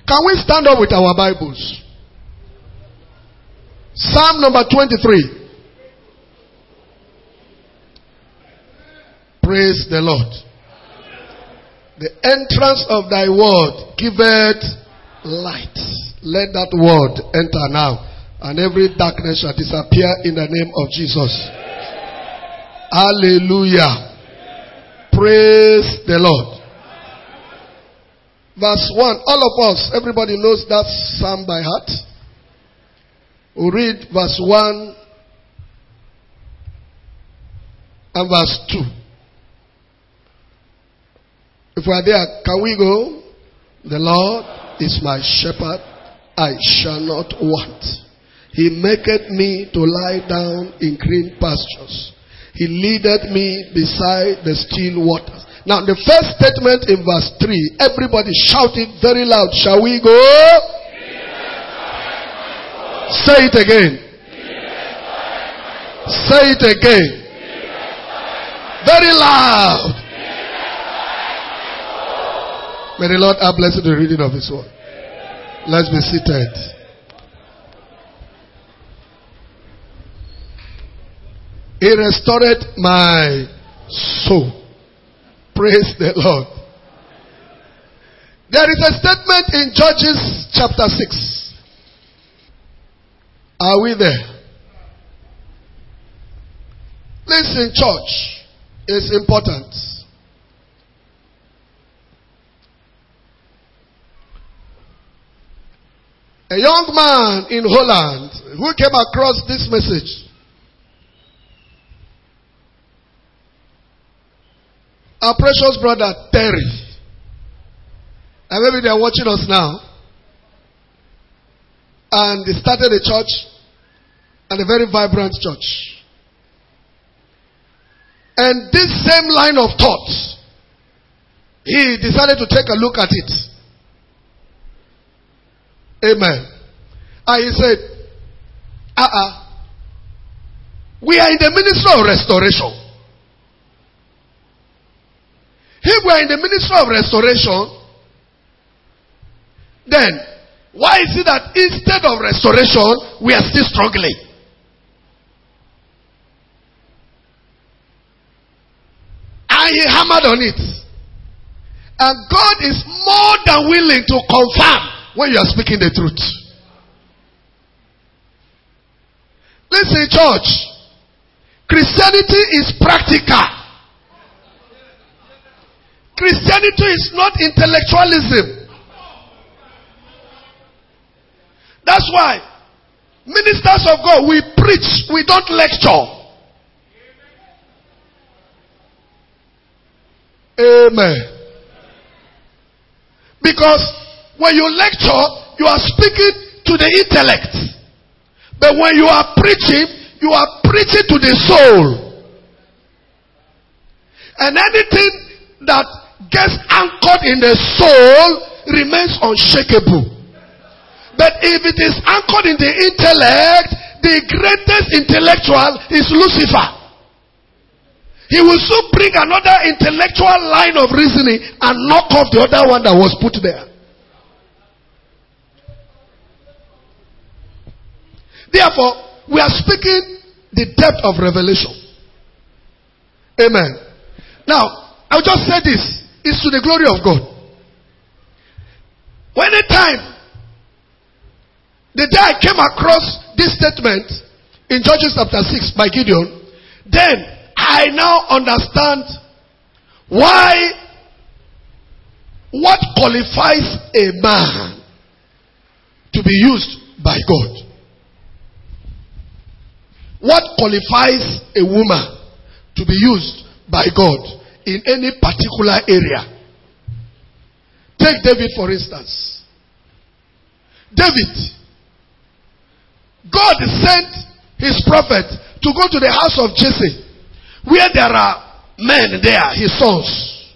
Can we stand up with our Bibles? Psalm number 23. Praise the Lord. The entrance of thy word giveth light. Let that word enter now, and every darkness shall disappear in the name of Jesus. Hallelujah. Praise the Lord. Verse 1. All of us, everybody knows that psalm by heart. We'll read verse 1 and verse 2. If we are there, can we go? The Lord is my shepherd, I shall not want. He maketh me to lie down in green pastures. He leadeth me beside the still waters. Now the first statement in verse 3, everybody shout it very loud. Shall we go? Say it again. Say it again. Very loud. May the Lord have blessed the reading of His word. Let's be seated. He restored my soul. Praise the Lord. There is a statement in Judges chapter 6. Are we there? Listen, church, it's important. A young man in Holland who came across this message. Our precious brother Terry. And maybe they are watching us now. And they started a church, and a very vibrant church. And this same line of thought, he decided to take a look at it. Amen. And he said, we are in the ministry of restoration. If we are in the ministry of restoration, then why is it that instead of restoration, we are still struggling? And he hammered on it. And God is more than willing to confirm when you are speaking the truth. Listen, church. Christianity is practical. Christianity is not intellectualism. That's why ministers of God, we preach, we don't lecture. Amen. Because when you lecture, you are speaking to the intellect. But when you are preaching to the soul. And anything that gets anchored in the soul remains unshakable. But if it is anchored in the intellect, the greatest intellectual is Lucifer. He will soon bring another intellectual line of reasoning and knock off the other one that was put there. Therefore, we are speaking the depth of revelation. Amen. Now, I'll just say this. It's to the glory of God. When a time, the day I came across this statement in Judges chapter 6 by Gideon, then I now understand what qualifies a man to be used by God. What qualifies a woman to be used by God in any particular area. Take David for instance. David, God sent his prophet to go to the house of Jesse, where there are men there, his sons.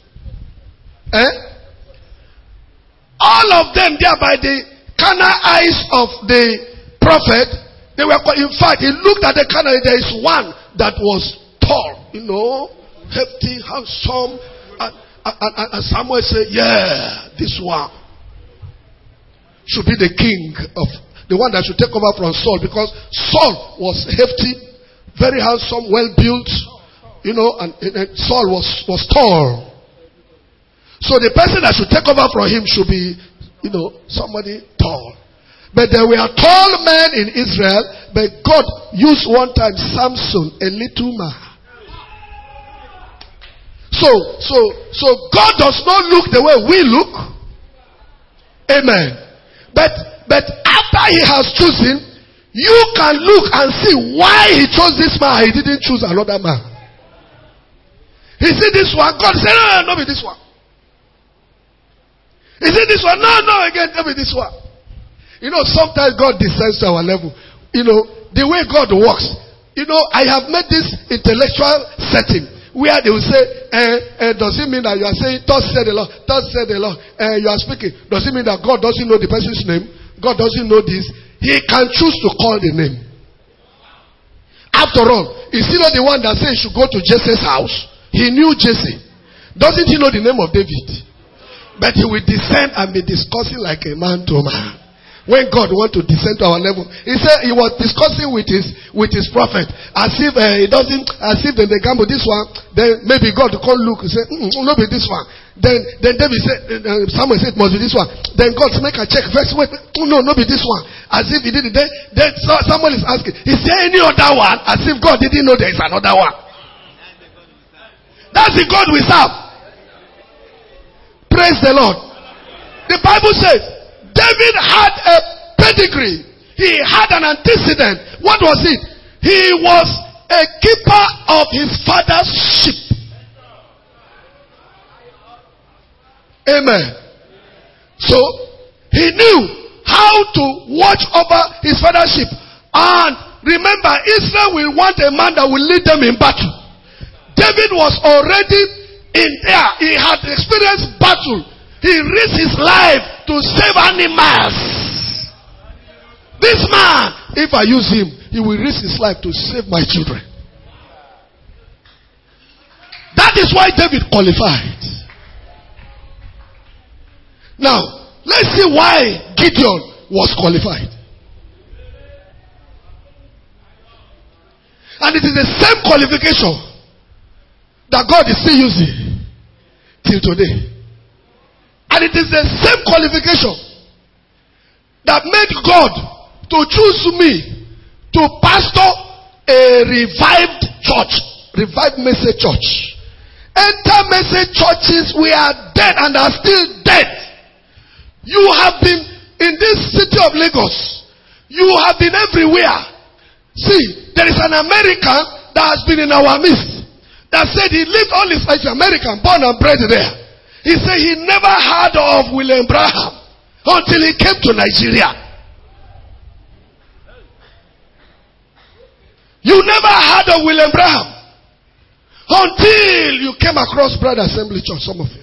All of them there by the carnal eyes of the prophet, they were, in fact, he looked at the carnal, there is one that was tall, hefty, handsome, and Samuel said, yeah, this one. should be the king of the one that should take over from Saul, because Saul was hefty, very handsome, well built, and Saul was tall. So the person that should take over from him should be, somebody tall. But there were tall men in Israel, but God used one time Samson, a little man. So God does not look the way we look. Amen. But after he has chosen, you can look and see why he chose this man. He didn't choose another man. He said this one. God said, no, be this one. He said this one. No, again, no, be this one. Sometimes God descends to our level. The way God works. I have made this intellectual setting where they will say, does it mean that you are saying, thus said the Lord, you are speaking. Does it mean that God doesn't know the person's name? God doesn't know this. He can choose to call the name. After all, is he not the one that said he should go to Jesse's house? He knew Jesse. Doesn't he know the name of David? But he will descend and be discussing like a man to man. When God wants to descend to our level, he said he was discussing with his prophet, as if they gamble this one, then maybe God call Luke and say, no, be this one. Then David said, Samuel said, it must be this one. Then God said, make a check first. Wait, no, be this one. As if he did it. Then Samuel is asking, is there any other one? As if God didn't know there is another one. That's the God we serve. Praise the Lord. The Bible says David had a pedigree. He had an antecedent. What was it? He was a keeper of his father's sheep. Amen. So he knew how to watch over his father's sheep. And remember, Israel will want a man that will lead them in battle. David was already in there. He had experienced battle. He risked his life to save animals. This man, if I use him, he will risk his life to save my children. That is why David qualified. Now, let's see why Gideon was qualified. And it is the same qualification that God is still using till today. And it is the same qualification that made God to choose me to pastor a revived church. Revived message church. Enter message churches, we are dead and are still dead. You have been in this city of Lagos. You have been everywhere. See, there is an American that has been in our midst that said he lived all his life in America, born and bred there. He said he never heard of William Branham until he came to Nigeria. You never heard of William Branham until you came across Brother Assembly Church, some of you.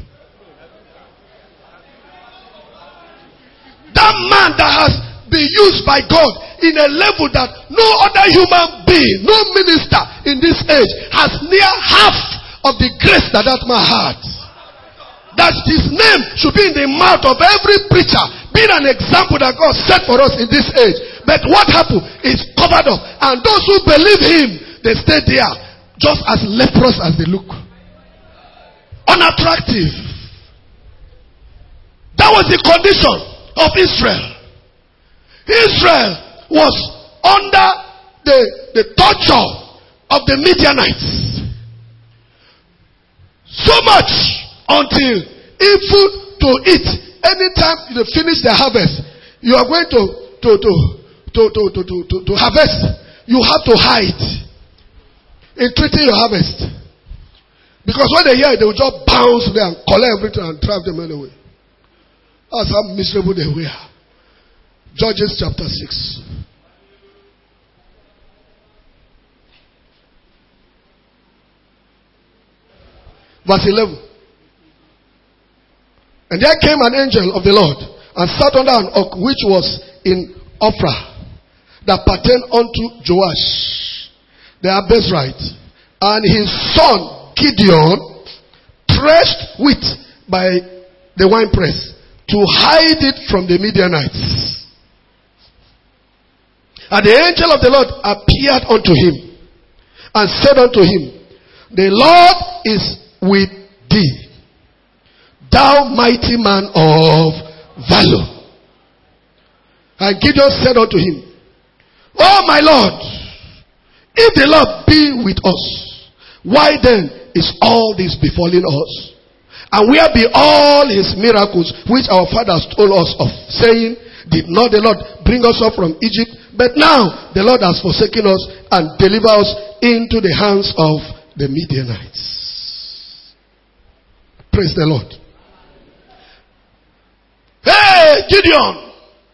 That man that has been used by God in a level that no other human being, no minister in this age has near half of the grace that man had. That his name should be in the mouth of every preacher, being an example that God set for us in this age. But what happened is covered up. And those who believe him, they stay there just as leprous as they look. Unattractive. That was the condition of Israel. Israel was under the torture of the Midianites. So much until even to eat, anytime they finish the harvest, you are going to harvest, you have to hide in treating your harvest. Because when they hear it, they will just bounce there and collect everything and drive them away. That's how miserable they were. Judges chapter 6. Verse 11. And there came an angel of the Lord and sat under an oak which was in Ophrah, that pertained unto Joash the Abiezrite, and his son Gideon threshed wheat by the winepress, to hide it from the Midianites. And the angel of the Lord appeared unto him and said unto him, the Lord is with thee, thou mighty man of valor. And Gideon said unto him, O my Lord, if the Lord be with us, why then is all this befalling us? And where be all his miracles which our fathers told us of, saying, did not the Lord bring us up from Egypt? But now the Lord has forsaken us and delivered us into the hands of the Midianites. Praise the Lord. Hey, Gideon,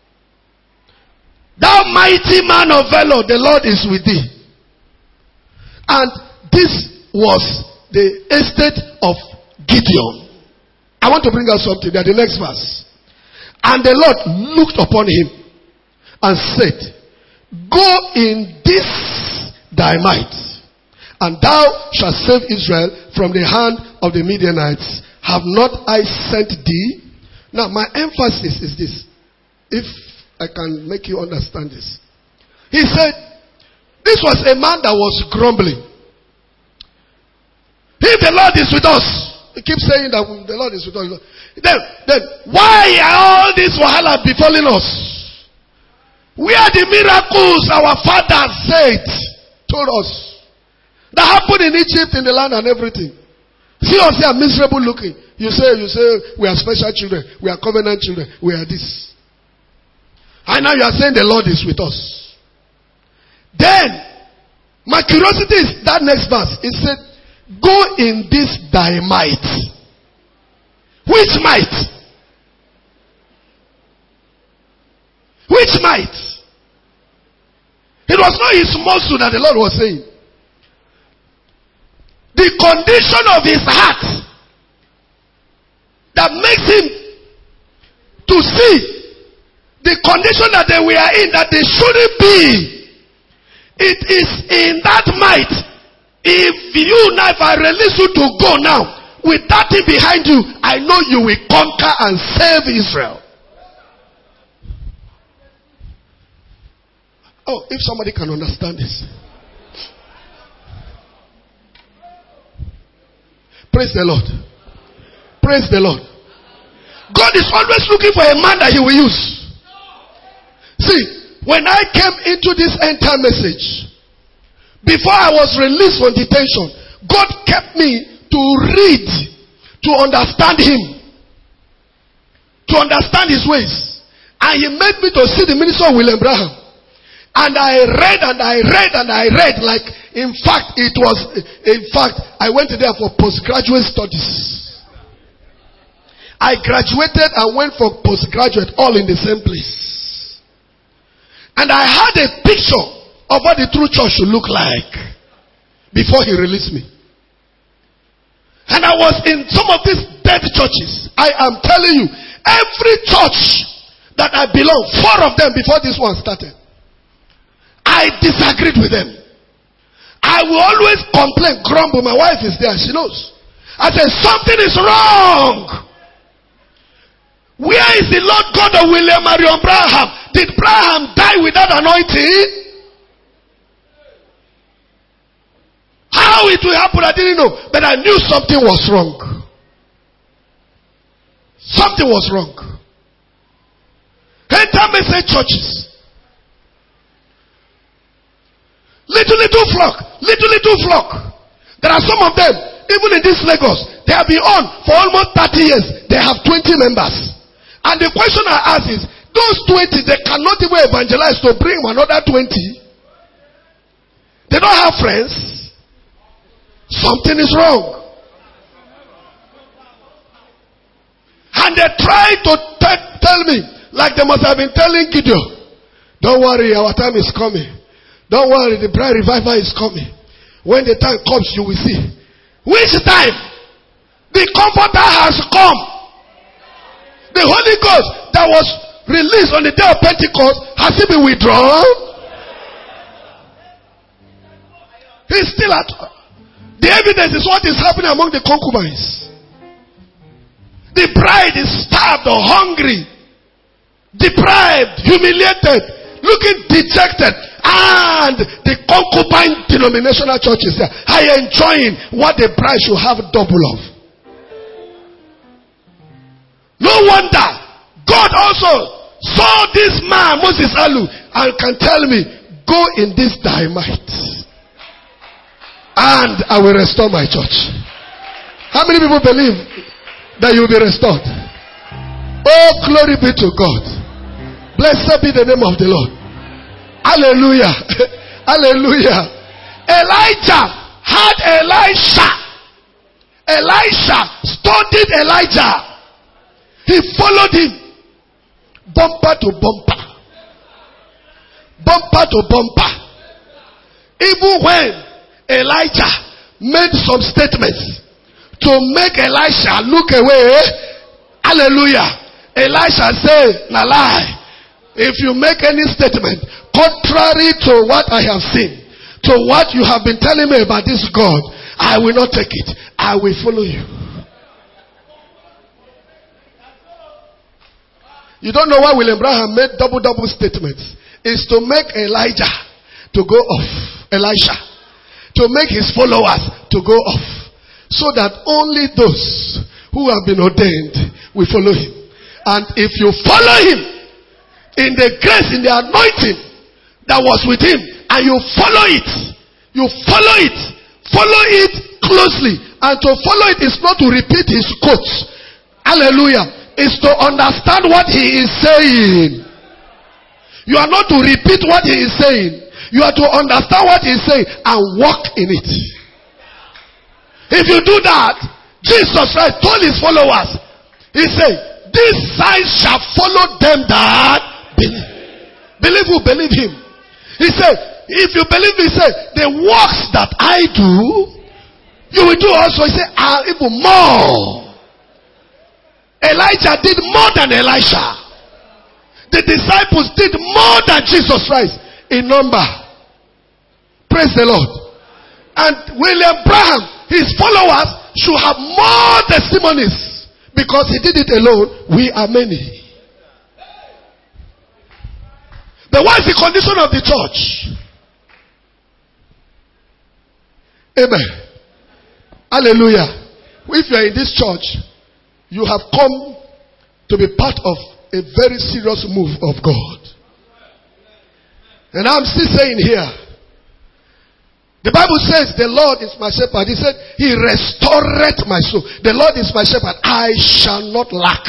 thou mighty man of valor, the Lord is with thee. And this was the estate of Gideon. I want to bring out something there, the next verse. And the Lord looked upon him and said, go in this thy might, and thou shalt save Israel from the hand of the Midianites. Have not I sent thee? Now my emphasis is this, if I can make you understand this. He said, this was a man that was grumbling. If the Lord is with us, he keeps saying that the Lord is with us. Then why are all these wahala befalling us? Where are the miracles our fathers told us that happened in Egypt, in the land and everything? See us here miserable looking. You say we are special children, we are covenant children, we are this. And now you are saying the Lord is with us. Then my curiosity is that next verse. It said, go in this thy might. Which might? Which might? It was not his muscle that the Lord was saying. The condition of his heart that makes him to see the condition that they were in, that they shouldn't be. It is in that might. If I release you to go now, with that thing behind you, I know you will conquer and save Israel. Oh, if somebody can understand this. Praise the Lord. Praise the Lord. God is always looking for a man that he will use. See, when I came into this end time message, before I was released from detention, God kept me to read, to understand him, to understand his ways. And he made me to see the ministry of William Branham. And I read and I read and I read, like, in fact, I went there for postgraduate studies. I graduated and went for postgraduate all in the same place. And I had a picture of what the true church should look like before he released me. And I was in some of these dead churches. I am telling you, every church that I belong, 4 of them before this one started, I disagreed with them. I will always complain, grumble. My wife is there, she knows. I said, something is wrong. Where is the Lord God of William Marion Branham? Did Branham die without anointing? How it will happen, I didn't know. But I knew something was wrong. Something was wrong. Enter message churches. Little flock. There are some of them, even in this Lagos, they have been on for almost 30 years. They have 20 members. And the question I ask is, those 20, they cannot even evangelize to bring another 20. They don't have friends. Something is wrong. And they try to tell me, like they must have been telling Gideon, don't worry, our time is coming. Don't worry, the bride revival is coming. When the time comes, you will see. Which time? The Comforter has come. The Holy Ghost that was released on the day of Pentecost, has he been withdrawn? He's still at. The evidence is what is happening among the concubines. The bride is starved or hungry, deprived, humiliated, looking dejected. And the concubine denominational churches are enjoying what the bride should have double of. No wonder God also saw this man, Moses Alu, and can tell me, go in this thy might, and I will restore my church. How many people believe that you will be restored? Oh, glory be to God. Blessed be the name of the Lord. Hallelujah. Hallelujah. Elijah had Elisha. Elisha studied Elijah. He followed him. Bumper to bumper. Bumper to bumper. Even when Elijah made some statements to make Elisha look away, hallelujah, Elisha said, "Na lie. If you make any statement contrary to what I have seen, to what you have been telling me about this God, I will not take it. I will follow you." You don't know why William Branham made double statements. It's to make Elijah to go off. Elisha. To make his followers to go off. So that only those who have been ordained will follow him. And if you follow him in the grace, in the anointing that was with him, and you follow it closely. And to follow it is not to repeat his quotes. Hallelujah. Is to understand what he is saying. You are not to repeat what he is saying. You are to understand what he is saying and walk in it. If you do that, Jesus Christ told his followers, he said, "These signs shall follow them that believe." Believe who? Believe him. He said, if you believe me, he said, "The works that I do, you will do also." He said, "are even more." Elijah did more than Elisha. The disciples did more than Jesus Christ in number. Praise the Lord. And William Branham, his followers, should have more testimonies because he did it alone. We are many. But what is the condition of the church? Amen. Hallelujah. If you are in this church, you have come to be part of a very serious move of God. And I'm still saying here, the Bible says, "The Lord is my shepherd." He said, "He restoreth my soul." The Lord is my shepherd. I shall not lack.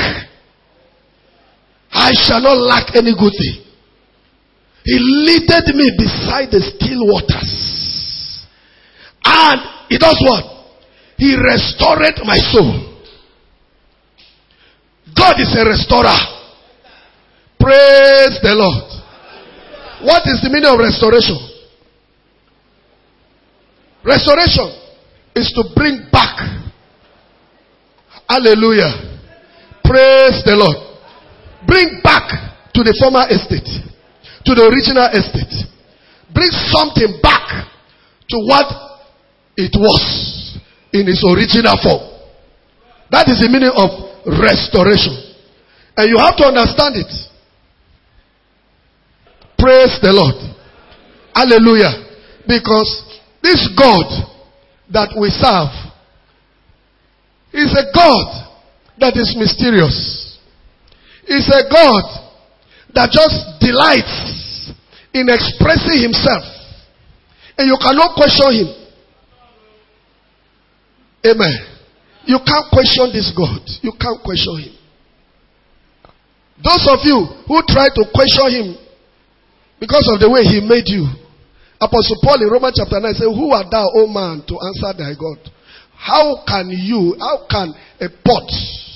I shall not lack any good thing. He leadeth me beside the still waters. And he does what? He restoreth my soul. God is a restorer. Praise the Lord. What is the meaning of restoration? Restoration is to bring back. Hallelujah. Praise the Lord. Bring back to the former estate. To the original estate. Bring something back to what it was in its original form. That is the meaning of restoration. And you have to understand it. Praise the Lord. Hallelujah. Because this God that we serve is a God that is mysterious. It's a God that just delights in expressing himself. And you cannot question him. Amen. You can't question this God. You can't question him. Those of you who try to question him because of the way he made you. Apostle Paul in Romans chapter 9 says, "Who art thou, O man, to answer thy God?" How can a pot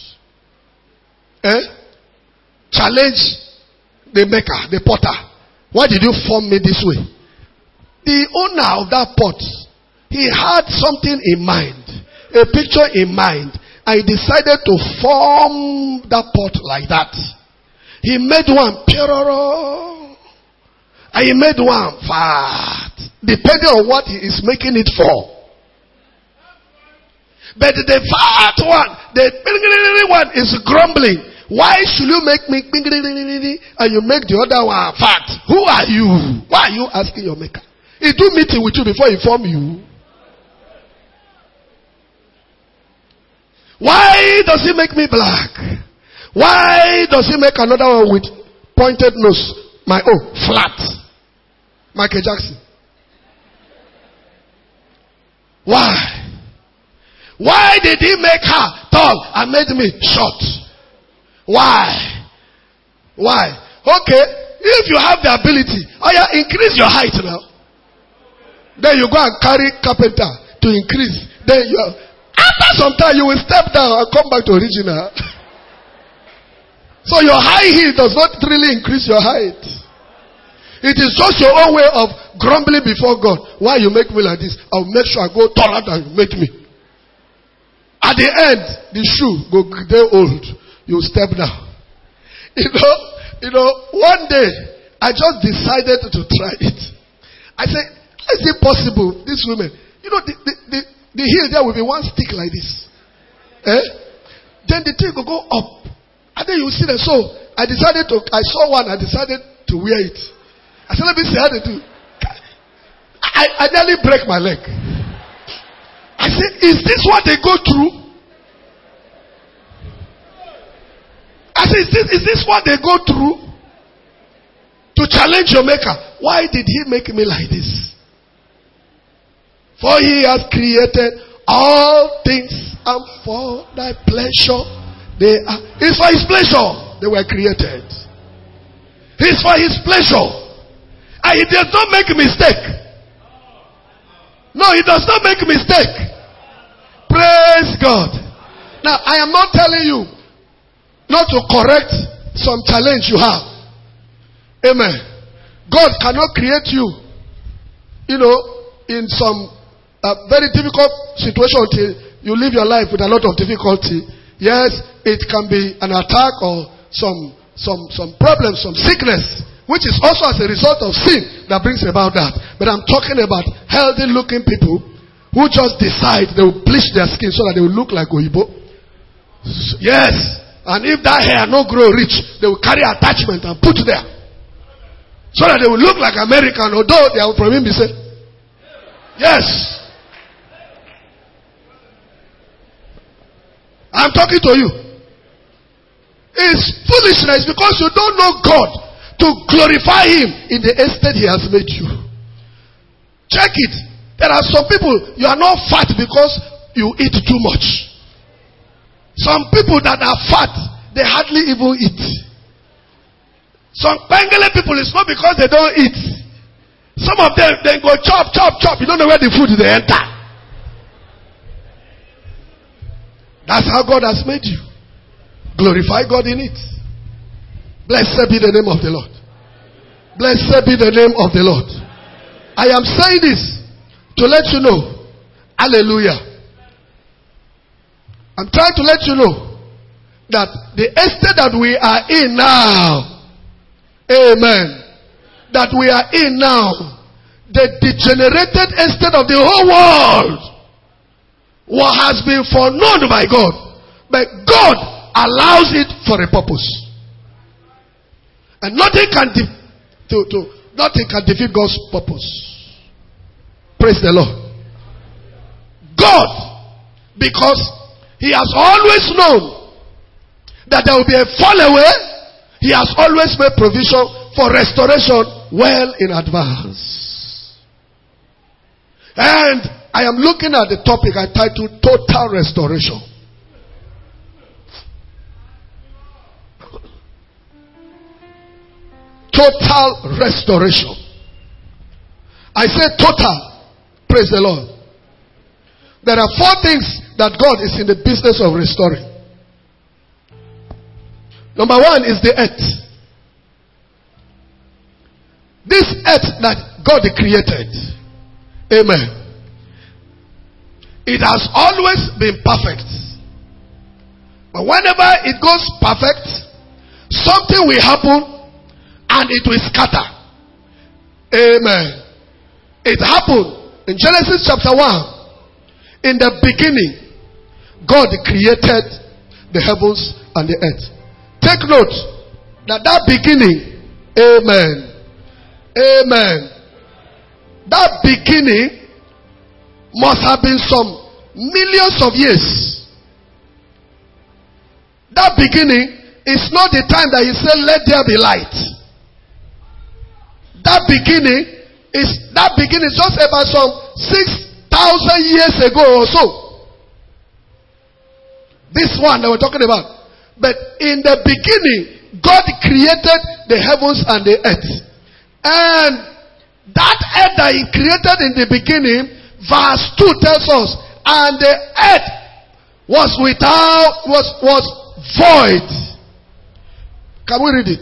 challenge the maker, the potter? Why did you form me this way? The owner of that pot, he had something in mind, a picture in mind, and he decided to form that pot like that. He made one pure, and he made one fat, depending on what he is making it for. But the fat one, the one is grumbling. Why should you make me and you make the other one fat? Who are you? Why are you asking your maker? He do meeting with you before he form you. Why does he make me black? Why does he make another one with pointed nose? My own flat. Michael Jackson. Why? Why did he make her tall and made me short? Why? Why? Okay, if you have the ability, increase your height now. Then you go and carry carpenter to increase. Then after some time you will step down and come back to original. So your high heel does not really increase your height. It is just your own way of grumbling before God. Why you make me like this? I'll make sure I go taller than you make me. At the end, the shoe go get old. You step down. You know, one day, I just decided to try it. I said, is it possible, these women, the heel there will be one stick like this. Then the thing will go up. And then you see them. So, I saw one, I decided to wear it. I said, let me see how they do. I nearly break my leg. I said, is this what they go through? I said, is this what they go through? To challenge your maker. Why did he make me like this? For he has created all things, and for thy pleasure it's for his pleasure they were created. It's for his pleasure. And he does not make a mistake. No, he does not make a mistake. Praise God. Now, I am not telling you not to correct some challenge you have. Amen. God cannot create you, in some very difficult situation until you live your life with a lot of difficulty. Yes, it can be an attack or some problems, some sickness, which is also as a result of sin that brings about that. But I'm talking about healthy looking people who just decide they will bleach their skin so that they will look like Oyibo. Yes. And if that hair no grow rich, they will carry attachment and put there. So that they will look like American, although they are from him, say, yes. I'm talking to you. It's foolishness because you don't know God to glorify him in the estate he has made you. Check it. There are some people, you are not fat because you eat too much. Some people that are fat, they hardly even eat. Some Bangale people, it's not because they don't eat. Some of them, they go chop. You don't know where the food they enter. That's how God has made you. Glorify God in it. Blessed be the name of the Lord. Blessed be the name of the Lord. I am saying this to let you know. Hallelujah. I'm trying to let you know that the estate that we are in now, amen, that we are in now, the degenerated estate of the whole world, what has been foreknown by God, but God allows it for a purpose. And nothing can defeat God's purpose. Praise the Lord. God, because he has always known that there will be a fall away, he has always made provision for restoration well in advance. And I am looking at the topic I titled Total Restoration. Total restoration. I say total. Praise the Lord. There are 4 things that God is in the business of restoring. Number 1 is the earth. This earth that God created. Amen. It has always been perfect. But whenever it goes perfect, something will happen and it will scatter. Amen. It happened in Genesis chapter 1. In the beginning, God created the heavens and the earth. Take note that beginning, amen, amen, that beginning must have been some millions of years. That beginning is not the time that he said, let there be light. That beginning is just about some 6,000 years ago or so. This one that we're talking about. But in the beginning, God created the heavens and the earth. And that earth that he created in the beginning, verse 2 tells us, and the earth was void. Can we read it?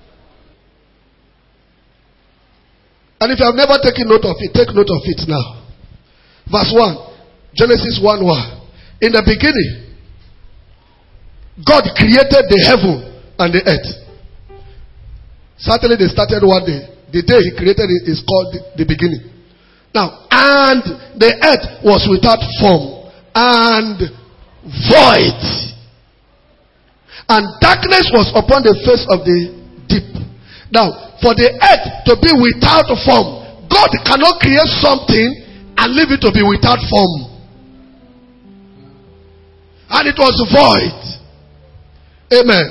And if you have never taken note of it, take note of it now. Verse 1. Genesis 1:1. In the beginning, God created the heaven and the earth. Certainly they started one day. The day he created it is called the beginning. Now, and the earth was without form and void. And darkness was upon the face of the deep. Now, for the earth to be without form, God cannot create something and leave it to be without form. And it was void. Amen.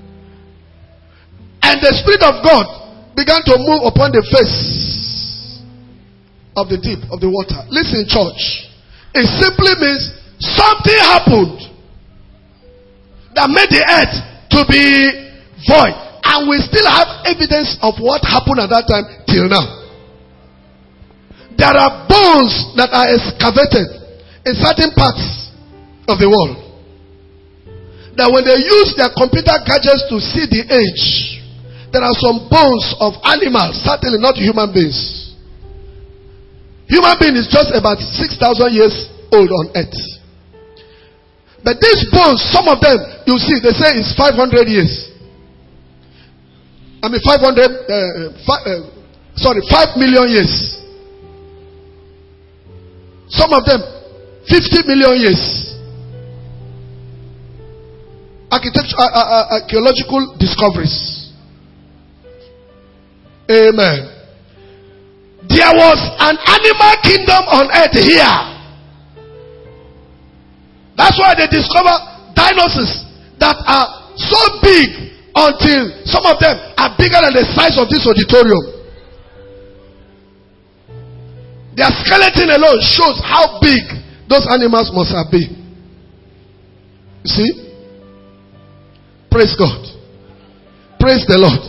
And the Spirit of God began to move upon the face of the deep, of the water. Listen, church. It simply means something happened that made the earth to be void. And we still have evidence of what happened at that time till now. There are bones that are excavated in certain parts of the world. That when they use their computer gadgets to see the age, there are some bones of animals, certainly not human beings. Human being is just about 6,000 years old on earth. But these bones, some of them, you see, they say it's 500 years. 5 million years. Some of them, 50 million years. Archaeological discoveries. Amen. There was an animal kingdom on earth here. That's why they discover dinosaurs that are so big until some of them are bigger than the size of this auditorium. Their skeleton alone shows how big those animals must have been. You see? Praise God. Praise the Lord.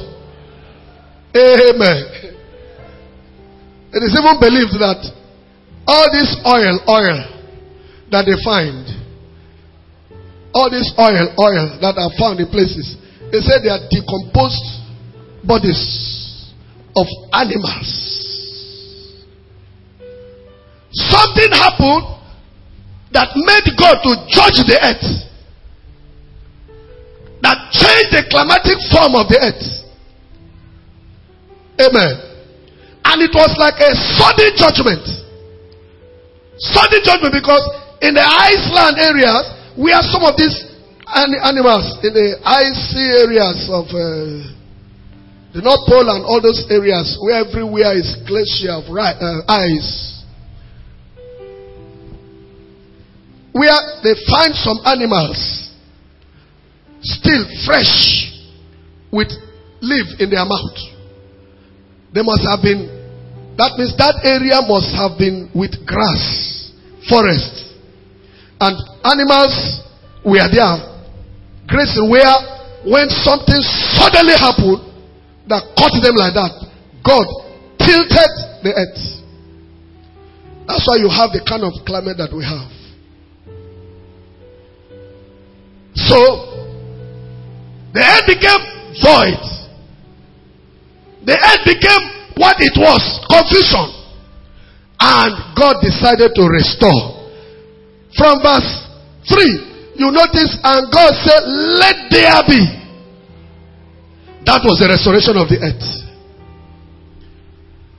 Amen. It is even believed that all this oil that they find, all this oil that are found in places, they say they are decomposed bodies of animals. Something happened that made God to judge the earth, that changed the climatic form of the earth. Amen. And it was like a sudden judgment. Sudden judgment, because in the Iceland areas, we have some of these animals in the icy areas of the North Pole and all those areas where everywhere is glacier of ice. Where they find some animals still fresh with leaf in their mouth. They must have been, that means that area must have been with grass, forest. And animals were there, grazing, where when something suddenly happened that caught them like that, God tilted the earth. That's why you have the kind of climate that we have. So, the earth became void. The earth became what it was, confusion. And God decided to restore. From verse 3, you notice, and God said, let there be. That was the restoration of the earth.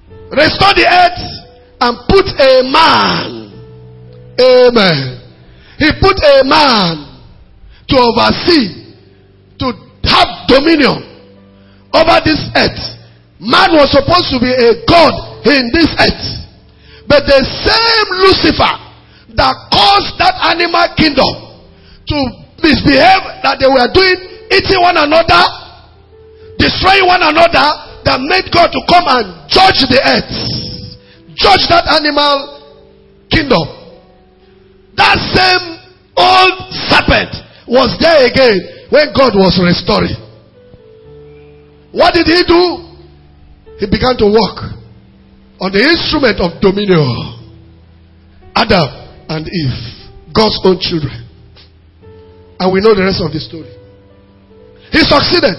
Restore the earth and put a man. Amen. He put a man to oversee, to have dominion over this earth. Man was supposed to be a god in this earth. But the same Lucifer that caused that animal kingdom to misbehave, that they were doing, eating one another, destroying one another, that made God to come and judge the earth. Judge that animal kingdom. That same old serpent was there again when God was restoring. What did he do? He began to walk on the instrument of dominion. Adam and Eve, God's own children. And we know the rest of the story. He succeeded.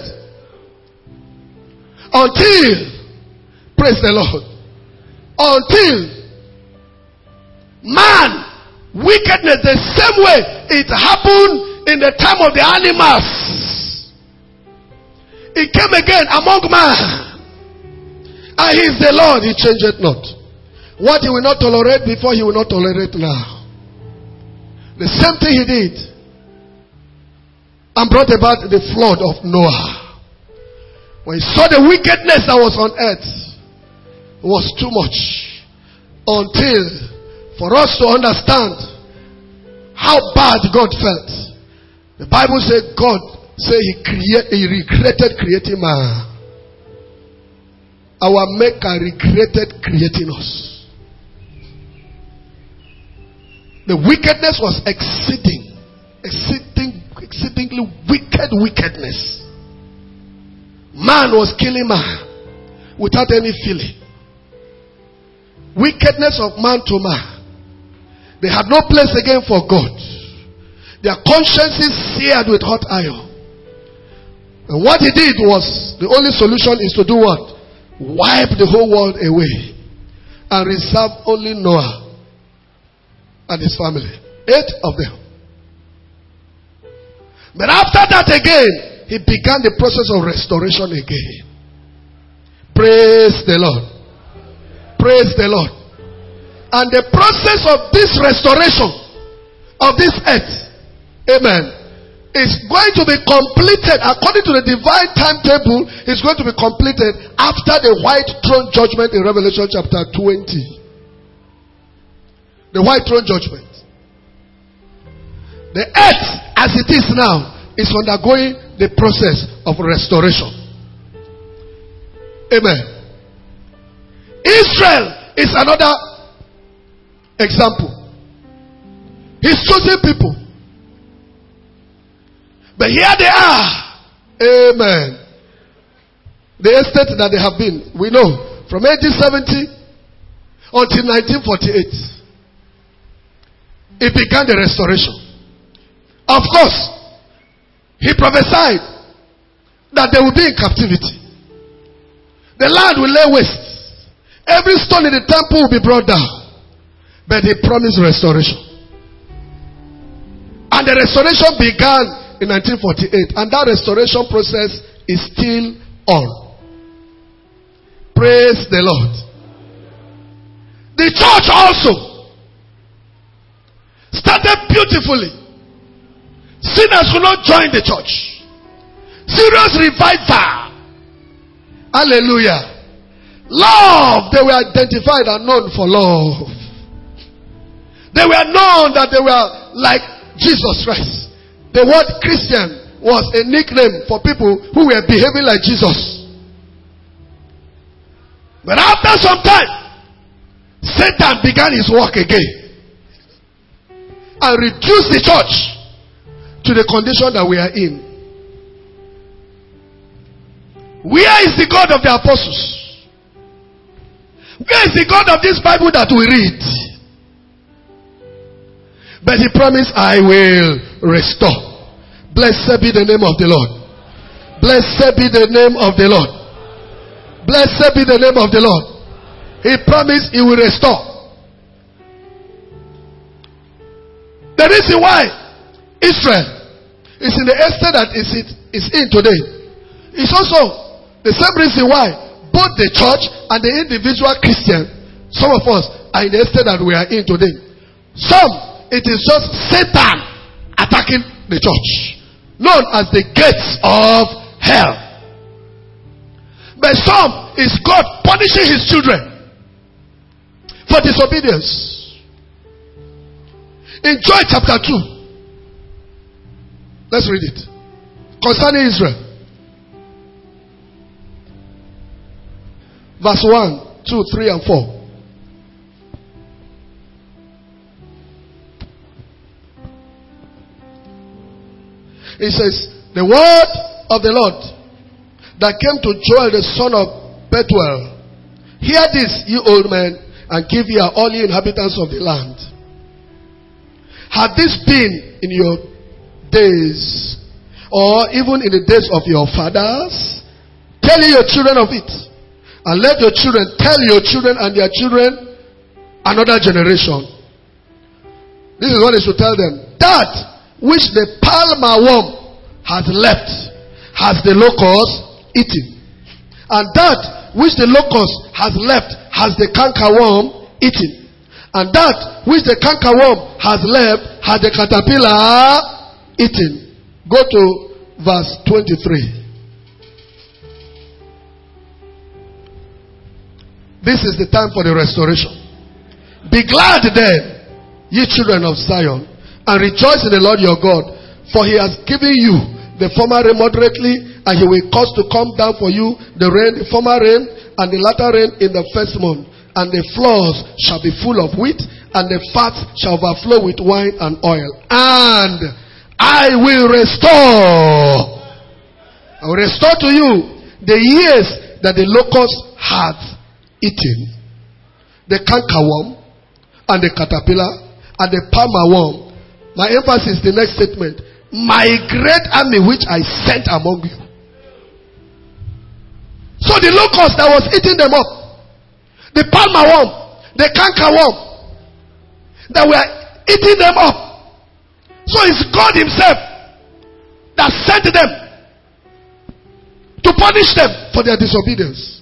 Until, praise the Lord, until man, wickedness the same way it happened in the time of the animals. It came again among man. And he is the Lord, he changeth not. What he will not tolerate before, he will not tolerate now. The same thing he did. And brought about the flood of Noah. When he saw the wickedness that was on earth, it was too much. Until, for us to understand how bad God felt, the Bible said God said he regretted creating man. Our Maker regretted creating us. The wickedness was exceedingly wicked wickedness. Man was killing man without any feeling. Wickedness of man to man. They had no place again for God. Their consciences seared with hot iron. And what he did was, the only solution is to do what? Wipe the whole world away and reserve only Noah and his family. 8 of them. But after that again, he began the process of restoration again. Praise the Lord. Praise the Lord. And the process of this restoration of this earth, amen, is going to be completed according to the divine timetable. It's going to be completed after the white throne judgment in Revelation chapter 20. The white throne judgment. The earth as it is now is undergoing the process of restoration. Amen. Israel is another example. He's chosen people. But here they are. Amen. The estate that they have been, we know, from 1870 until 1948. It began the restoration. Of course, he prophesied that they will be in captivity. The land will lay waste. Every stone in the temple will be brought down. But he promised restoration. And the restoration began in 1948. And that restoration process is still on. Praise the Lord. The church also started beautifully. Sinners will not join the church. Serious revival. Hallelujah. Love. They were identified and known for love. They were known that they were like Jesus Christ. The word Christian was a nickname for people who were behaving like Jesus. But after some time, Satan began his work again and reduced the church to the condition that we are in. Where is the God of the apostles? Where is the God of this Bible that we read? But he promised, I will restore. Blessed be the name of the Lord. Blessed be the name of the Lord. Blessed be the name of the Lord. He promised he will restore. The reason why Israel is in the estate that is in today is also the same reason why both the church and the individual Christian, some of us, are in the estate that we are in today. Some it is just Satan attacking the church, known as the gates of hell. But some is God punishing his children for disobedience. In Joel chapter 2, let's read it. Concerning Israel. Verse 1, 2, 3, and 4. It says, the word of the Lord that came to Joel the son of Bethuel. Hear this, ye old men, and give ear, all ye inhabitants of the land. Had this been in your days, or even in the days of your fathers, tell ye your children of it, and let your children tell your children and their children another generation. This is what they should tell them. That which the palmer worm has left, has the locust eaten. And that which the locust has left, has the cankerworm eaten. And that which the cankerworm has left, has the caterpillar eaten. Go to verse 23. This is the time for the restoration. Be glad then, ye children of Zion, and rejoice in the Lord your God, for he has given you the former rain moderately, and he will cause to come down for you the rain, the former rain, and the latter rain in the first month. And the floors shall be full of wheat, and the fats shall overflow with wine and oil. And I will restore. I will restore to you the years that the locust hath eaten, the cankerworm, and the caterpillar, and the palmer worm. My emphasis is the next statement. My great army which I sent among you. So the locust that was eating them up, the palmer worm, the cankerworm that were eating them up. So it's God himself that sent them to punish them for their disobedience.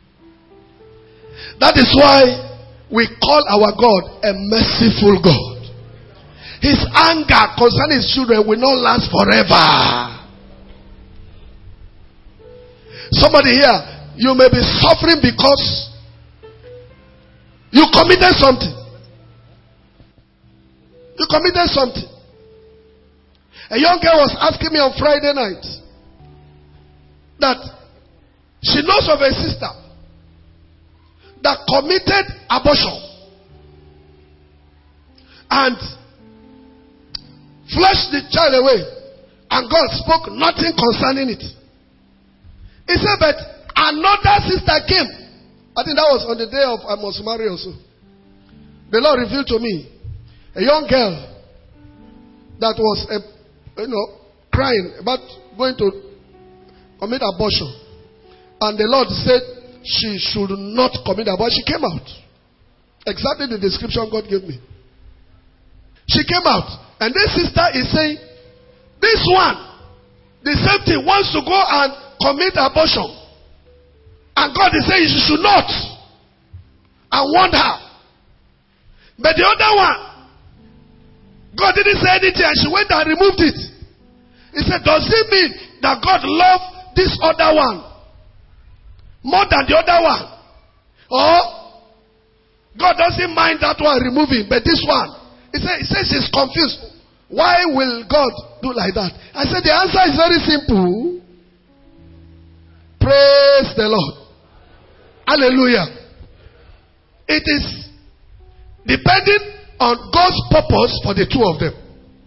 That is why we call our God a merciful God. His anger concerning his children will not last forever. Somebody here, you may be suffering because you committed something. You committed something. A young girl was asking me on Friday night that she knows of a sister that committed abortion and flushed the child away, and God spoke nothing concerning it. He said, but another sister came. I think that was on the day of I must marry also. The Lord revealed to me a young girl that was crying about going to commit abortion, and the Lord said she should not commit abortion. She came out exactly the description God gave me. She came out. And this sister is saying, this one, the same thing, wants to go and commit abortion. And God is saying she should not. I warned her. But the other one, God didn't say anything and she went and removed it. He said, does it mean that God loved this other one more than the other one? Or God doesn't mind that one removing, but this one? He says she's confused. Why will God do like that? I said the answer is very simple. Praise the Lord. Hallelujah. It is depending on God's purpose for the two of them.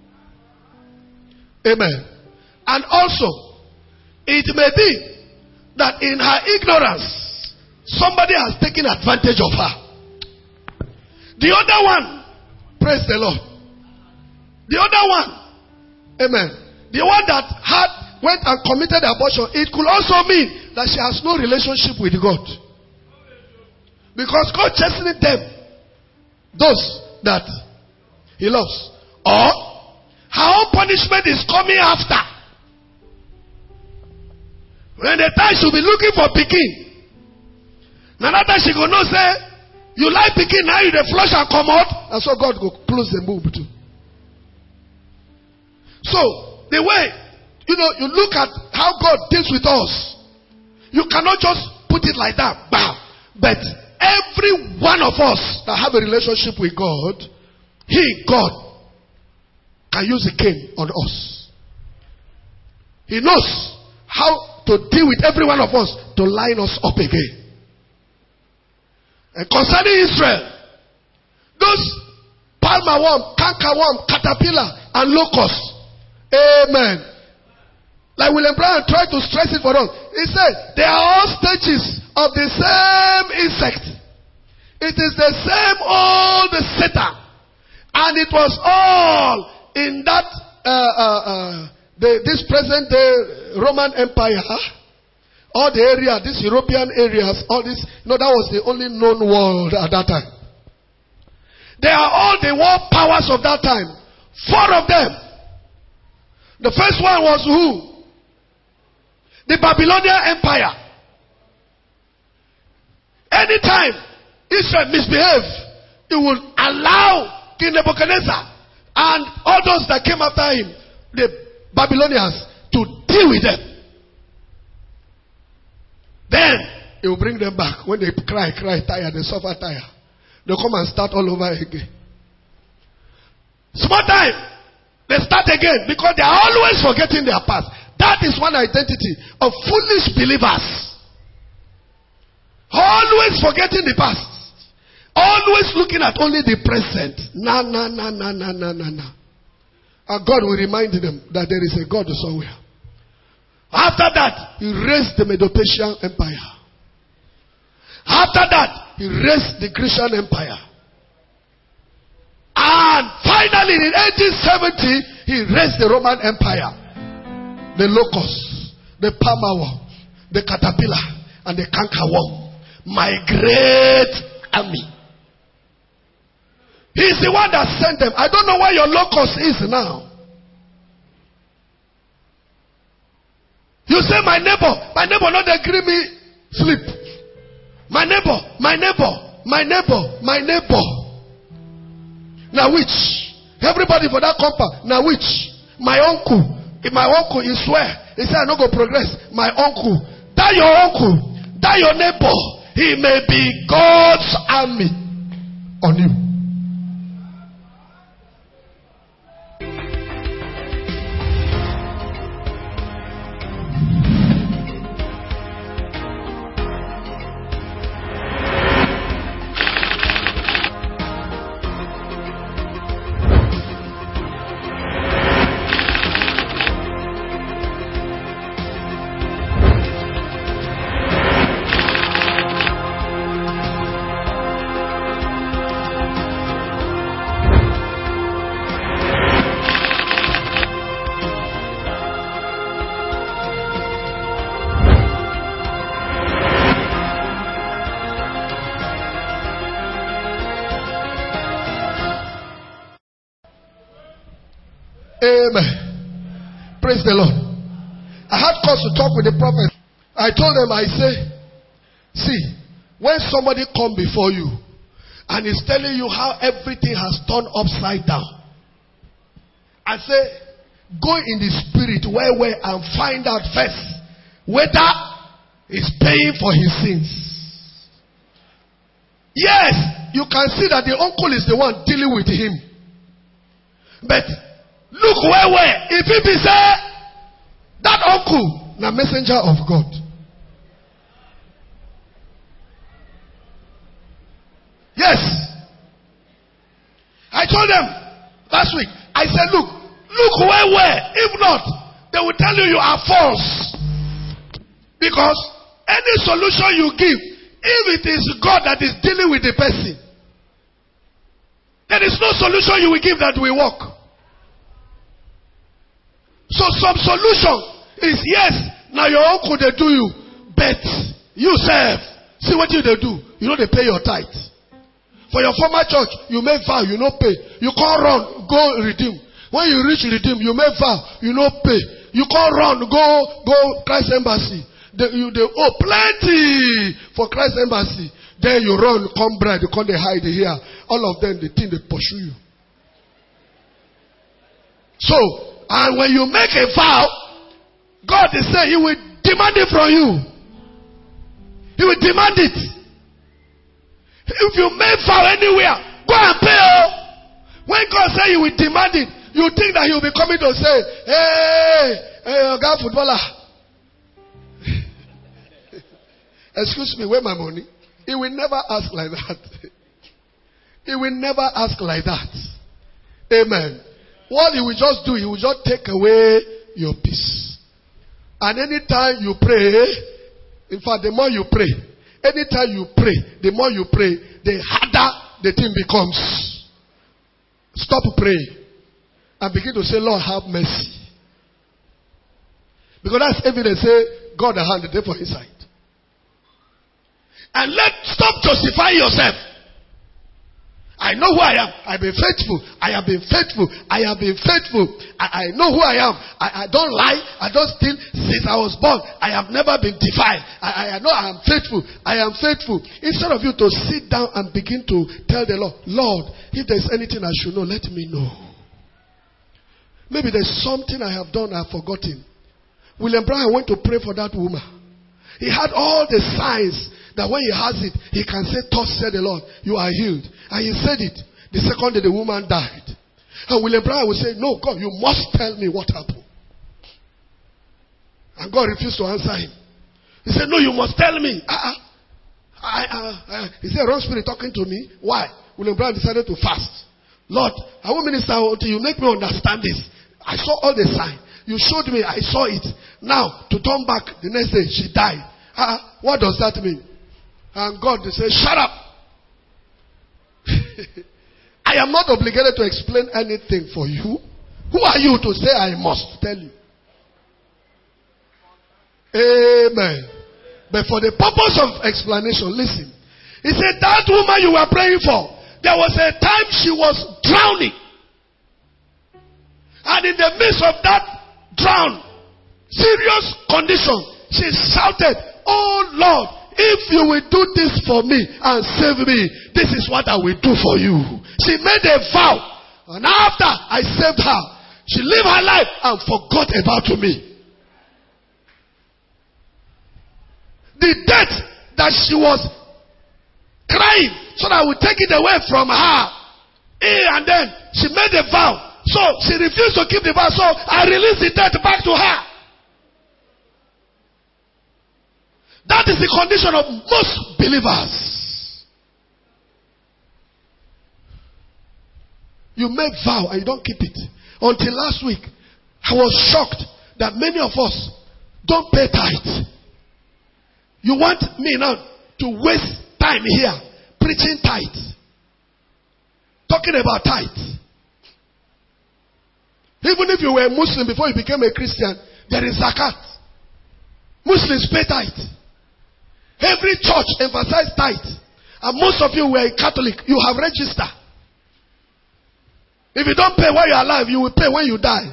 Amen. And also, it may be that in her ignorance, somebody has taken advantage of her. The other one, praise the Lord. The other one, amen. The one that went and committed abortion, it could also mean that she has no relationship with God. Because God chastening them, those that he loves. Or, her own punishment is coming after. When the time she'll be looking for pikin. Another time she gonna say, you like pikin, now you the flush and come out. And so God go close the move too. So, the way, you look at how God deals with us. You cannot just put it like that. Bam. But every one of us that have a relationship with God, God, can use a cane on us. He knows how to deal with every one of us to line us up again. And concerning Israel, those palmer worm, canker worm, caterpillar, and locust. Amen. Like William Brown tried to stress it for us. He said, they are all stages of the same insect. It is the same old Satan. And it was all in that, this present day Roman Empire. All the area, these European areas, all this, that was the only known world at that time. They are all the world powers of that time. 4 of them. The first one was who? The Babylonian Empire. Anytime Israel misbehaved, it would allow King Nebuchadnezzar and all those that came after him, the Babylonians, to deal with them. Then he will bring them back. When they cry, tired, they suffer, tired. They come and start all over again. Small time, they start again because they are always forgetting their past. That is one identity of foolish believers. Always forgetting the past. Always looking at only the present. Nah. And God will remind them that there is a God somewhere. After that, he raised the Medo-Persian Empire. After that, he raised the Grecian Empire. And finally, in 1870, he raised the Roman Empire. The locust, the palmer, the caterpillar, and the cankerworm. My great army. He's the one that sent them. I don't know where your locust is now. You say, my neighbor not agree me sleep. My neighbor. Now which? Everybody for that compound. Now which? My uncle. If my uncle is swear, he said I no go progress. My uncle. That your uncle. That your neighbor. He may be God's army on you. Amen. Praise the Lord. I had cause to talk with the prophet. I told them, I say, see, when somebody come before you and is telling you how everything has turned upside down, I say, go in the spirit where and find out first whether he's paying for his sins. Yes, you can see that the uncle is the one dealing with him. But look where if he be say that uncle, the messenger of God. Yes. I told them last week, I said, look where. If not, they will tell you are false. Because any solution you give, if it is God that is dealing with the person, there is no solution you will give that will work. So some solution is, yes, now your uncle they do you, but you serve. See what you they do. You know they pay your tithe. For your former church, you make vow, you no pay. You can't run, go redeem. When you reach redeem, you make vow, you no pay. You can't run, go Christ Embassy. They owe plenty for Christ Embassy. Then you run, come bride, you come they hide here. All of them, they think they pursue you. So, And when you make a vow, God is saying He will demand it from you. He will demand it. If you make vow anywhere, go and pay. When God says He will demand it, you think that He will be coming to say, hey, God footballer. Excuse me, where my money? He will never ask like that. He will never ask like that. Amen. What He will just do, He will just take away your peace. And anytime you pray, in fact, the more you pray, anytime you pray, the more you pray, the harder the thing becomes. Stop praying and begin to say, Lord, have mercy. Because that's evidence, say, God the hand, the devil inside. And stop justifying yourself. I know who I am. I've been faithful. I have been faithful. I have been faithful. I know who I am. I don't lie. I don't steal. Since I was born, I have never been defiled. I know I am faithful. I am faithful. Instead of you to sit down and begin to tell the Lord, Lord, if there's anything I should know, let me know. Maybe there's something I have done I have forgotten. William Bryan went to pray for that woman. He had all the signs that when he has it, he can say, thus said the Lord, you are healed. And he said it. The second day the woman died. And William Bryan would say, no, God, you must tell me what happened. And God refused to answer him. He said, no, you must tell me. He said, wrong spirit talking to me. Why? William Bryan decided to fast. Lord, I will minister until you make me understand this. I saw all the signs. You showed me, I saw it. Now, to turn back, the next day, she died. What does that mean? And God said, shut up. I am not obligated to explain anything for you. Who are you to say I must tell you? Amen. But for the purpose of explanation, listen. He said, that woman you were praying for, there was a time she was drowning. And in the midst of that drown, serious condition, she shouted, oh Lord, if you will do this for me and save me, this is what I will do for you. She made a vow. And after I saved her, she lived her life and forgot about me. The death that she was crying so that I would take it away from her. And then she made a vow. So she refused to keep the vow. So I released the death back to her. That is the condition of most believers. You make vow and you don't keep it. Until last week, I was shocked that many of us don't pay tithe. You want me now to waste time here preaching tithe, talking about tithe. Even if you were a Muslim before you became a Christian, there is zakat. Muslims pay tithe. Every church emphasizes tithe. And most of you were Catholic. You have registered. If you don't pay while you are alive, you will pay when you die.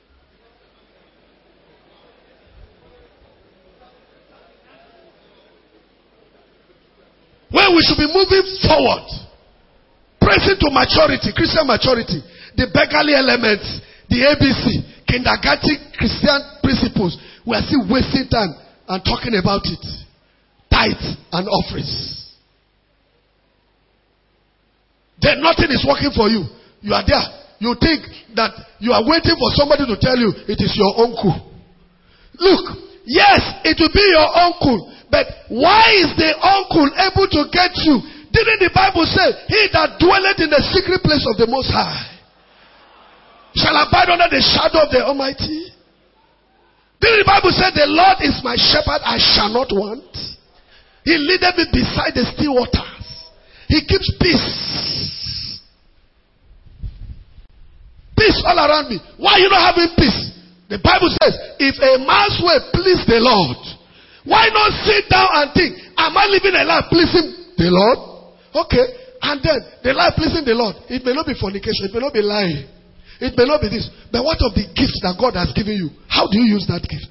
When we should be moving forward, pressing to maturity, Christian maturity, the beggarly elements, the ABC, kindergarten Christian principles, we are still wasting time and talking about it. Tithes and offerings. Then nothing is working for you. You are there. You think that you are waiting for somebody to tell you it is your uncle. Look, yes, it will be your uncle. But why is the uncle able to get you? Didn't the Bible say, he that dwelleth in the secret place of the Most High shall abide under the shadow of the Almighty? Didn't the Bible say, the Lord is my shepherd, I shall not want? He leadeth me beside the still waters. He keeps peace. Peace all around me. Why are you not having peace? The Bible says, if a man's way please the Lord, why not sit down and think, am I living a life pleasing the Lord? Okay. And then, the life pleasing the Lord, it may not be fornication, it may not be lying, it may not be this. But what of the gifts that God has given you? How do you use that gift?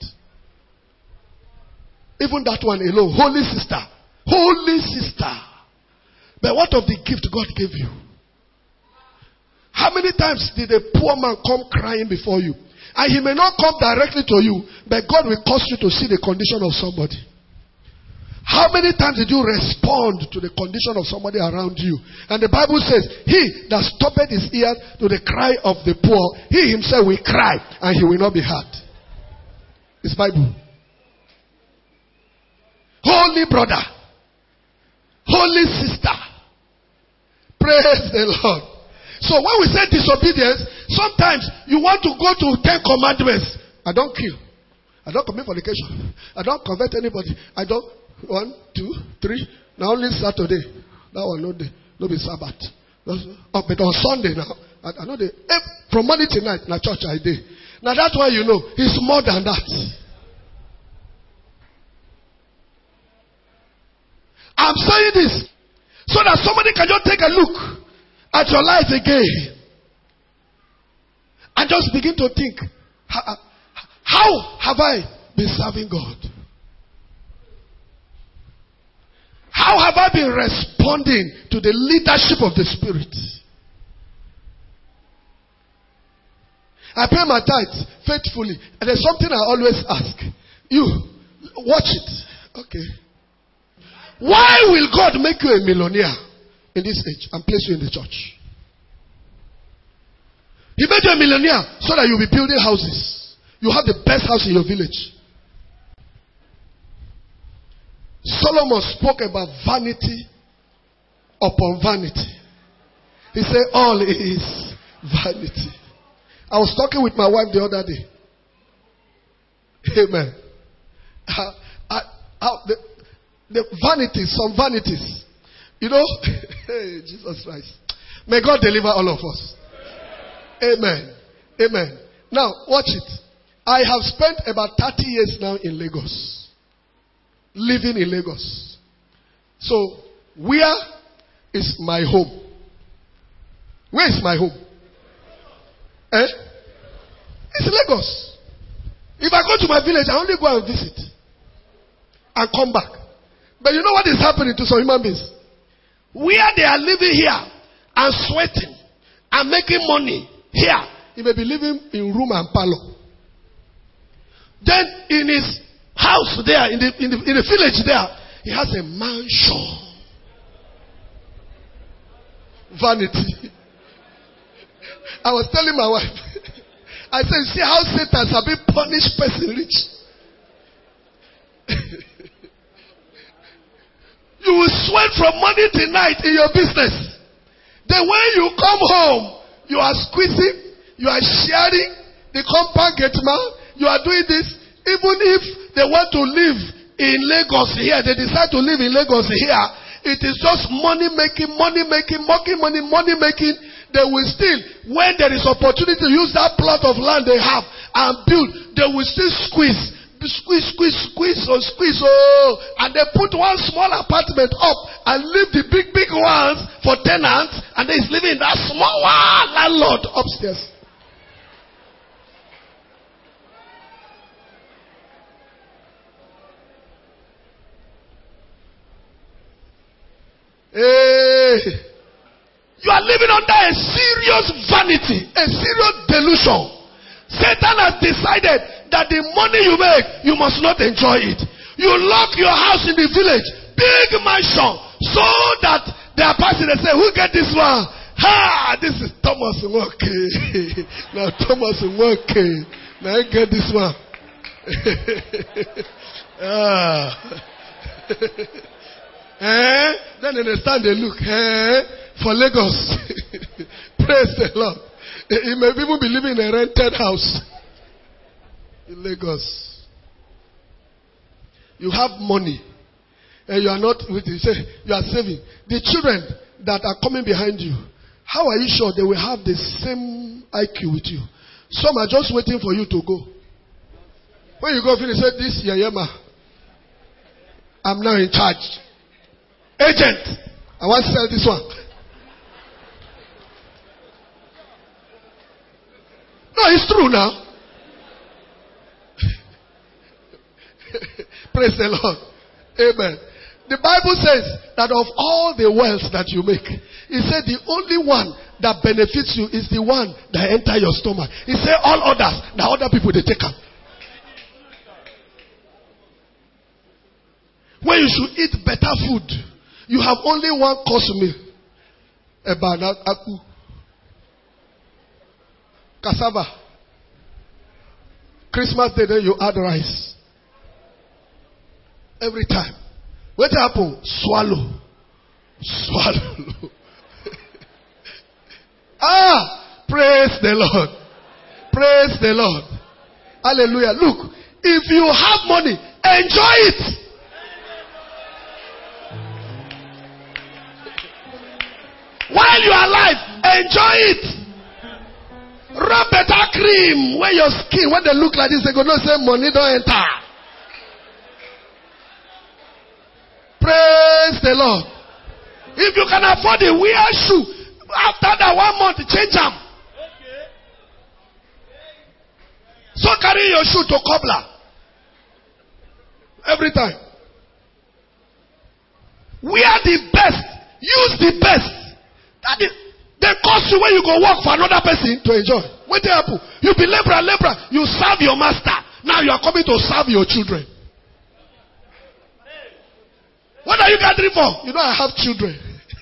Even that one alone, holy sister. Holy sister. But what of the gift God gave you? How many times did a poor man come crying before you? And he may not come directly to you, but God will cause you to see the condition of somebody. How many times did you respond to the condition of somebody around you? And the Bible says, he that stoppeth his ear to the cry of the poor, he himself will cry and he will not be heard. It's Bible. Holy brother, holy sister, praise the Lord. So when we say disobedience, sometimes you want to go to 10 commandments. I don't kill. I don't commit fornication. I don't convert anybody. I don't. 1, 2, 3. Now only Saturday. That one no day. No be Sabbath. Oh, but on Sunday now. I know the from Monday to night na church I did. Now that's why you know it's more than that. I'm saying this so that somebody can just take a look at your life again and just begin to think, how have I been serving God? How have I been responding to the leadership of the Spirit? I pay my tithes faithfully. And there's something I always ask. You, watch it. Okay. Why will God make you a millionaire in this age and place you in the church? He made you a millionaire so that you'll be building houses. You have the best house in your village. Solomon spoke about vanity upon vanity. He said, all is vanity. I was talking with my wife the other day. Amen. The vanities, some vanities. You know, hey, Jesus Christ. May God deliver all of us. Amen. Amen. Now, watch it. I have spent about 30 years now in Lagos. Living in Lagos. So, where is my home? Where is my home? It's Lagos. If I go to my village, I only go and visit. And come back. But you know what is happening to some human beings? Where they are living here and sweating and making money here, he may be living in room and parlor. Then in his house there, in the village there, he has a mansion. Vanity. I was telling my wife, I said, see how Satan has been punished person rich. You will sweat from morning to night in your business. Then when you come home, you are squeezing, you are sharing the compound gate man, you are doing this. Even if they want to live in Lagos here, they decide to live in Lagos here, it is just money making, money making. They will still, when there is opportunity to use that plot of land they have and build, they will still squeeze. And they put one small apartment up and leave the big ones for tenants, and they is living in that small one landlord upstairs. Hey. You are living under a serious vanity, a serious delusion. Satan has decided that the money you make, you must not enjoy it. You lock your house in the village, big mansion, so that they are passing and say, who get this one? Ha! This is Thomas Nwoke. Now Thomas Nwoke. Now I get this one. Then they stand, they look. For Lagos. Praise the Lord. He may even be living in a rented house in Lagos. You have money and you are not with it. Say you are saving. The children that are coming behind you, how are you sure they will have the same IQ with you? Some are just waiting for you to go. When you go finish, say this Yayama, I'm now in charge. Agent, I want to sell this one. No, it's true now. Praise the Lord. Amen. The Bible says that of all the wealth that you make, it said the only one that benefits you is the one that enter your stomach. He said all others, the other people they take up. When you should eat better food, you have only one course meal. Cassava. Christmas day, then you add rice. Every time. What happen? Swallow. Praise the Lord. Praise the Lord. Hallelujah. Look, if you have money, enjoy it. While you are alive, enjoy it. Rub better cream where your skin, when they look like this, they go no say money don't enter. Praise the Lord. If you can afford a wear shoe, after that 1 month, change them. So carry your shoe to cobbler. Every time. Wear the best. Use the best. That is, they cost you when you go work for another person to enjoy. What happen? You be laborer. You serve your master. Now you are coming to serve your children. What are you gathering for? You know I have children.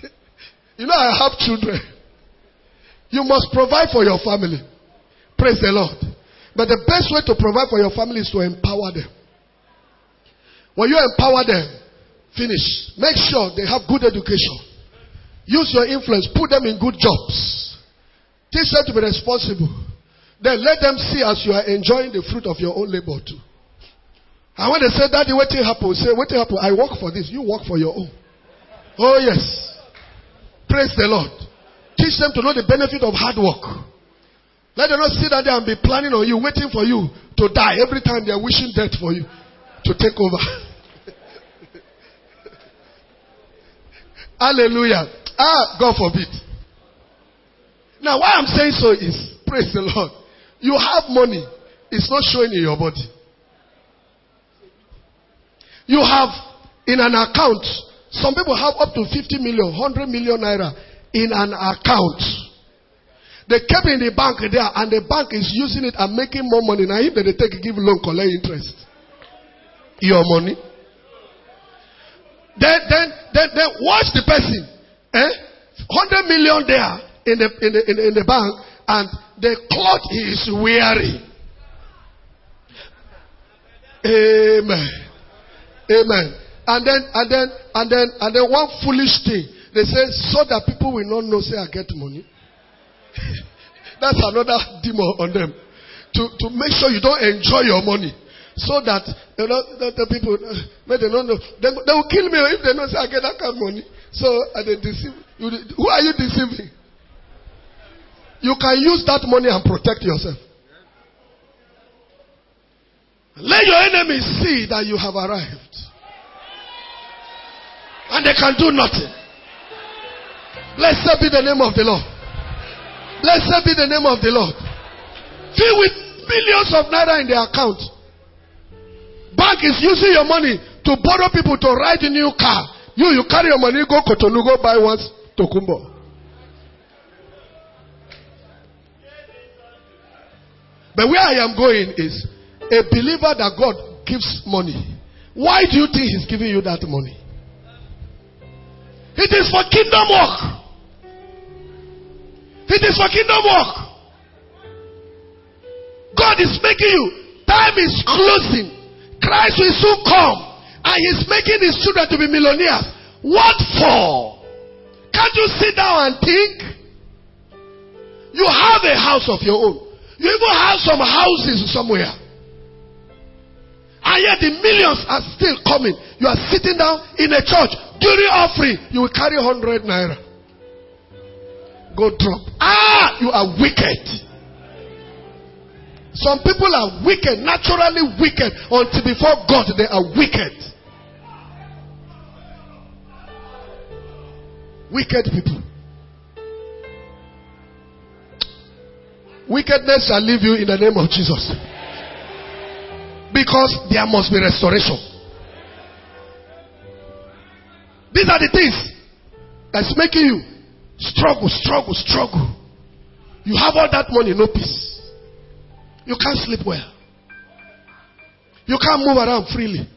You must provide for your family. Praise the Lord. But the best way to provide for your family is to empower them. When you empower them, finish. Make sure they have good education. Use your influence. Put them in good jobs. Teach them to be responsible. Then let them see as you are enjoying the fruit of your own labor too. And when they say, Daddy, what happened? Say, what happened? I work for this. You work for your own. Oh yes. Praise the Lord. Teach them to know the benefit of hard work. Let them not sit down there and be planning on you, waiting for you to die. Every time they are wishing death for you to take over. Hallelujah. God forbid. Now, why I'm saying so is, praise the Lord. You have money. It's not showing in your body. You have in an account. Some people have up to 50 million, 100 million naira in an account. They kept in the bank there, and the bank is using it and making more money. Now, if they take, give loan, collect interest. Your money. Then watch the person. 100 million there in the bank, and the cloth he is wearing. Amen. Amen. And then one foolish thing. They say, so that people will not know, say, I get money. That's another demon on them. To make sure you don't enjoy your money. So that the people, they don't know. They will kill me if they don't say, I get that kind of money. So they deceive. Who are you deceiving? You can use that money and protect yourself. Let your enemies see that you have arrived. And they can do nothing. Blessed be the name of the Lord. Blessed be the name of the Lord. Filled with millions of naira in their account. Bank is using your money to borrow people to ride a new car. You carry your money, go Cotonou, go buy one Tokumbo. But where I am going is, a believer that God gives money. Why do you think He's giving you that money? It is for kingdom work. It is for kingdom work. God is making you. Time is closing. Christ will soon come. And He's making His children to be millionaires. What for? Can't you sit down and think? You have a house of your own. You even have some houses somewhere. And yet the millions are still coming. You are sitting down in a church. During offering, you will carry 100 naira. Go drop. You are wicked. Some people are wicked, naturally wicked, until before God they are wicked. Wicked people. Wickedness shall leave you in the name of Jesus. Because there must be restoration. are the things that's making you struggle. You have all that money, no peace. You can't sleep well. You can't move around freely.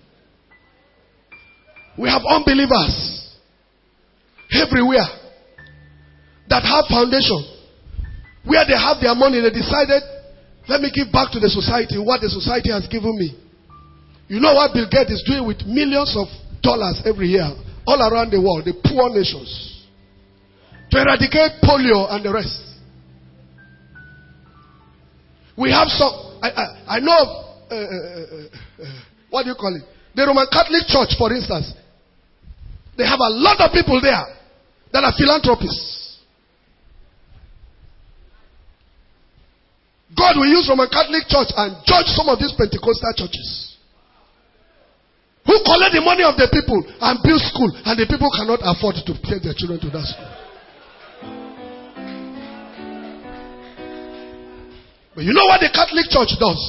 We have unbelievers everywhere that have foundation. Where they have their money, they decided, let me give back to the society what the society has given me. You know what Bill Gates is doing with millions of dollars every year all around the world, the poor nations, to eradicate polio and the rest. We have some, I know, what do you call it? The Roman Catholic Church, for instance. They have a lot of people there that are philanthropists. God will use Roman Catholic Church and judge some of these Pentecostal churches who collect the money of the people and build school, and the people cannot afford to take their children to that school. But you know what the Catholic Church does?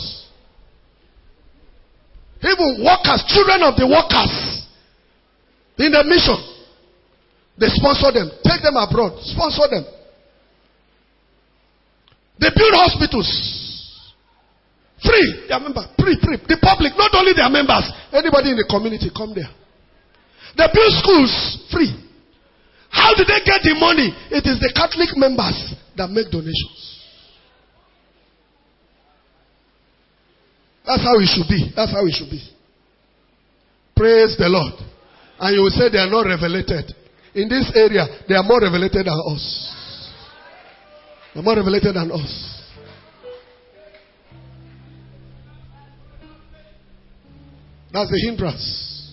Even workers, children of the workers in the mission, they sponsor them, take them abroad, sponsor them. They build hospitals. Free, their members, free. The public, not only their members, anybody in the community, come there. They build schools, free. How did they get the money? It is the Catholic members that make donations. That's how it should be. That's how it should be. Praise the Lord. And you will say they are not revelated. In this area, they are more revelated than us. They are more revelated than us. That's the hindrance.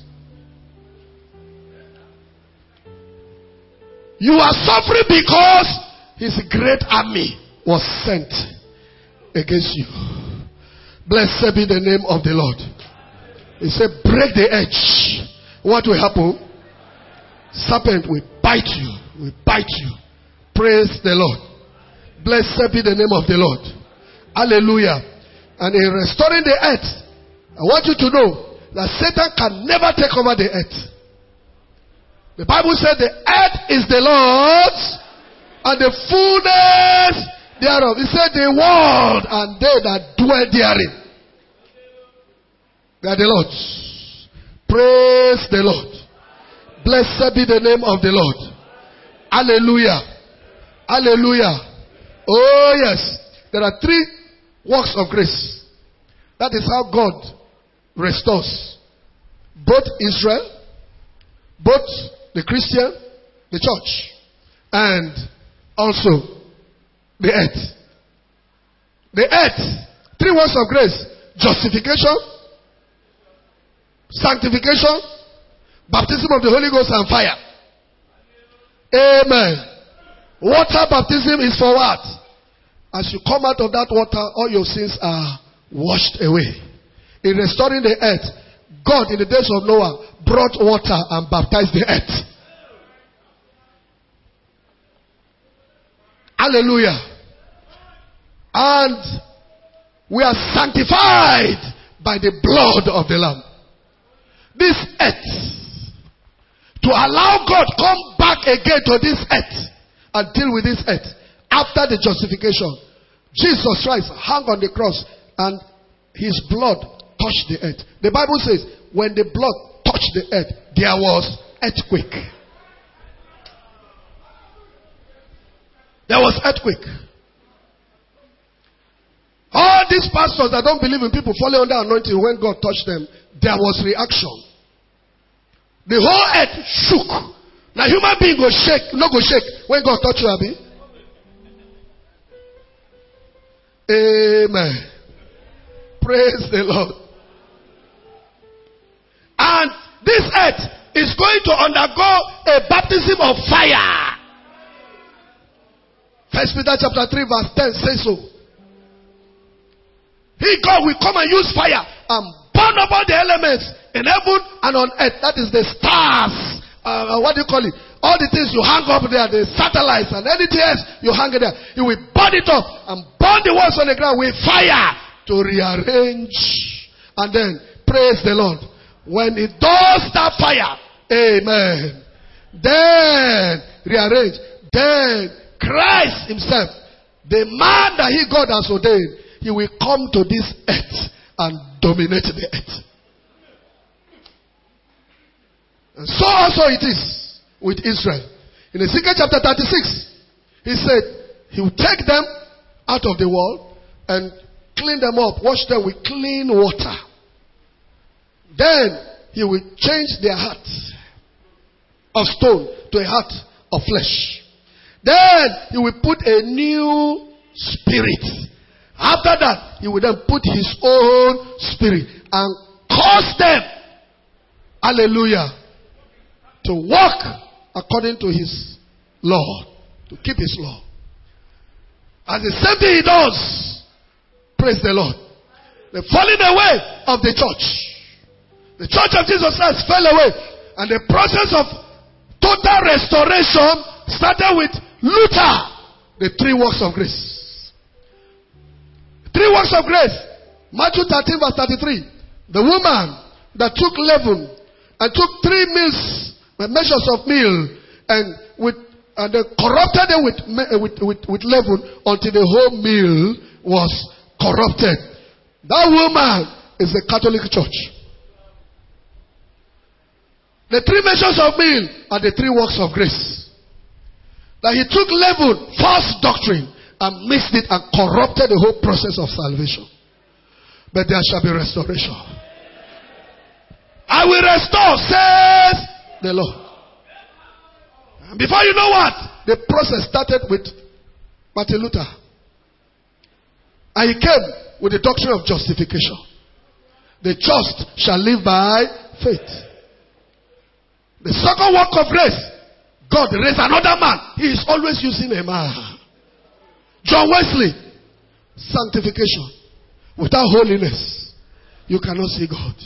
You are suffering because his great army was sent against you. Blessed be the name of the Lord. He said, break the edge. What will happen? Serpent will bite you. Will bite you. Praise the Lord. Blessed be the name of the Lord. Hallelujah. And in restoring the earth, I want you to know that Satan can never take over the earth. The Bible said the earth is the Lord's and the fullness thereof. It said the world and they that dwell therein. They are the Lord's. Praise the Lord. Blessed be the name of the Lord. Hallelujah. Hallelujah. Oh yes. There are 3 works of grace. That is how God restores both Israel, both the Christian, the church, and also the earth. The earth. 3 works of grace. Justification, sanctification, baptism of the Holy Ghost and fire. Amen. Water baptism is for what? As you come out of that water, all your sins are washed away. In restoring the earth, God in the days of Noah brought water and baptized the earth. Hallelujah. And we are sanctified by the blood of the Lamb. This earth, to allow God come back again to this earth and deal with this earth after the justification, Jesus Christ hung on the cross and his blood touched the earth. The Bible says when the blood touched the earth, there was earthquake. There was earthquake. All these pastors that don't believe in people falling under anointing, when God touched them, there was reaction. The whole earth shook. Now human being go shake, not go shake when God touch you, Abi. Amen. Praise the Lord. And this earth is going to undergo a baptism of fire. 1 Peter chapter 3 verse 10 says so. He, God, will come and use fire and burn up all the elements in heaven and on earth. That is the stars. What do you call it? All the things you hang up there, the satellites and anything else you hang it there. He will burn it up and burn the ones on the ground with fire to rearrange. And then, praise the Lord. When it does that fire, amen, Then rearrange. Then Christ himself, the man that God has ordained, he will come to this earth and dominate the earth. And so also it is with Israel. In Ezekiel chapter 36, he said he will take them out of the world and clean them up, wash them with clean water. Then he will change their heart of stone to a heart of flesh. Then he will put a new spirit. After that, he will then put his own spirit and cause them, hallelujah, to walk according to his law, to keep his law. And the same thing he does, praise the Lord, the falling away of the church. The church of Jesus Christ fell away, and the process of total restoration started with Luther, the three works of grace. Three works of grace. Matthew 13 verse 33. The woman that took leaven and took 3 measures of meal and they corrupted them with leaven until the whole meal was corrupted. That woman is the Catholic Church. The 3 measures of meal are the 3 works of grace. That he took leaven, false doctrine, and mixed it and corrupted the whole process of salvation. But there shall be restoration. I will restore, says the Lord. And before you know what, the process started with Martin Luther. And he came with the doctrine of justification. The just shall live by faith. The second work of grace, God raised another man. He is always using a man. John Wesley, sanctification. Without holiness, you cannot see God.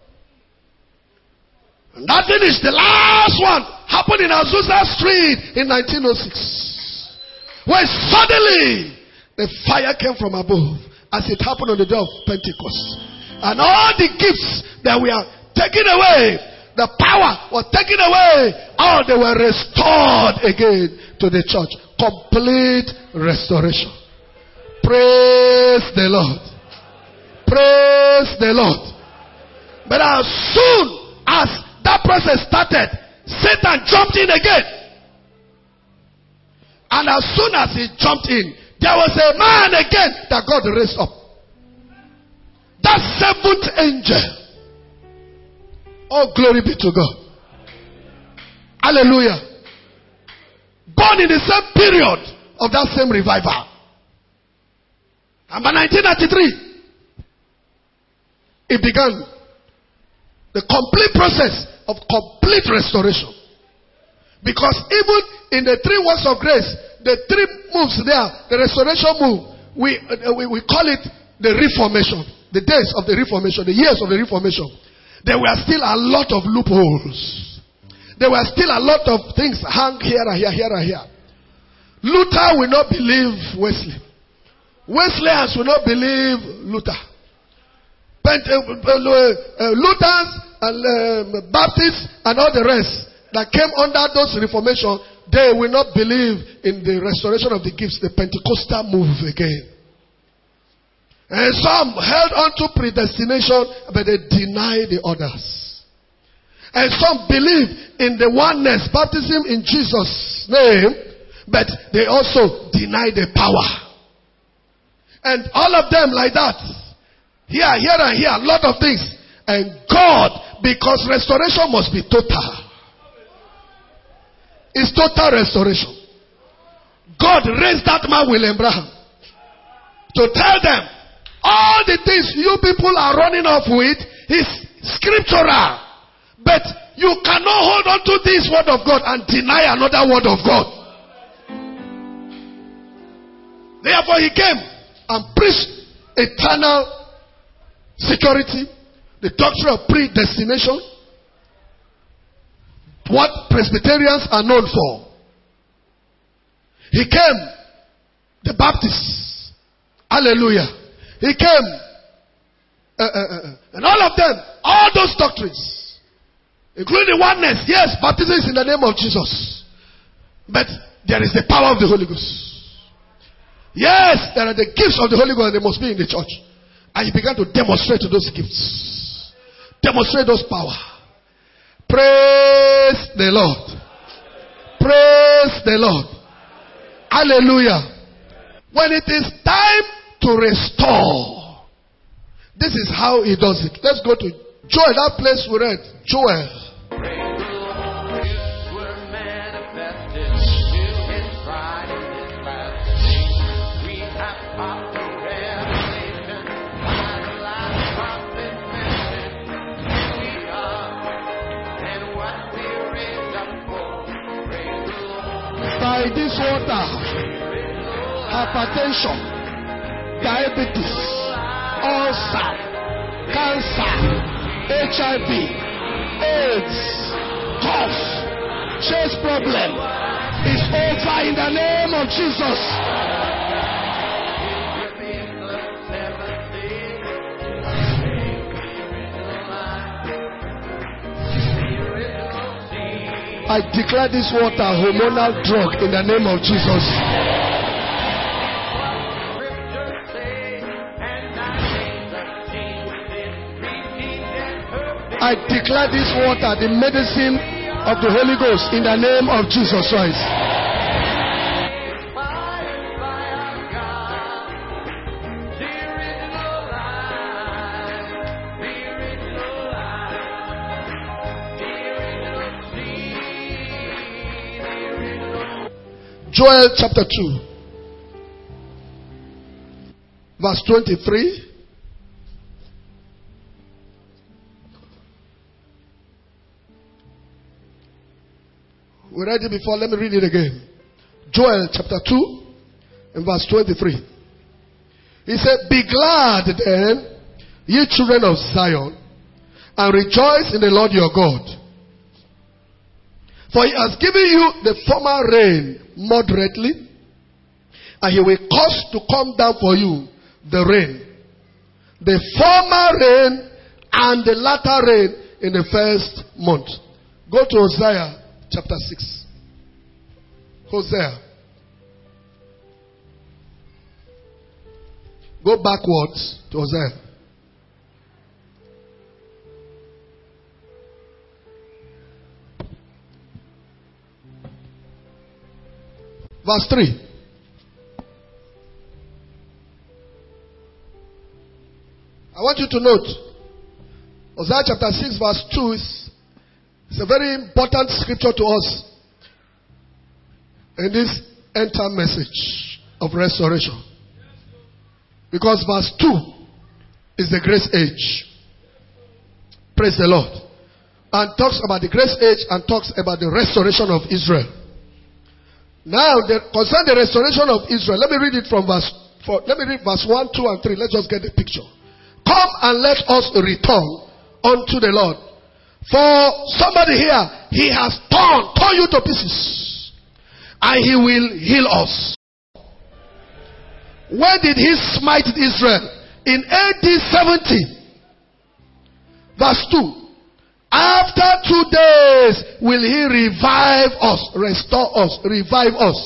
And that finished. The last one happened in Azusa Street in 1906. Where suddenly the fire came from above, as it happened on the day of Pentecost. And all the gifts that were taken away, the power was taken away. All they were restored again to the church. Complete restoration. Praise the Lord. Praise the Lord. But as soon as that process started, Satan jumped in again. And as soon as he jumped in, there was a man again that God raised up. That 7th angel. Oh, glory be to God. Hallelujah. Born in the same period of that same revival. And by 1993, it began the complete process of complete restoration. Because even in the 3 works of grace, the 3 moves there, the restoration move, we call it the Reformation. The days of the Reformation, the years of the Reformation. There were still a lot of loopholes. There were still a lot of things hung here and here, here and here. Luther will not believe Wesley. Wesleyans will not believe Luther. Lutherans and Baptists and all the rest that came under those Reformation, they will not believe in the restoration of the gifts, the Pentecostal move again. And some held on to predestination, but they deny the others. And some believe in the oneness, baptism in Jesus' name, but they also deny the power. And all of them like that. Here and here, a lot of things. And God, because restoration must be total. It's total restoration. God raised that man, William Branham, to tell them, all the things you people are running off with is scriptural. But you cannot hold on to this word of God and deny another word of God. Therefore he came and preached eternal security, the doctrine of predestination, what Presbyterians are known for. He came, the Baptists, hallelujah. He came, and all of them, all those doctrines, Including oneness. Yes, baptism is in the name of Jesus. But there is the power of the Holy Ghost. Yes, there are the gifts of the Holy Ghost. They must be in the church. And he began to demonstrate those gifts. Demonstrate those power. Praise the Lord. Praise the Lord. Hallelujah. When it is time to restore, this is how he does it. Let's go to Joel, that place we read. Joel. By this water, hypertension, diabetes, ulcer, cancer, HIV, AIDS, cough, chest problem is over in the name of Jesus. I declare this water hormonal drug in the name of Jesus. I declare this water the medicine of the Holy Ghost in the name of Jesus Christ. Joel chapter 2, verse 23. We read it before, let me read it again. Joel chapter 2, and verse 23. He said, "Be glad then, ye children of Zion, and rejoice in the Lord your God. For he has given you the former rain moderately, and he will cause to come down for you the rain, the former rain and the latter rain in the first month." Go to Hosea chapter 6. Hosea. Go backwards to Hosea. Verse 3. I want you to note, Hosea chapter 6 verse 2 is a very important scripture to us in this end time message of restoration. Because verse 2 is the grace age. Praise the Lord. And talks about the grace age and talks about the restoration of Israel. Now, concerning the restoration of Israel, let me read it from verse 4. Let me read verse 1, 2, and 3. Let's just get the picture. Come and let us return unto the Lord. For somebody here, he has torn you to pieces. And he will heal us. When did he smite Israel? In AD 70. Verse 2. After 2 days will he revive us, restore us, revive us.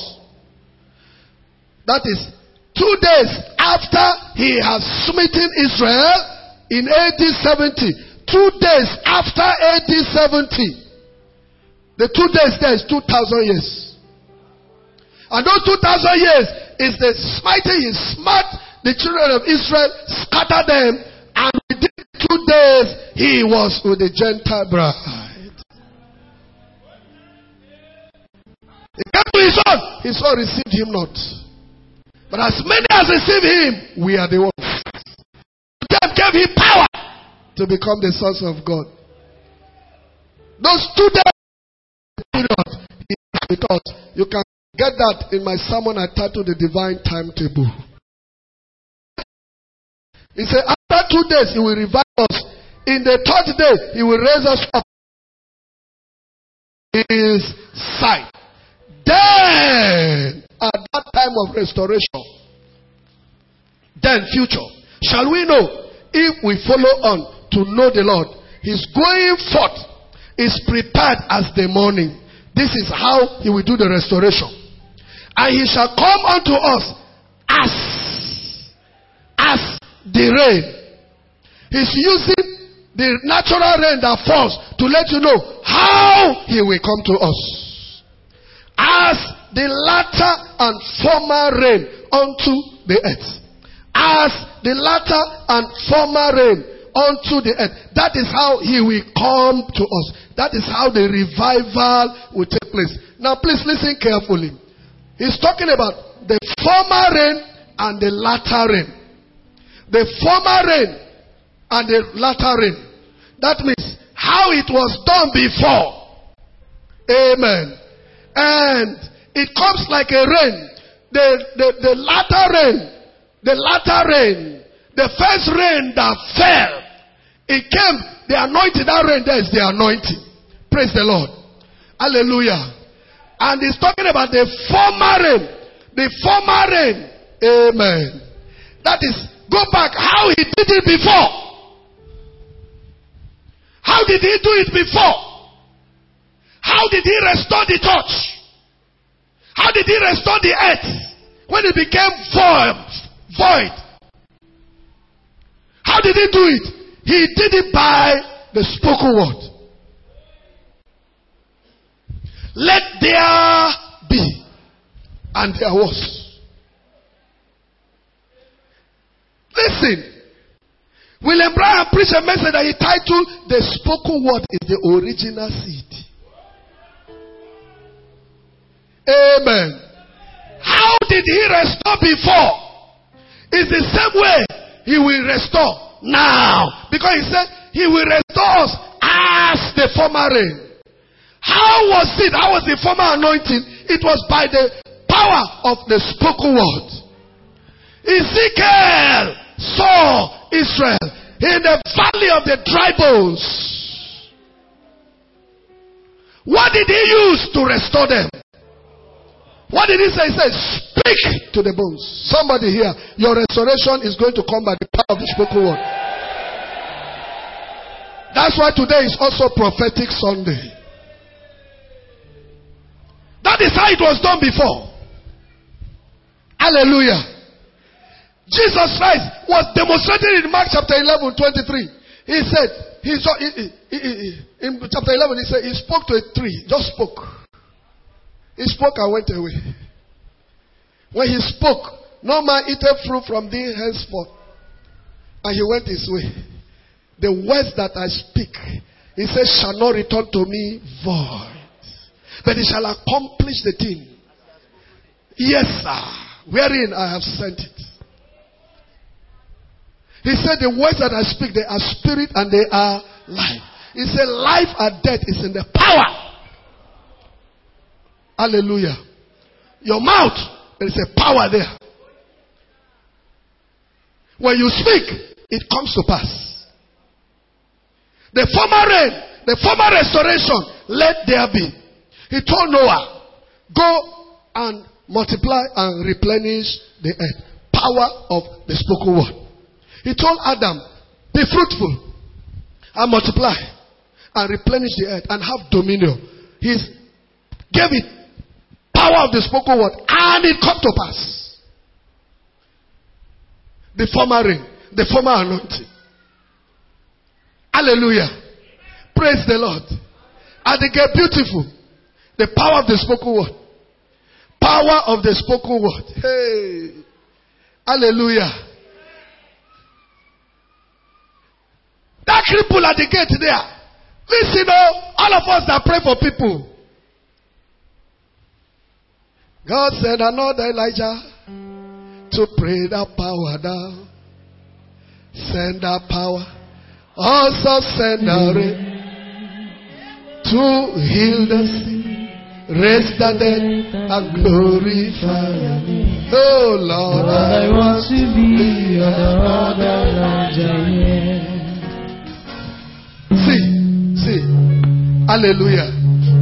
That is 2 days after he has smitten Israel in AD 70. 2 days after AD 70. The 2 days there is 2,000 years. And those 2,000 years is the smiting. He smote the children of Israel, scattered them, and within 2 days he was with the Gentile bride. He came to his own received him not. But as many as received him, we are the ones. God gave him power to become the sons of God. Those 2 days period, he is with us. You can get that in my sermon I titled The Divine Timetable. He said, after 2 days he will revive us. In the 3rd day he will raise us up in his sight. Then, at that time of restoration, then future, shall we know, if we follow on to know the Lord, he's going forth is prepared as the morning. This is how he will do the restoration. And he shall come unto us as the rain. He's using the natural rain that falls to let you know how he will come to us. As the latter and former rain unto the earth. As the latter and former rain unto the earth. That is how he will come to us. That is how the revival will take place. Now please listen carefully. He's talking about the former rain and the latter rain. The former rain and the latter rain. That means how it was done before. Amen. And it comes like a rain. The latter rain, the first rain that fell, it came, the anointing, that rain there is the anointing. Praise the Lord. Hallelujah. And he's talking about the former rain. The former rain. Amen. That is, go back how he did it before. How did he do it before? How did he restore the church? How did he restore the earth when it became void? How did he do it? He did it by the spoken word. Let there be, and there was. Listen, William Branham preached a message that he titled, "The Spoken Word is the Original Seed." Amen. How did he restore before? It's the same way he will restore now. Because he said he will restore us as the former rain. How was it? How was the former anointing? It was by the power of the spoken word. Ezekiel saw Israel in the valley of the dry bones. What did he use to restore them? What did he say? He said, speak to the bones. Somebody here, your restoration is going to come by the power of the spoken word. That's why today is also prophetic Sunday. That is how it was done before. Hallelujah. Jesus Christ was demonstrated in Mark chapter 11, 23. He said, in chapter 11, he said, he spoke to a tree. Just spoke. He spoke and went away. When he spoke, no man eateth fruit from thee henceforth. And he went his way. The words that I speak, he says, shall not return to me void, but it shall accomplish the thing. Yes, sir. Wherein I have sent it. He said, the words that I speak, they are spirit and they are life. He said, life and death is in the power. Hallelujah. Your mouth, there is a power there. When you speak, it comes to pass. The former rain, the former restoration, let there be. He told Noah, go and multiply and replenish the earth. Power of the spoken word. He told Adam, be fruitful and multiply and replenish the earth and have dominion. He gave it power of the spoken word and it come to pass. The former rain, the former anointing. Hallelujah. Praise the Lord. And they get beautiful. The power of the spoken word. Power of the spoken word. Hey. Hallelujah. That cripple at the gate there. Listen, all of us that pray for people. God sent another Elijah to pray that power down. Send that power. Also send a rain to heal the sick, raise the dead, and glorify me. Oh Lord, I want to be another Elijah. See, hallelujah.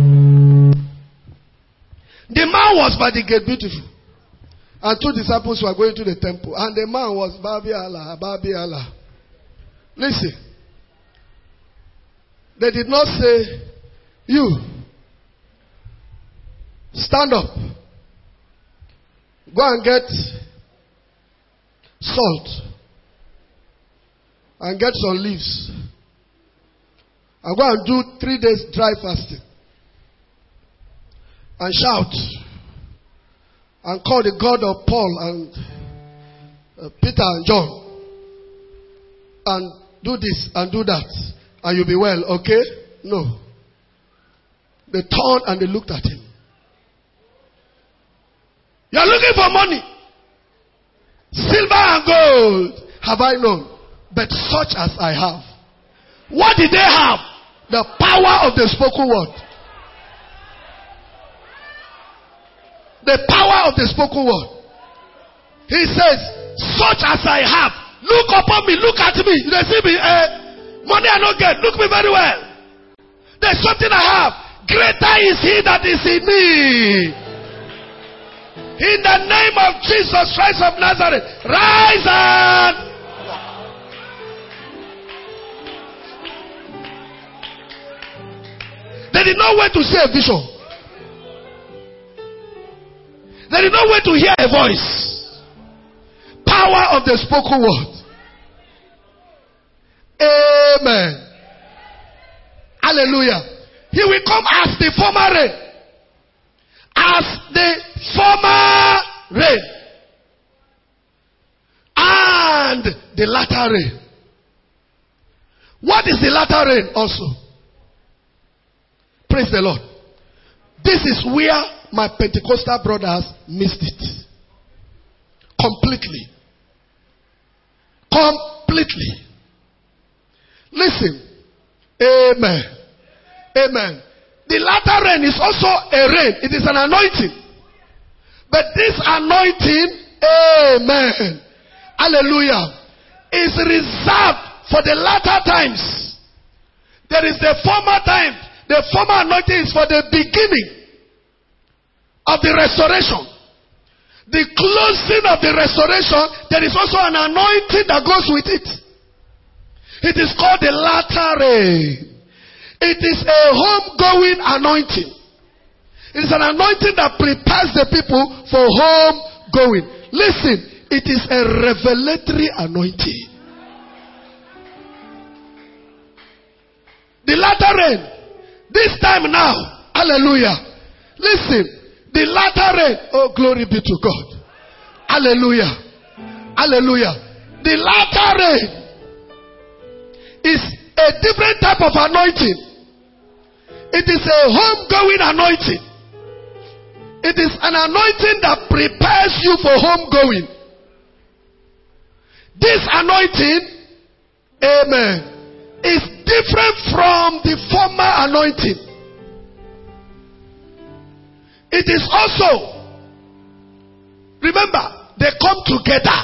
The man was by the gate beautiful. And two disciples were going to the temple. And the man was Babi Allah, Babi Allah. Listen. They did not say, You. Stand up. Go and get salt. And get some leaves. And go and do 3 days dry fasting. And shout. And call the God of Paul and Peter and John. And do this and do that. And you'll be well, okay? No. They turned and they looked at him. You are looking for money. Silver and gold have I known, but such as I have. What did they have? The power of the spoken word. The power of the spoken word. He says, such as I have. Look upon me, look at me. You see me, money I don't get. Look me very well. There's something I have. Greater is he that is in me. In the name of Jesus Christ of Nazareth, rise and they did not wait to see a vision. They did not wait to hear a voice. Power of the spoken word. Amen. Hallelujah. He will come as the former rain. As the former rain. And the latter rain. What is the latter rain also? Praise the Lord. This is where my Pentecostal brothers missed it. Completely. Completely. Listen. Amen. Amen. The latter rain is also a rain. It is an anointing. But this anointing, amen, hallelujah, is reserved for the latter times. There is the former time. The former anointing is for the beginning of the restoration. The closing of the restoration, there is also an anointing that goes with it. It is called the latter rain. It is a homegoing anointing. It is an anointing that prepares the people for homegoing. Listen, it is a revelatory anointing. The latter rain, this time now, hallelujah. Listen, the latter rain, oh glory be to God. Hallelujah. Hallelujah. The latter rain is a different type of anointing. It is a homegoing anointing. It is an anointing that prepares you for homegoing. This anointing, amen, is different from the former anointing. It is also, remember, they come together.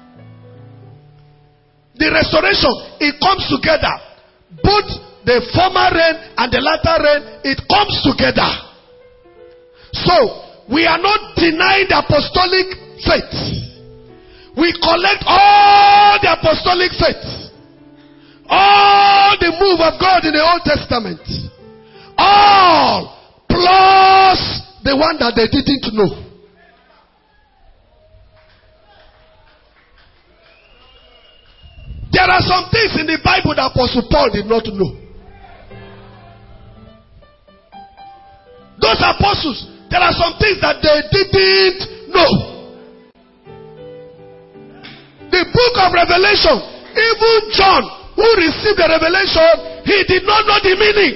The restoration, it comes together. Both the former rain and the latter rain, it comes together. So, we are not denying the apostolic faith. We collect all the apostolic faith. All the move of God in the Old Testament. All plus the one that they didn't know. There are some things in the Bible that Apostle Paul did not know. Those apostles, there are some things that they didn't know. The book of Revelation, even John, who received the revelation, he did not know the meaning.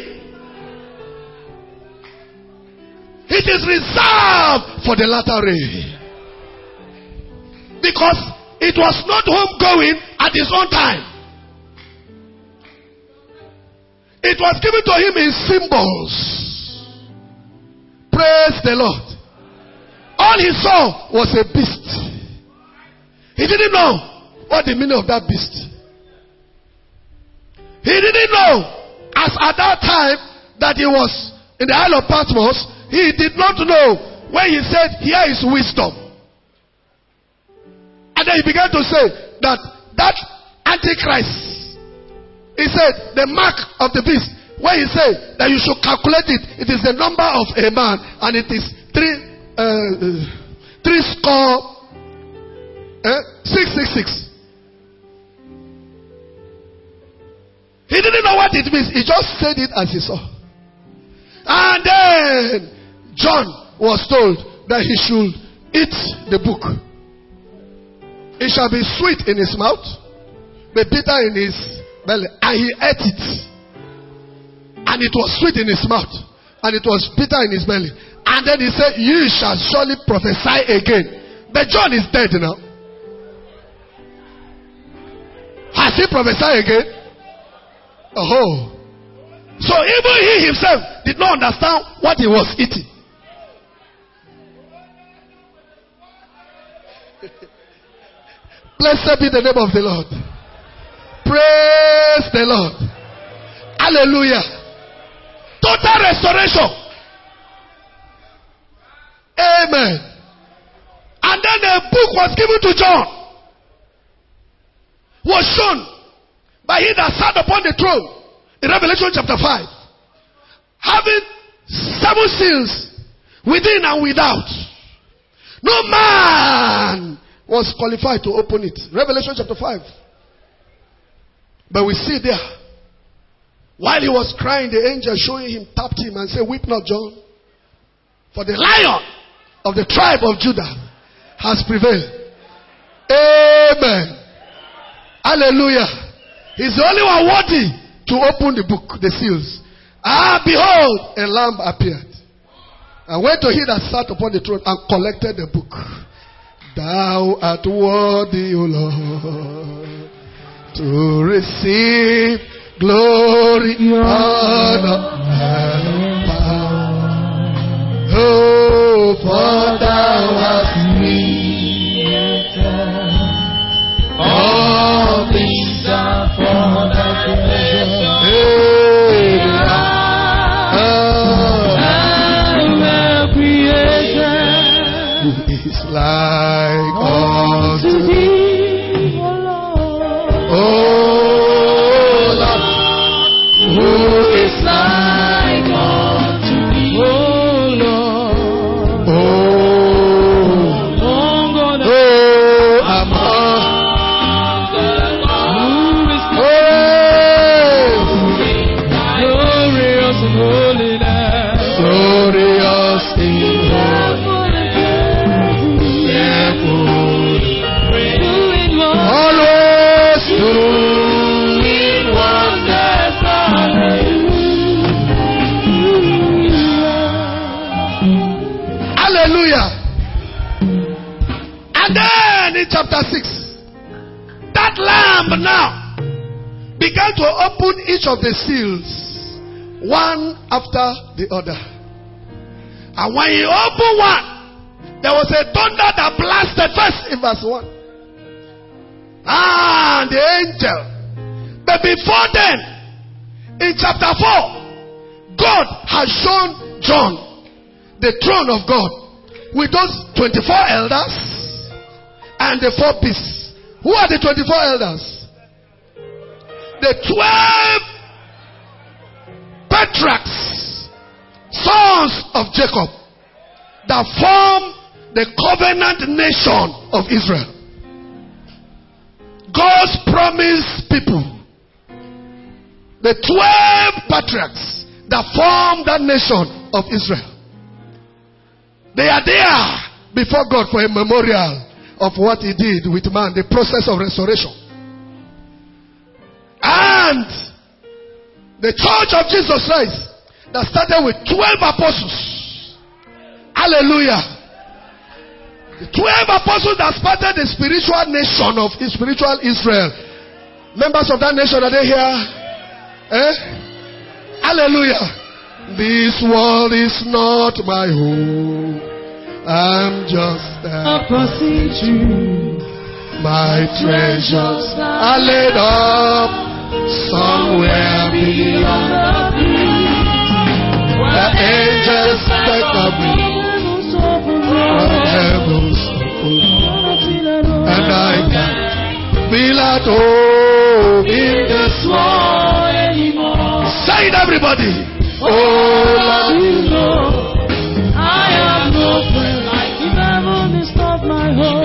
It is reserved for the latter rain. Because it was not homegoing at his own time. It was given to him in symbols. Praise the Lord. All he saw was a beast. He didn't know what the meaning of that beast. He didn't know, as at that time that he was in the Isle of Patmos, he did not know when he said, here is wisdom. And then he began to say that Antichrist, he said, the mark of the beast when he said that you should calculate it, it is the number of a man, and it is 666. He didn't know what it means. He just said it as he saw. And then John was told that he should eat the book. It shall be sweet in his mouth, but bitter in his belly. And he ate it. And it was sweet in his mouth, and it was bitter in his belly. And then he said, you shall surely prophesy again. But John is dead now. Has he prophesied again? Oh. So even he himself did not understand what he was eating. Blessed be the name of the Lord. Praise the Lord. Hallelujah. Total restoration. Amen. And then a book was given to John. Was shown by he that sat upon the throne in Revelation chapter 5. Having 7 seals within and without. No man was qualified to open it. Revelation chapter 5. But we see there, while he was crying, the angel showing him, tapped him and said, weep not, John, for the Lion of the tribe of Judah has prevailed. Amen. Hallelujah. He's the only one worthy to open the book, the seals. Behold, a lamb appeared, and went to he that sat upon the throne and collected the book. Thou art worthy, O Lord, to receive glory, honor, and power. Oh, for thou hast created all things are for thy pleasure. Who is like unto thee, O Lord? Who is like unto thee, O Lord? Glorious in holiness, glorious in always doing wonders. Hallelujah. And then in chapter 6, that lamb now began to open each of the seals, one after the other. And when he opened one, there was a thunder that blasted first in verse 1. And the angel. But before then, in chapter 4, God has shown John the throne of God with those 24 elders and the 4 beasts. Who are the 24 elders? The 12 patriarchs, sons of Jacob, that form the covenant nation of Israel. God's promised people. The 12 patriarchs that form that nation of Israel. They are there before God for a memorial of what he did with man, the process of restoration. And the church of Jesus Christ that started with 12 apostles. Hallelujah. The 12 apostles that started the spiritual nation of spiritual Israel. Members of that nation, are they here? Hallelujah. This world is not my home. I'm just a passing. My treasures are laid up somewhere beyond the sea, where angels take of me. Heavens and I can feel at home in this world anymore. Say it, everybody. Oh, Lord, you know I have no friend like you. Never disturbed my home.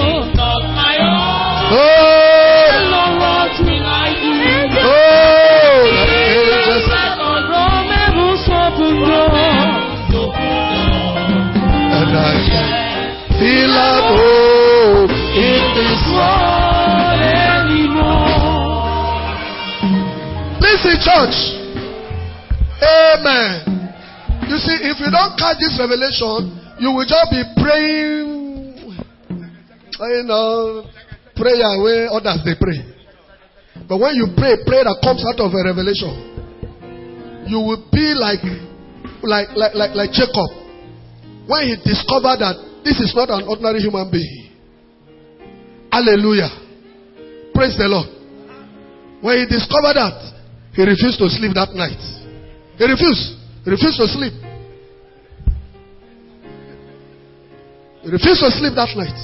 Oh, No one to like you. oh, Jesus. From heaven's open door. and I can feel at home in this World anymore. Listen, church. Amen. You see, if you don't catch this revelation, you will just be praying, prayer where others they pray. But when you pray, prayer that comes out of a revelation, you will be like Jacob, when he discovered that this is not an ordinary human being. Hallelujah. Praise the Lord. When he discovered that, he refused to sleep that night. He refused. He refused to sleep. He refused to sleep that night.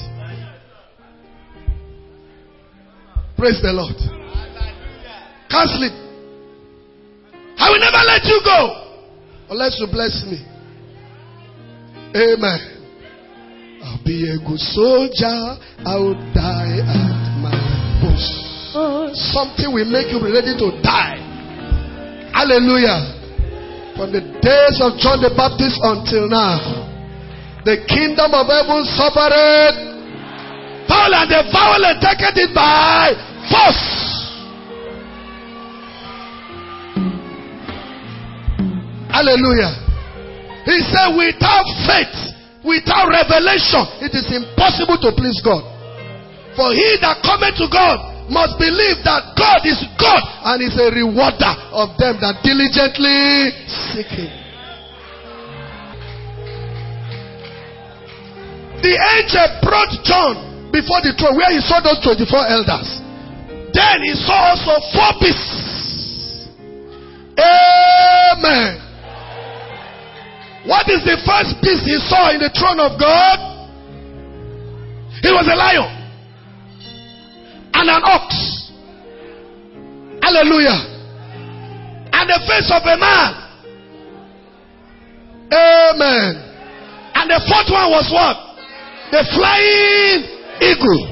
Praise the Lord. Can't sleep. I will never let you go unless you bless me. Amen. I'll be a good soldier. I will die at my post. Something will make you ready to die. Hallelujah. From the days of John the Baptist until now, the kingdom of heaven suffered violence, and the violent taketh it by force. Hallelujah. He said, without faith, without revelation, it is impossible to please God. For he that cometh to God must believe that God is God and is a rewarder of them that diligently seek him. The angel brought John before the throne where he saw those 24 elders. Then he saw also 4 beasts. Amen. What is the first beast he saw in the throne of God? It was a lion and an ox. Hallelujah. And the face of a man. Amen. And the 4th one was what? The flying eagle.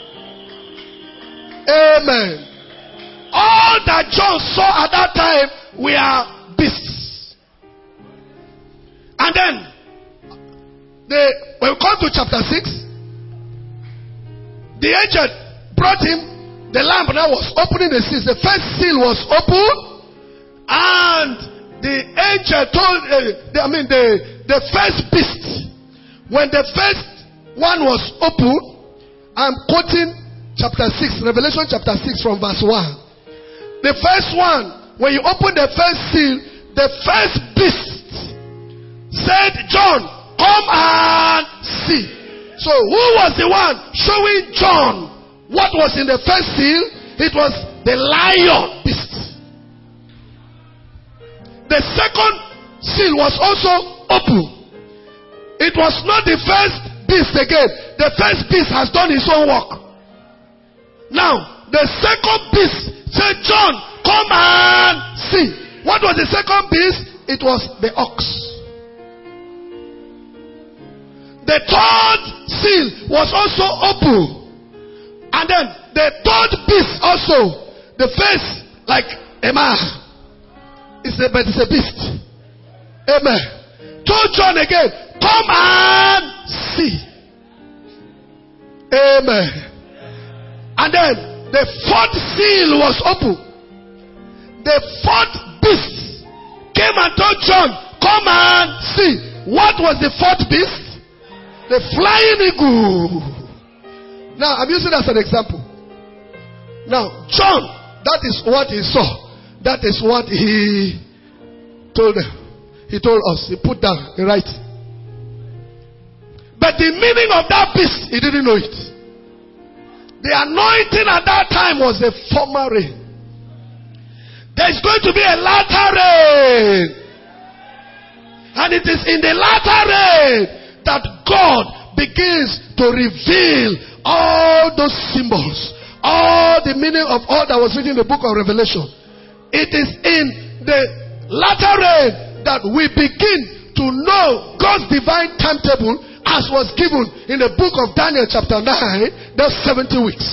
Amen. All that John saw at that time were beasts. And then when we come to chapter 6, the angel brought him the lamp that was opening the seals. The first seal was open, and the angel told the first beast, when the first one was open, I'm quoting chapter 6, Revelation chapter 6 from verse 1. The first one, when you open the first seal, the first beast said, John, come and see. So who was the one showing John what was in the first seal? It was the lion beast. The second seal was also open. It was not the first beast again. The first beast has done his own work. Now, the second beast said, John, come and see. What was the second beast? It was the ox. The third seal was also open. And then the third beast also, the face like a man. But it's a beast. Amen. Told John again, come and see. Amen. And then the 4th seal was open. The 4th beast came and told John, come and see. What was the 4th beast? The flying eagle. Now, I'm using that as an example. Now, John, that is what he saw. That is what he told them. He told us. He put down, he write. But the meaning of that beast, he didn't know it. The anointing at that time was a former rain. There's going to be a latter rain. And it is in the latter rain that God begins to reveal all those symbols, all the meaning of all that was written in the book of Revelation. It is in the Latter rain, that we begin to know God's divine timetable as was given in the book of Daniel chapter 9, that's 70 weeks.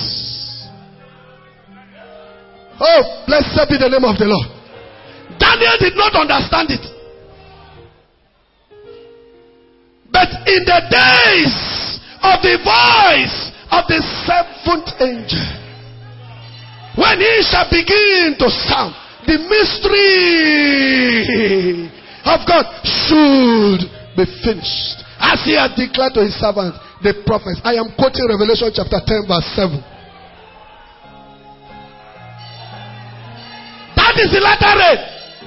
Oh, blessed be the name of the Lord. Daniel did not understand it. But in the days of the voice of the seventh angel, when he shall begin to sound, the mystery of God should be finished, as he had declared to his servants, the prophets. I am quoting Revelation chapter 10 verse 7. That is the latter rain.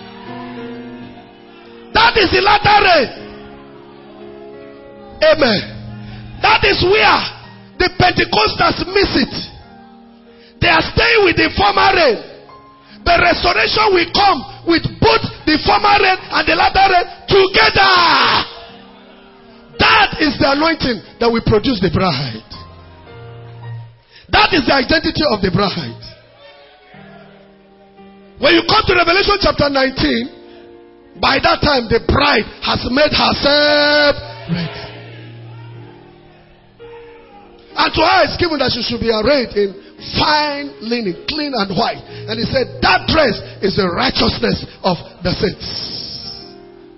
That is the latter rain. Amen. That is where the Pentecostals miss it. They are staying with the former rain. The restoration will come with both the former rain and the latter rain together. That is the anointing that will produce the bride. That is the identity of the bride. When you come to Revelation chapter 19, by that time the bride has made herself ready. And to her is given that she should be arrayed in fine linen, clean and white. And he said that dress is the righteousness of the saints.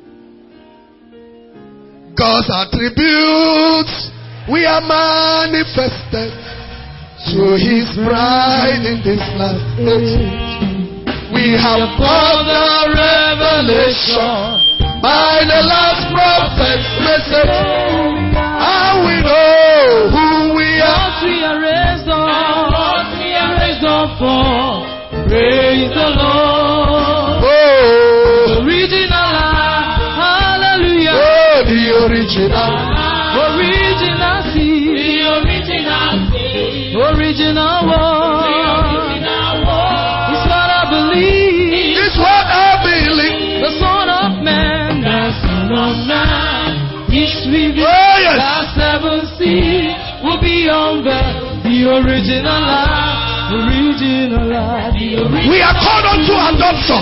God's attributes we are manifested to his bride in this last age. We have got the revelation by the last prophet's message, and we know who we are. We are raised up, we are raised up for. Praise the Lord. Oh, Original life, hallelujah. oh, the original. Original seed, the original seed, original word. It's what I believe. It's what I believe. The Son of Man, the Son of Man, is with you. Oh, yes. The seven seas will be on the original life, original life, the original. We are called unto adoption.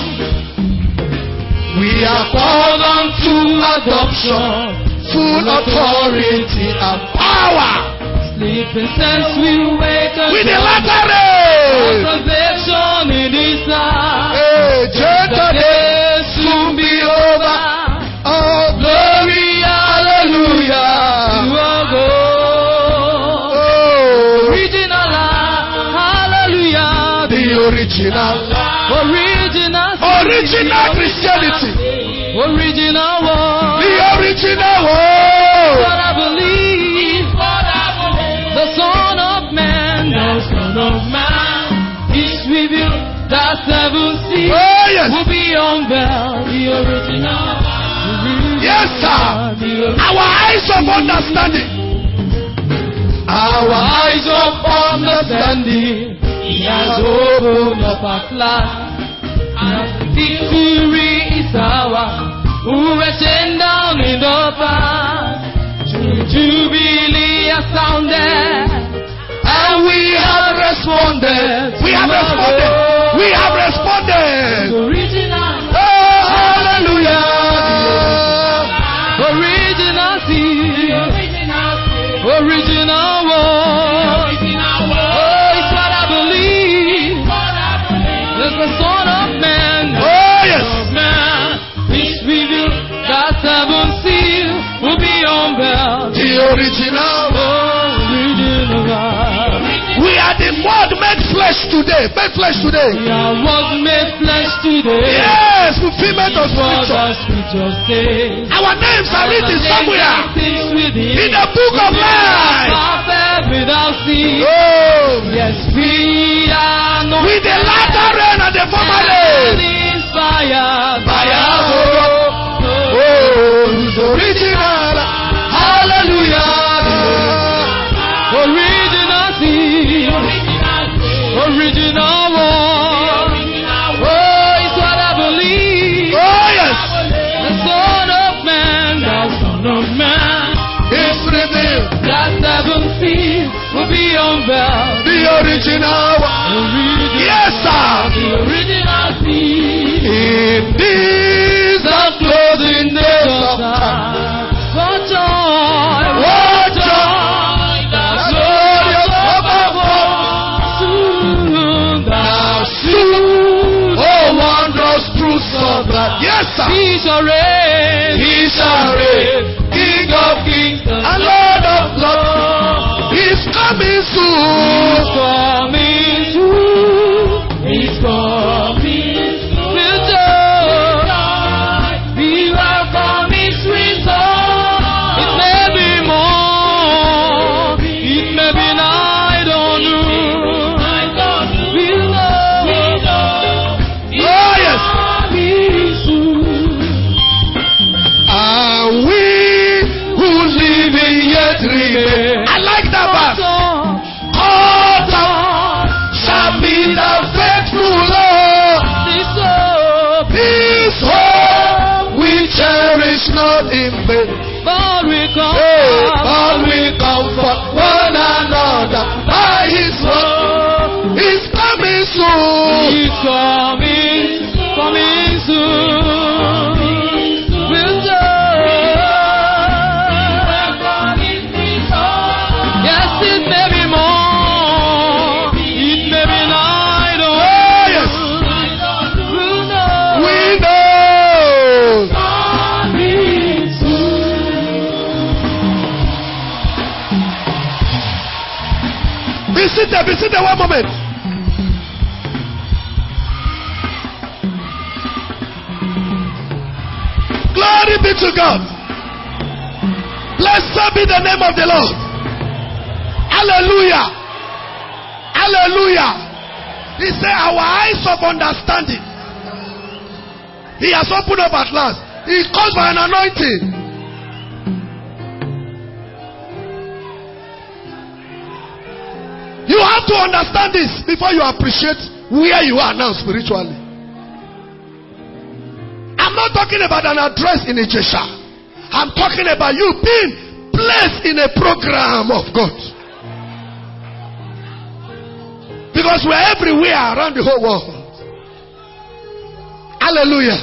We are called unto adoption. Full authority and power. Sleeping sense will wake us With the up. latter rain. Salvation in His heart. Hey, The gentle day days soon soon be be over. over. Oh, glory, hallelujah. You are God. Oh, Original life, hallelujah. the original. Original Christianity. Original word. The original What word. I believe. The Son of Man, the Son of Man is with you. The seven seas Oh, yes. will be unveiled. The original. Yes, sir. Our eyes of understanding. Our eyes of understanding, He has opened up at last. And victory is ours. Who were chained down in the past. Jubilee has sounded, and we have responded. We have responded. We have responded. Original, Oh, hallelujah. original seed, original word. Oh, it's what I believe. There's the Son of Man. Oh, yes. Man, peace with you. That seven seal will be unveiled. The original. Original. We are the word made flesh today. Made flesh today. We are what made flesh today. Yes, fulfillment of What scripture. the scripture says. Our names are written somewhere in the book of life. Perfect without sin. Oh, Yes, we are not. with the latter rain and the former rain. Inspired by our Oh, it's original. Hallelujah. original seed, original word. Oh, it's what I believe. Oh, yes. The Son of Man, the Son of Man, It's revealed. that seven seas will be unveiled. The original. Original, Yes, sir. the original seed. Indeed. Be seated, one moment. Glory be to God. Blessed be the name of the Lord. Hallelujah. Hallelujah. He said, our eyes of understanding, He has opened up at last. He calls for an anointing. You have to understand this before you appreciate where you are now spiritually. I'm not talking about an address in Ijesha. I'm talking about you being placed in a program of God. Because we're everywhere around the whole world. Hallelujah.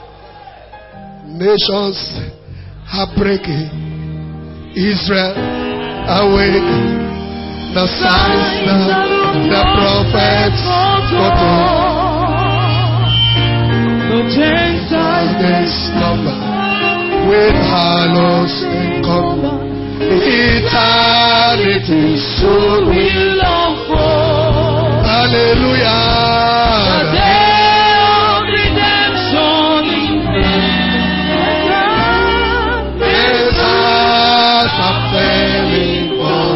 Nations are breaking. Israel awake. The signs that the prophets foretold. The Gentiles this number with hallows and come. Eternity soon will long for. Hallelujah. The day of redemption is near. Messers are failing on.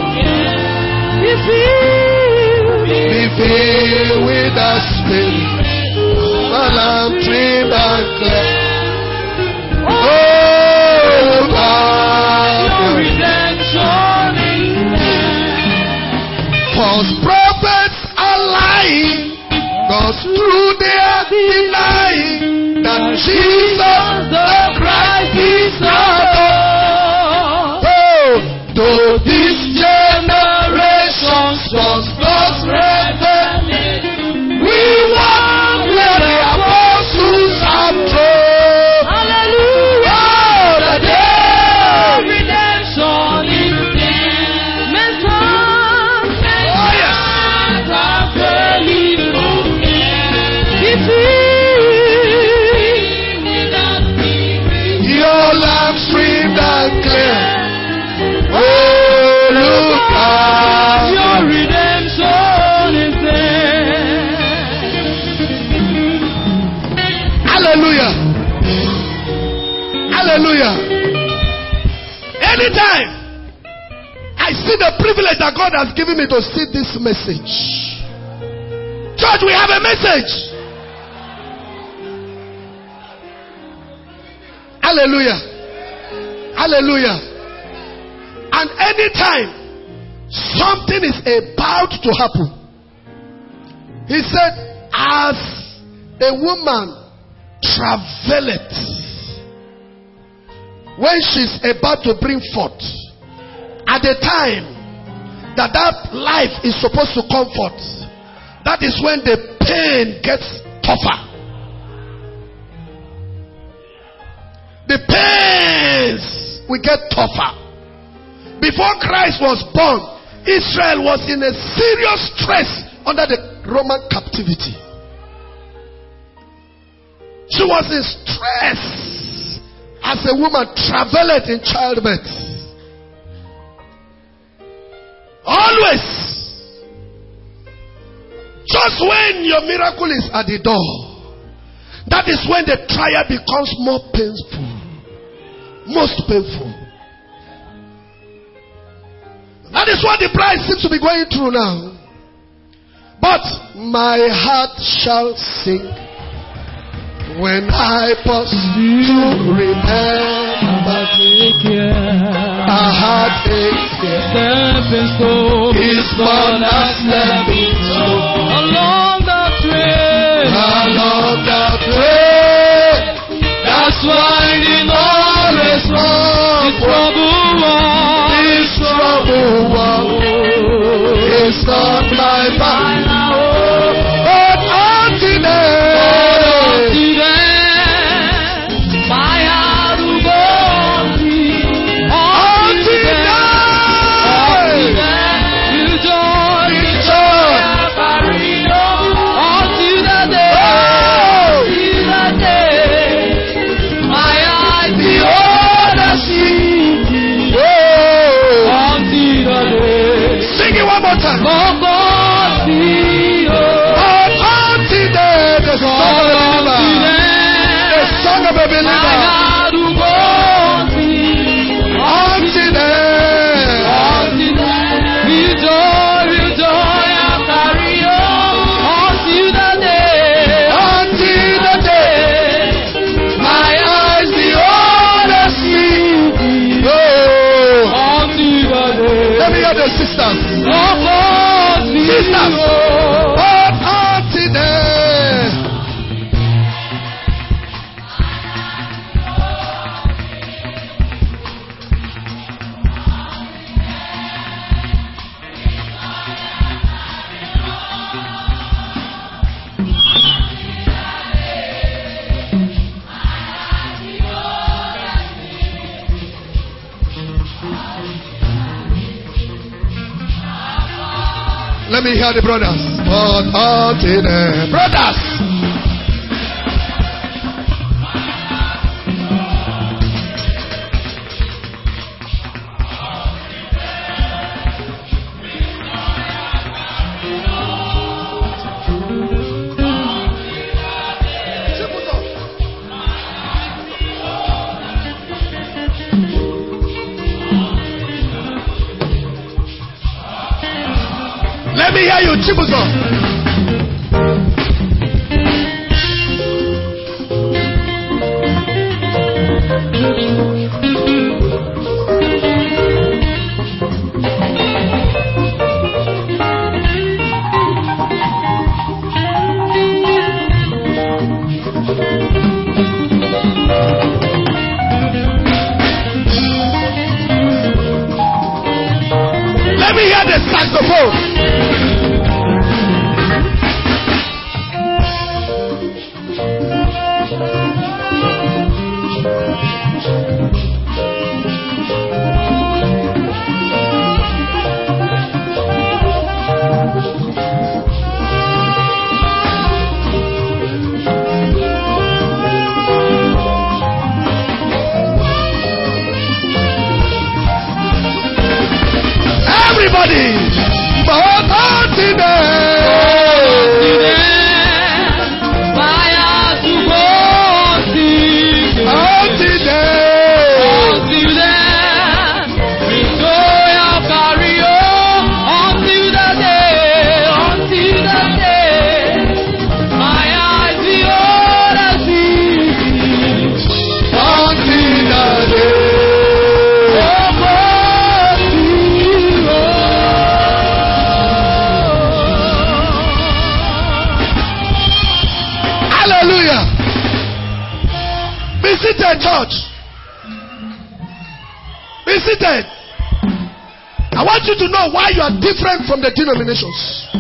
Be filled with the Spirit, Malam, trim and clear. Oh God, your redemption is near. False prophets are lying, cause through their denying that Jesus the Christ is our Lord. Oh, though this was God's revelation. We walk where the apostles have trod. Hallelujah. Oh, the day of redemption is near. Messers are failing on. Your lamp streamed and clear. Oh, look out. Your redemption is there. Hallelujah. Hallelujah. Anytime I see the privilege that God has given me to see this message. Church, we have a message. Hallelujah. Hallelujah. And anytime something is about to happen, He said, as a woman travaileth when she's about to bring forth, at the time that life is supposed to come forth, that is when the pain gets tougher. The pains will get tougher. Before Christ was born, Israel was in a serious stress under the Roman captivity. She was in stress as a woman travailed in childbirth. Always. Just when your miracle is at the door, that is when the trial becomes more painful. Most painful. That is what the bride seems to be going through now. But my heart shall sing when I pause to remember. A heartache is born as stepping stone along the trail. Along the trail. That's why in always wrong. This trouble one. It's not my final hope, but until then, my heart will go on until then, rejoice, the sisters. Oh, Sisters. Hold on to them. Let me hear the brothers. Hold on to them. Brothers. Let me hear you, Chibuzo. Let me hear the saxophone. Everybody, but on seated, church. Be seated. I want you to know why you are different from the denominations.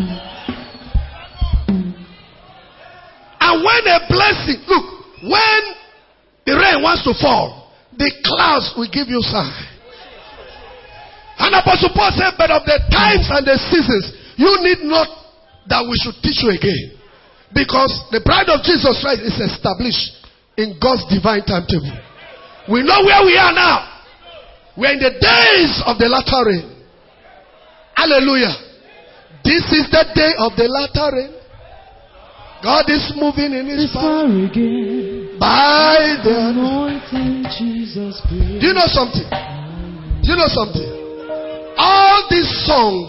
And when a blessing, look, when the rain wants to fall, the clouds will give you sign. And Apostle Paul said, but of the times and the seasons, you need not that we should teach you again. Because the bride of Jesus Christ is established in God's divine timetable. We know where we are now. We are in the days of the latter rain. Hallelujah. This is the day of the latter rain. God is moving in His power by the anointing Jesus. Do you know something? Do you know something? All these songs,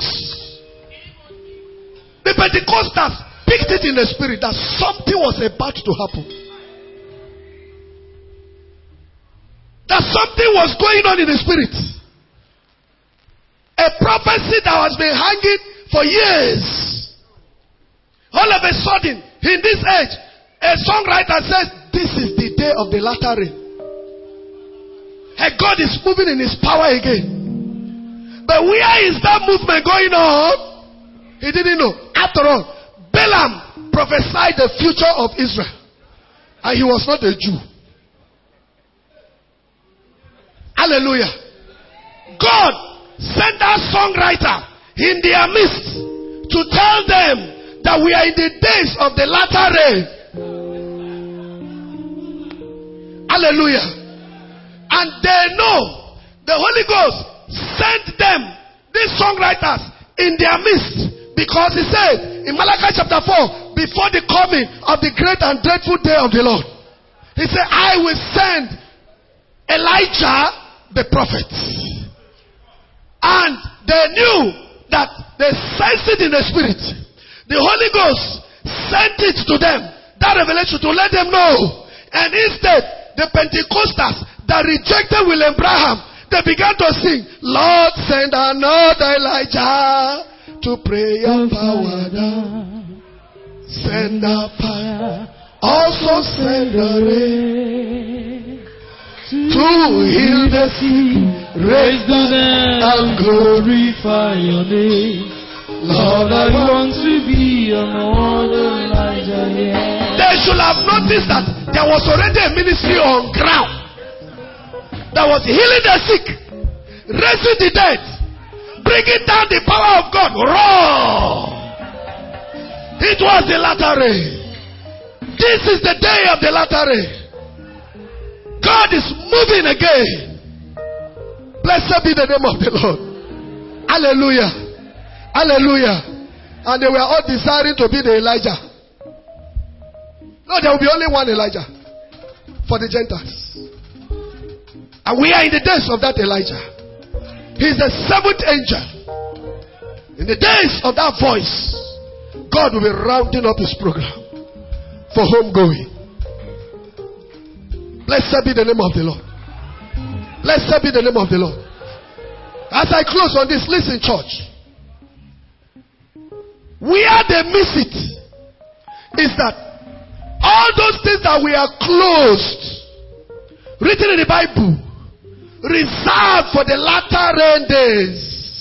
the Pentecostals picked it in the spirit that something was about to happen. That something was going on in the spirit. A prophecy that has been hanging for years. All of a sudden, in this age, a songwriter says, this is the day of the latter rain. And God is moving in His power again. But where is that movement going on? He didn't know. After all, Balaam prophesied the future of Israel. And he was not a Jew. Hallelujah. God sent that songwriter in their midst to tell them that we are in the days of the latter rain. Hallelujah. And they know the Holy Ghost sent them, these songwriters, in their midst, because He said in Malachi chapter 4, before the coming of the great and dreadful day of the Lord, He said, I will send Elijah the prophet. And they knew that they sensed it in the spirit. The Holy Ghost sent it to them, that revelation, to let them know. And instead, the Pentecostals that rejected William Branham, They began to sing, Lord, send another Elijah to pray your power down. Send a fire, also send a rain to heal the sick, raise the dead, and glorify your name. Lord, I want to be another Elijah. Yeah. They should have noticed that there was already a ministry on ground that was healing the sick, raising the dead, bringing down the power of God. Raw. It was the latter rain. This is the day of the latter rain. God is moving again. Blessed be the name of the Lord. Hallelujah. Hallelujah. And they were all desiring to be the Elijah. No, there will be only one Elijah for the Gentiles. And we are in the days of that Elijah. He is the seventh angel. In the days of that voice, God will be rounding up his program for homegoing. Blessed be the name of the Lord. Blessed be the name of the Lord. As I close on this, listen, church. Where they miss it is that all those things that we are closed, written in the Bible, reserved for the latter rain days.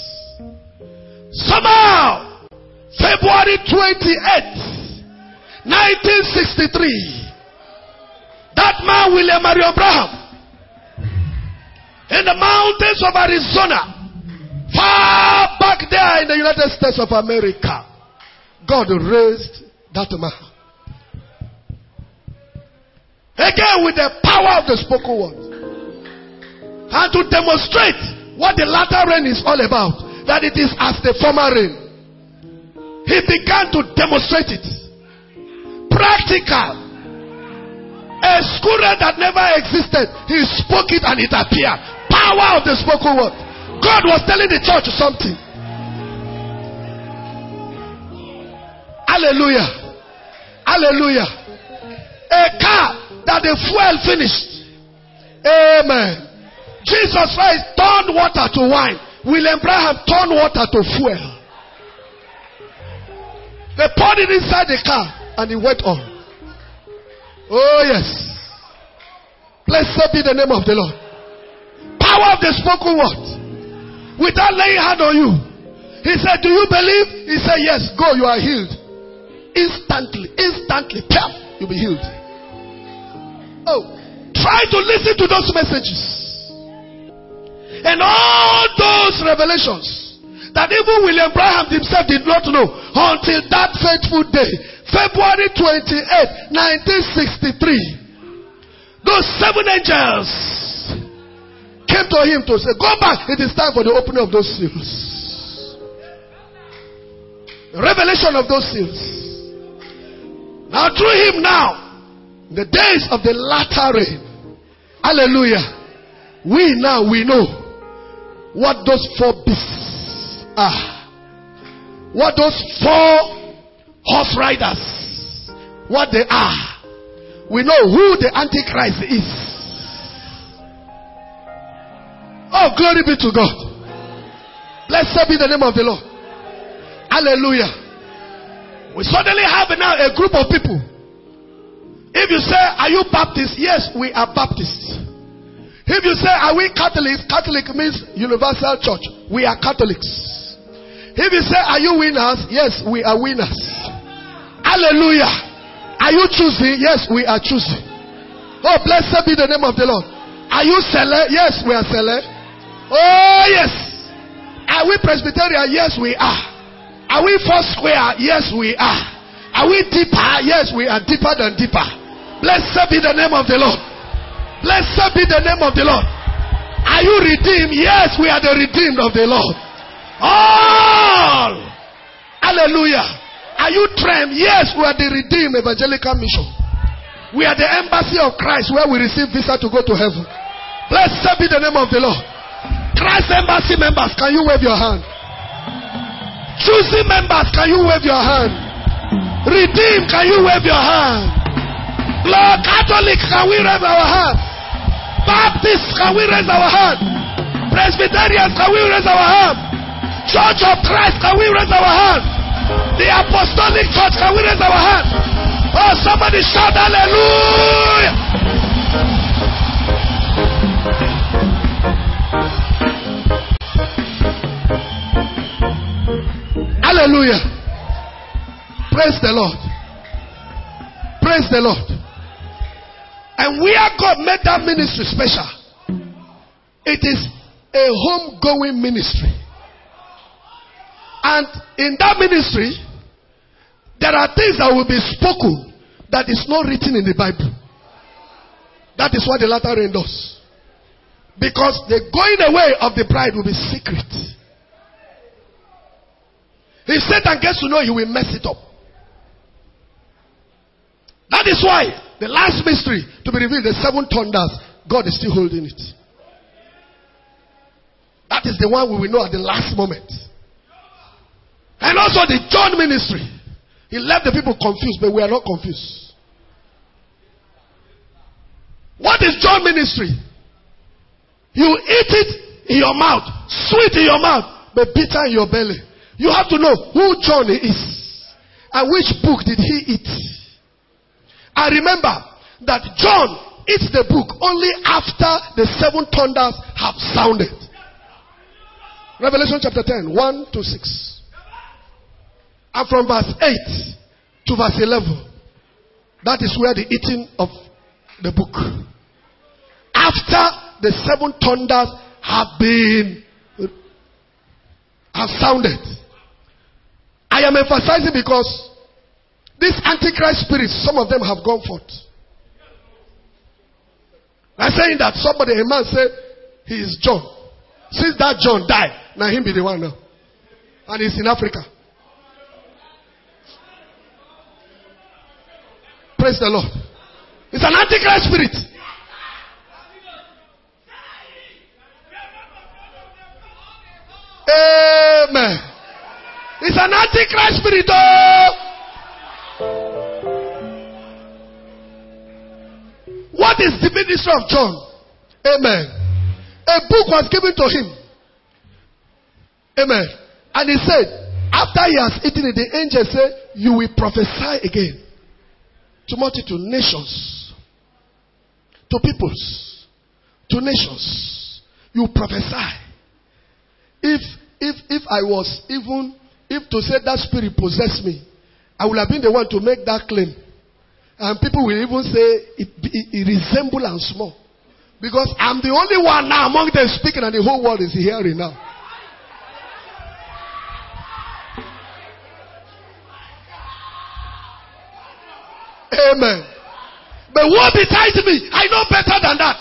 Somehow, February 28th, 1963, that man, William Marion Branham, in the mountains of Arizona, far back there in the United States of America, God raised that man. Again, with the power of the spoken word. And to demonstrate what the latter rain is all about, that it is as the former rain. He began to demonstrate it. Practical. A school rain that never existed. He spoke it and it appeared. Power of the spoken word. God was telling the church something. Hallelujah. Hallelujah. A car that the fuel finished. Amen. Jesus Christ turned water to wine. William Branham turned water to fuel. They poured it inside the car and it went on. Oh yes. Blessed be the name of the Lord. Power of the spoken word. Without laying hand on you. He said, do you believe? He said, yes, go, you are healed. Instantly, you'll be healed. Oh, try to listen to those messages. And all those revelations that even William Branham himself did not know until that fateful day, February 28, 1963. Those 7 angels came to him to say, go back, it is time for the opening of those seals. The revelation of those seals. Now through him now, in the days of the latter rain, hallelujah, we know what those 4 beasts are. What those 4 horse riders, what they are. We know who the Antichrist is. Oh, glory be to God. Blessed be the name of the Lord. Hallelujah. We suddenly have now a group of people. If you say, are you Baptist? Yes, we are Baptists. If you say, are we Catholics? Catholic means universal church. We are Catholics. If you say, are you winners? Yes, we are winners. Hallelujah. Are you choosing? Yes, we are choosing. Oh, blessed be the name of the Lord. Are you seller? Yes, we are seller. Oh, yes. Are we Presbyterian? Yes, we are. Are we Foursquare? Yes, we are. Are we deeper? Yes, we are deeper than deeper. Blessed be the name of the Lord. Blessed be the name of the Lord. Are you redeemed? Yes, we are the redeemed of the Lord. All. Hallelujah. Are you trained? Yes, we are the redeemed evangelical mission. We are the embassy of Christ where we receive visa to go to heaven. Blessed be the name of the Lord. Christ embassy members, can you wave your hand? Choosing members, can you wave your hand? Redeemed, can you wave your hand? Lord Catholic, can we raise our hand? Baptist, can we raise our hand? Presbyterians, can we raise our hand? Church of Christ, can we raise our hand? The Apostolic Church, can we raise our hand? Oh, somebody shout hallelujah! Hallelujah. Praise the Lord. Praise the Lord. And where God made that ministry special, it is a homegoing ministry. And in that ministry, there are things that will be spoken that is not written in the Bible. That is what the latter rain does. Because the going away of the bride will be secret. If Satan gets to know, he will mess it up. That is why the last mystery to be revealed, the 7 thunders, God is still holding it. That is the one we will know at the last moment. And also the John ministry. He left the people confused, but we are not confused. What is John ministry? You eat it in your mouth, sweet in your mouth, but bitter in your belly. You have to know who John is and which book did he eat. I remember that John eats the book only after the 7 thunders have sounded. Revelation chapter 10, 1 to 6. And from verse 8 to verse 11, that is where the eating of the book. After the 7 thunders have sounded. I am emphasizing because these antichrist spirits, some of them have gone forth. I'm saying that a man said he is John. Since that John died, now him be the one now. And he's in Africa. Praise the Lord. It's an antichrist spirit. Amen. It's an antichrist spirit. What is the ministry of John? Amen. A book was given to him. Amen. And he said, after he has eaten it, the angel said, you will prophesy again. To multitude, nations, to peoples, to nations. You prophesy. If I was if to say that spirit possessed me, I would have been the one to make that claim. And people will even say it resembles and small. Because I'm the only one now among them speaking and the whole world is hearing now. Amen. But what betides me? I know better than that.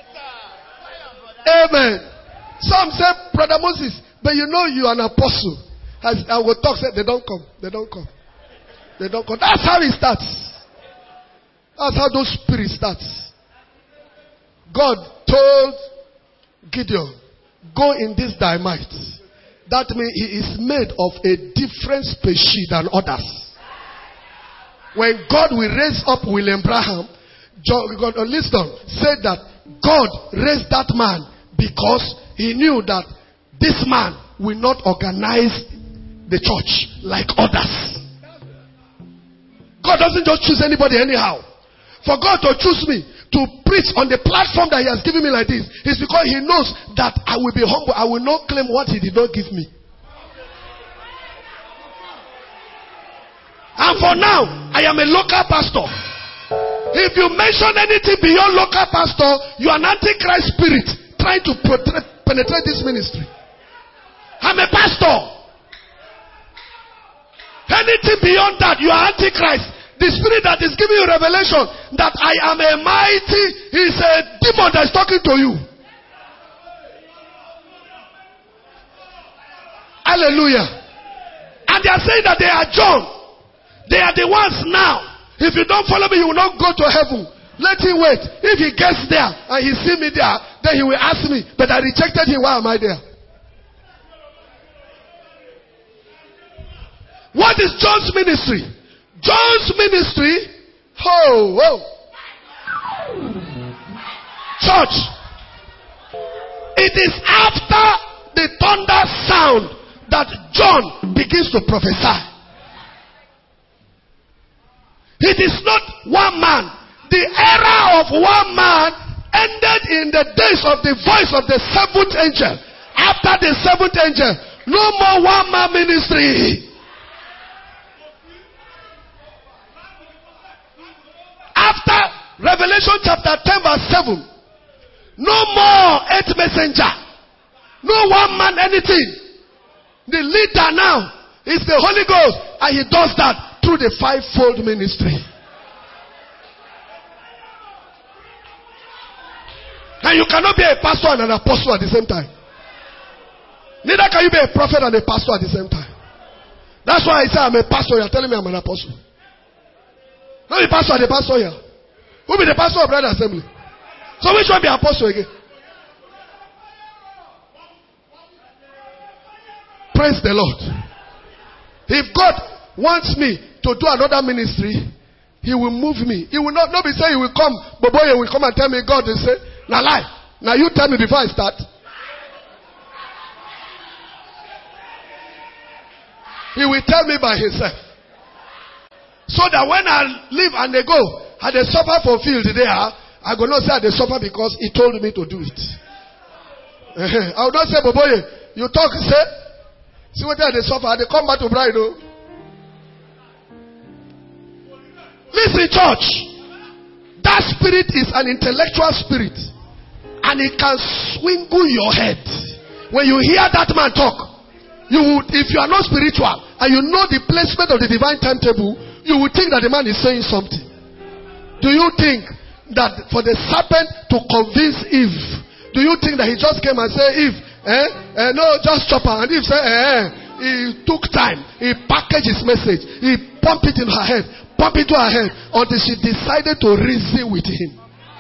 Amen. Some say, Brother Moses, but you know you are an apostle. As I will talk, say, they don't come. They don't come. They don't come. That's how it starts. That's how those spirits start. God told Gideon, go in this thy might. That means he is made of a different species than others. When God will raise up William Branham, God said that God raised that man because he knew that this man will not organize the church like others. God doesn't just choose anybody anyhow. For God to choose me to preach on the platform that he has given me like this is because he knows that I will be humble. I will not claim what he did not give me. And for now, I am a local pastor. If you mention anything beyond local pastor, you are an antichrist spirit trying to penetrate this ministry. I'm a pastor. Anything beyond that, you are antichrist. The spirit that is giving you revelation that I am a mighty is a demon that is talking to you. Hallelujah. And they are saying that they are John. They are the ones now. If you don't follow me, you will not go to heaven. Let him wait. If he gets there and he see me there, then he will ask me, but I rejected him. Why am I there? What is John's ministry? John's ministry, church. It is after the thunder sound that John begins to prophesy. It is not one man. The era of one man ended in the days of the voice of the seventh angel. After the seventh angel, no more one man ministry. After Revelation chapter 10 verse 7, no more 8 messenger. No one man anything. The leader now is the Holy Ghost, and he does that through the fivefold ministry. And you cannot be a pastor and an apostle at the same time. Neither can you be a prophet and a pastor at the same time. That's why I say I'm a pastor. You're telling me I'm an apostle. Not the pastor, the pastor here. Who be the pastor of Brother Assembly? So which one be apostle again? Praise the Lord. If God wants me to do another ministry, He will move me. He will not be saying He will come. Boboye will come and tell me, God will say, now lie. Now you tell me before I start. He will tell me by Himself. So that when I leave and they go, and they suffer for field there, I will not say they suffer because He told me to do it. I will not say, Boboye, you talk, say, see what they suffer, they come back to bride. Oh. Listen, church. That spirit is an intellectual spirit. And it can swingle your head. When you hear that man talk, you would, if you are not spiritual and you know the placement of the divine timetable, you would think that the man is saying something. Do you think that for the serpent to convince Eve, do you think that he just came and said, Eve, no, just chop her? And Eve said, he took time. He packaged his message. He pumped it in her head. Pumped it to her head until she decided to reason with him.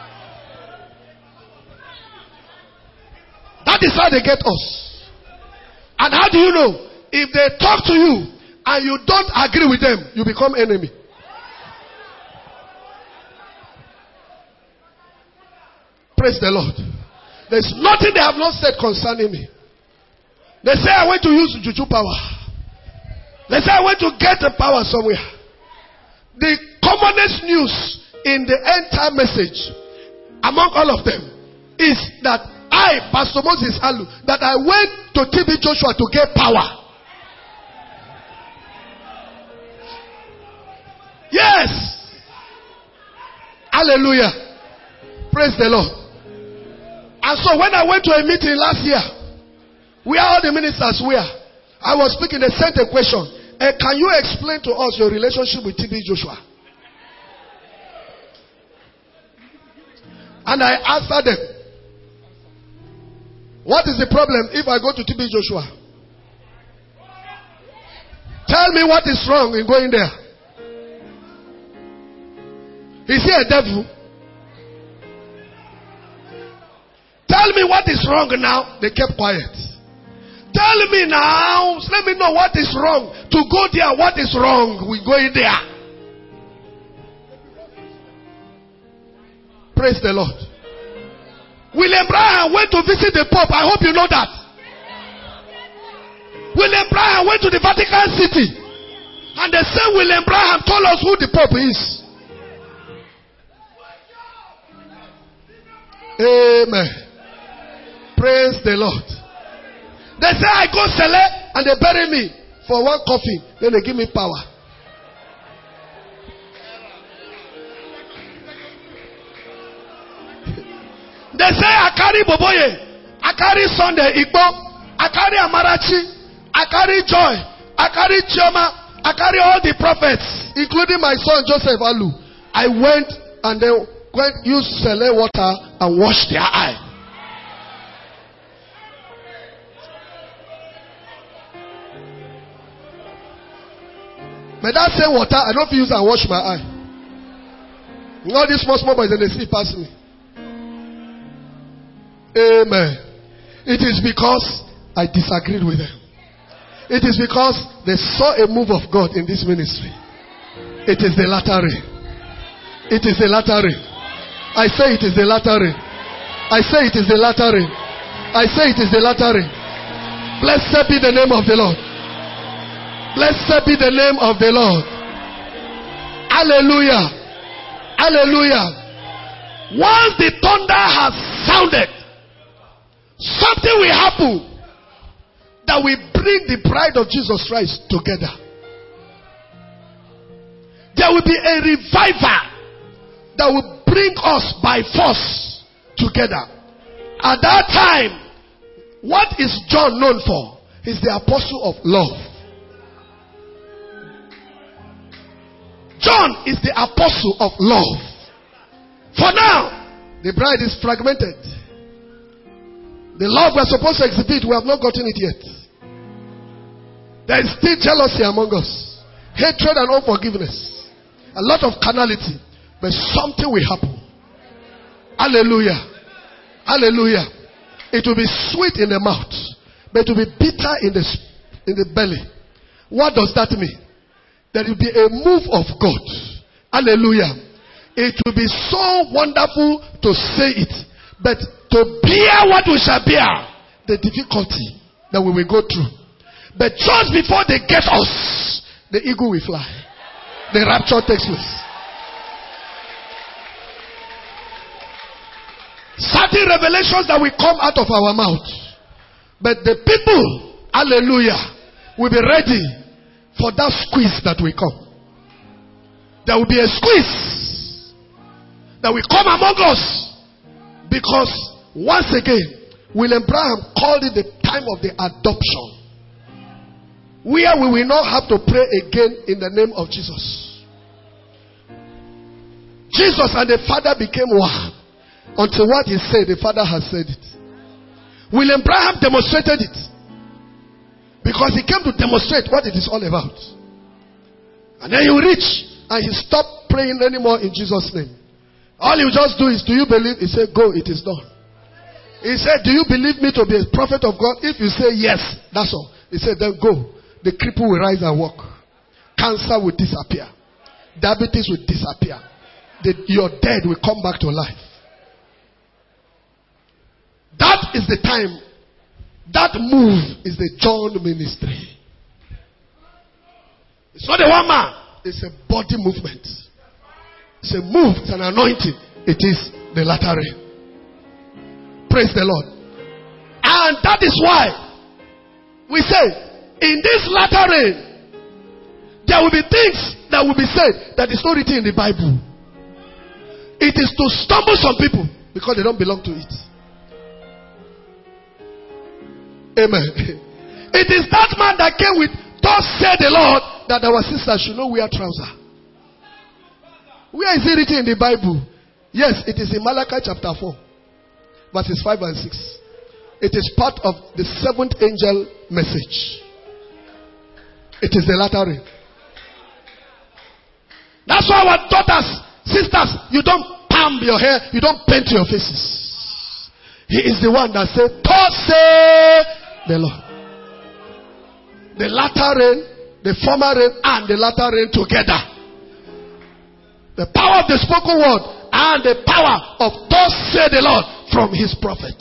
That is how they get us. And how do you know? If they talk to you and you don't agree with them, you become enemy. Praise the Lord. There's nothing they have not said concerning me. They say I went to use juju power. They say I went to get the power somewhere. The commonest news in the end time message among all of them is that I, Pastor Moses Alu, that I went to TB Joshua to get power. Yes. Hallelujah. Praise the Lord. And so when I went to a meeting last year, where all the ministers were, I was speaking, they sent a question. Can you explain to us your relationship with TB Joshua? And I answered them, what is the problem if I go to TB Joshua? Tell me what is wrong in going there. Is he a devil? Tell me what is wrong now. They kept quiet. Tell me now. Let me know what is wrong. To go there, what is wrong with going there? Praise the Lord. William Branham went to visit the Pope. I hope you know that. William Branham went to the Vatican City. And the same William Branham told us who the Pope is. Amen. Praise the Lord. They say I go select and they bury me for one coffin. Then they give me power. They say I carry Boboye, I carry Sunday Igbo, I carry Amarachi, I carry Joy, I carry Chioma, I carry all the prophets, including my son Joseph Alu. I went and they used Sele water and washed their eye. But that same water, I don't use and wash my eye. All these small boys in the sea pass me. Amen. It is because I disagreed with them. It is because they saw a move of God in this ministry. It is the latter rain. It is the latter rain. I say it is the latter rain. I say it is the latter rain. I say it is the latter rain. Blessed be the name of the Lord. Blessed be the name of the Lord. Hallelujah. Hallelujah. Once the thunder has sounded, something will happen that will bring the bride of Jesus Christ together. There will be a revival that will bring us by force together. At that time, what is John known for? He's the apostle of love. John is the apostle of love. For now, the bride is fragmented. The love we're supposed to exhibit, we have not gotten it yet. There is still jealousy among us, hatred and unforgiveness, a lot of carnality, but something will happen. Hallelujah. Hallelujah. It will be sweet in the mouth, but it will be bitter in the belly. What does that mean? There will be a move of God. Hallelujah. It will be so wonderful to say it, but to bear what we shall bear, the difficulty that we will go through. But just before they get us, the eagle will fly. The rapture takes place. Certain revelations that will come out of our mouth. But the people, hallelujah, will be ready for that squeeze that will come. There will be a squeeze that will come among us. Because once again, William Branham called it the time of the adoption, where we will not have to pray again in the name of Jesus. Jesus and the Father became one. Until what he said, the Father has said it. William Branham demonstrated it. Because he came to demonstrate what it is all about. And then he will reach and he stopped praying anymore in Jesus' name. All he will just do is, do you believe? He said, go, it is done. He said, do you believe me to be a prophet of God? If you say yes, that's all. He said, then go. The cripple will rise and walk. Cancer will disappear. Diabetes will disappear. Your dead will come back to life. That is the time. That move is the John ministry. It's not a one man. It's a body movement. It's a move. It's an anointing. It is the latter rain. Praise the Lord. And that is why we say, in this latter rain, there will be things that will be said that is not written in the Bible. It is to stumble some people because they don't belong to it. Amen. It is that man that came with, thus said the Lord, that our sisters should not wear trousers. Where is it written in the Bible? Yes, it is in Malachi chapter 4, verses 5 and 6. It is part of the seventh angel message. It is the latter rain. That's why our daughters, sisters, you don't palm your hair, you don't paint your faces. He is the one that said, thus say the Lord. The latter rain, the former rain, and the latter rain together. The power of the spoken word and the power of thus say the Lord from his prophet.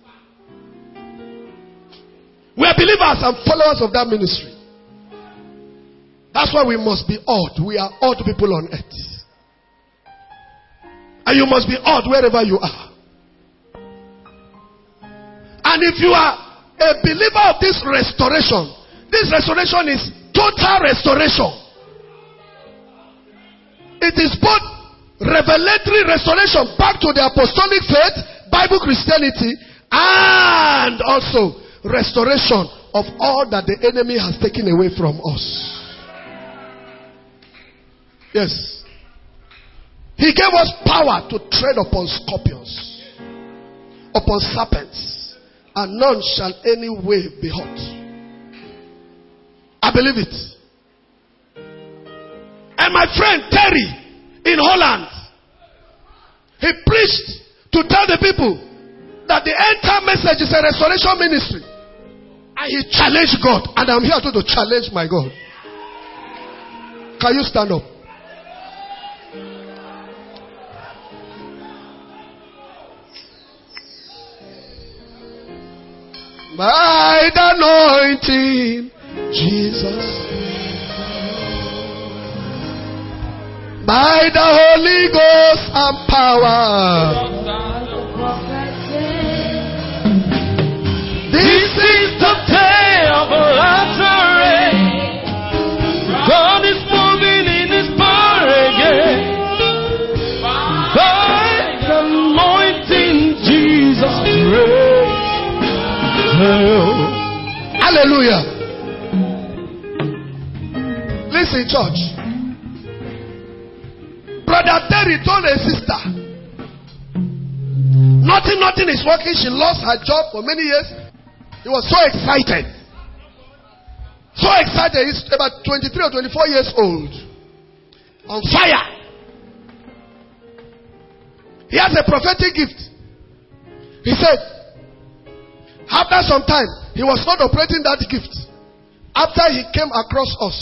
We are believers and followers of that ministry. That's why we must be odd. We are odd people on earth. And you must be odd wherever you are. And if you are a believer of this restoration is total restoration. It is both revelatory restoration back to the apostolic faith, Bible Christianity, and also restoration of all that the enemy has taken away from us. Yes. He gave us power to tread upon scorpions, upon serpents, and none shall any way be hurt. I believe it. And my friend Terry in Holland, he preached to tell the people that the end time message is a restoration ministry. And he challenged God. And I'm here to challenge my God. Can you stand up? By the anointing, Jesus. By the Holy Ghost and power. This is the day of utterance. God is moving in His power again. By the anointing, Jesus reigns. Hallelujah. Listen, church. Brother Terry told a sister, nothing is working. She lost her job for many years. He was so excited. So excited. He's about 23 or 24 years old. On fire. He has a prophetic gift. He said, after some time, he was not operating that gift. After he came across us,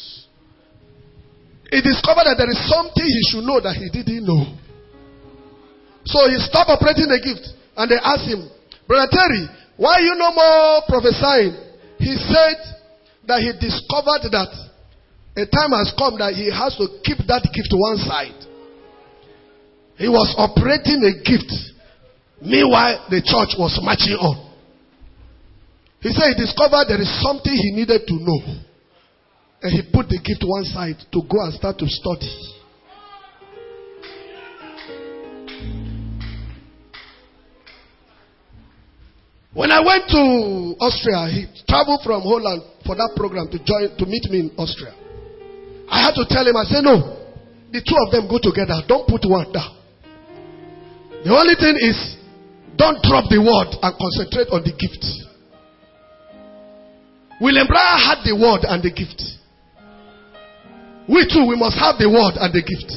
he discovered that there is something he should know that he didn't know. So he stopped operating the gift. And they asked him, Brother Terry, why are you no more prophesying? He said that he discovered that a time has come that he has to keep that gift to one side. He was operating a gift. Meanwhile, the church was marching on. He said he discovered there is something he needed to know. And he put the gift to one side to go and start to study. When I went to Austria, he traveled from Holland for that program to meet me in Austria. I had to tell him, I said, no, the two of them go together. Don't put one down. The only thing is, don't drop the word and concentrate on the gift. William Bryan had the word and the gift. We too, we must have the word and the gift.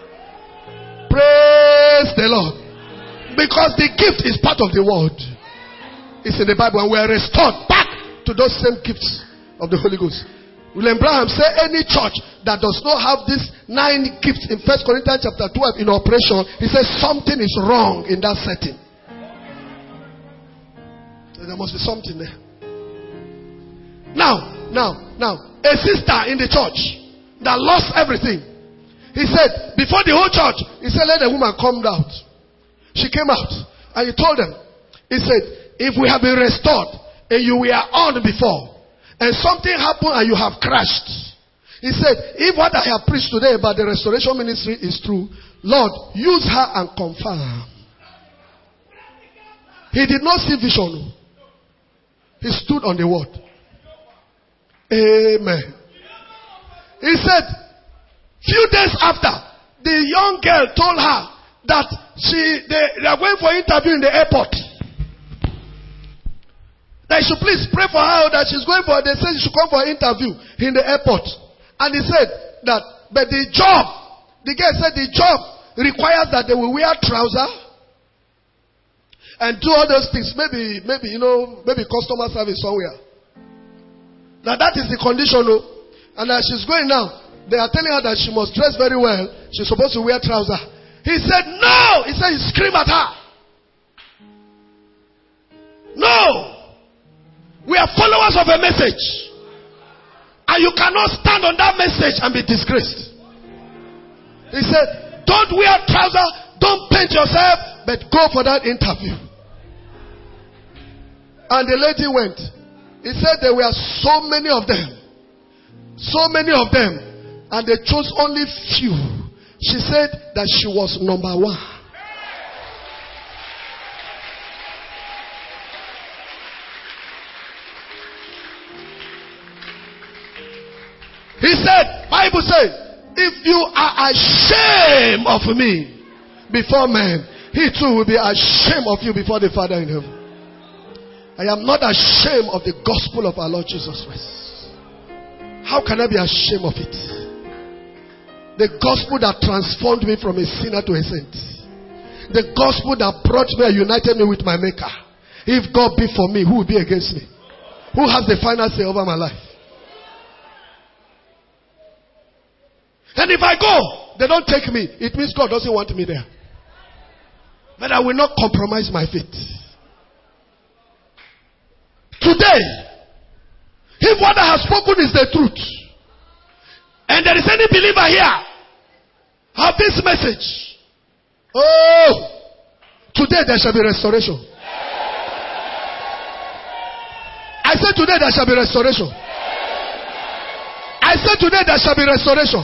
Praise the Lord. Because the gift is part of the word. It's in the Bible, and we are restored back to those same gifts of the Holy Ghost. William Branham said any church that does not have these 9 gifts in 1 Corinthians chapter 12 in operation, he says something is wrong in that setting. There must be something there. Now, a sister in the church that lost everything. He said, before the whole church, he said, let the woman come out. She came out, and he told them, he said, if we have been restored and you were on before and something happened and you have crashed, he said, if what I have preached today about the restoration ministry is true, Lord, use her and confirm. He did not see vision. He stood on the word. Amen. He said, few days after, the young girl told her that they are going for interview in the airport. That she should please pray for her that she's going for, they said she should come for an interview in the airport. And he said that, but the girl said the job requires that they will wear trousers and do all those things. Maybe customer service somewhere. That is the condition. And as she's going now, they are telling her that she must dress very well. She's supposed to wear trousers. He said, no! He said, he screamed at her. No! We are followers of a message. And you cannot stand on that message and be disgraced. He said, don't wear trousers, don't paint yourself, but go for that interview. And the lady went. He said there were so many of them. So many of them. And they chose only few. She said that she was number 1. He said, Bible says, if you are ashamed of me before men, he too will be ashamed of you before the Father in heaven. I am not ashamed of the gospel of our Lord Jesus Christ. How can I be ashamed of it? The gospel that transformed me from a sinner to a saint. The gospel that brought me and united me with my Maker. If God be for me, who will be against me? Who has the final say over my life? And if I go, they don't take me. It means God doesn't want me there. But I will not compromise my faith. Today, if what I have spoken is the truth, and there is any believer here, have this message. Oh, today there shall be restoration. I said today there shall be restoration. I said today there shall be restoration.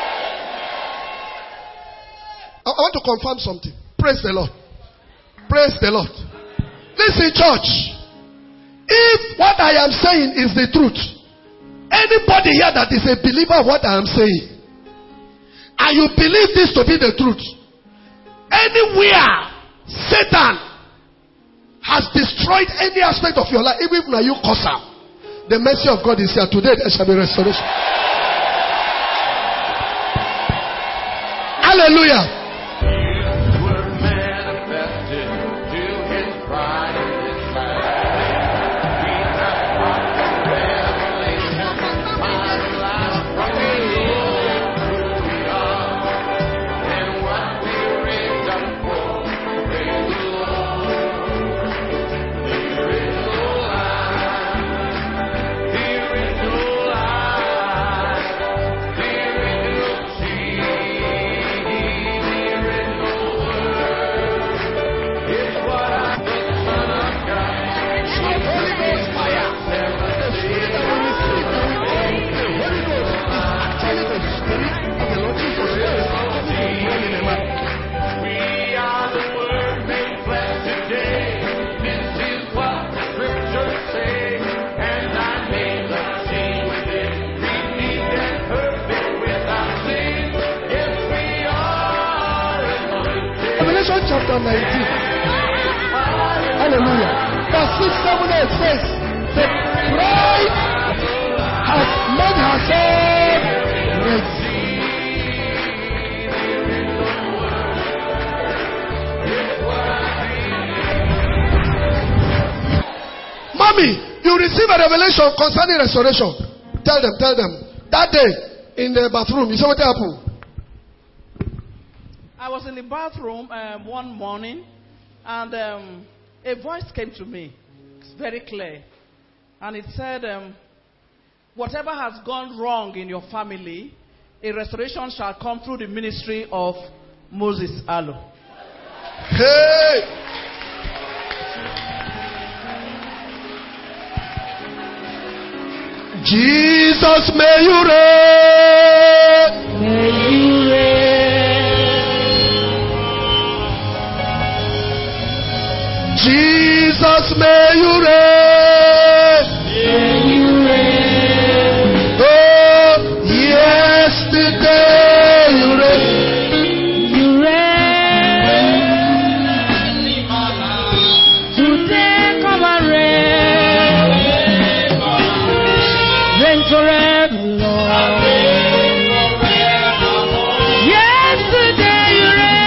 I want to confirm something. Praise the Lord. Praise the Lord. Listen, church. If what I am saying is the truth, anybody here that is a believer of what I am saying, and you believe this to be the truth, anywhere Satan has destroyed any aspect of your life, even when you curse him, the mercy of God is here. Today there shall be restoration. Hallelujah. Chapter 19. Hallelujah. Verse 6, 7, 8 says, the bride has made herself ready. Mommy, you receive a revelation concerning restoration. Tell them. That day in the bathroom, you saw what happened? I was in the bathroom one morning, and a voice came to me. It's very clear. And it said, whatever has gone wrong in your family, a restoration shall come through the ministry of Moses Allo. Hey! Jesus, may you reign. May you reign. Jesus, may you reign. May you reign. Oh, yesterday you reign. You reign. Today come and reign. Reign forever, Lord. Yesterday you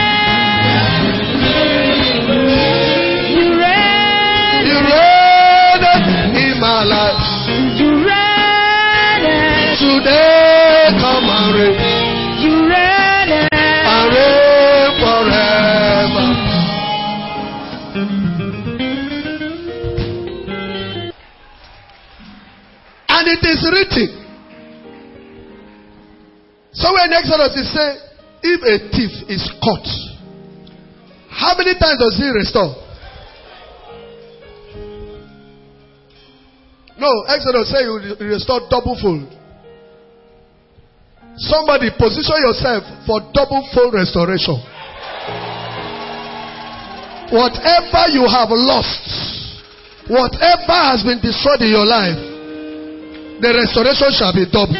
my life. You reign. Today come and reign. You reign. And reign forever. And it is written. Somewhere in Exodus it says, if a thief is caught, how many times does he restore? No, Exodus says you restore double fold. Somebody position yourself for double fold restoration. Whatever you have lost, whatever has been destroyed in your life, the restoration shall be double.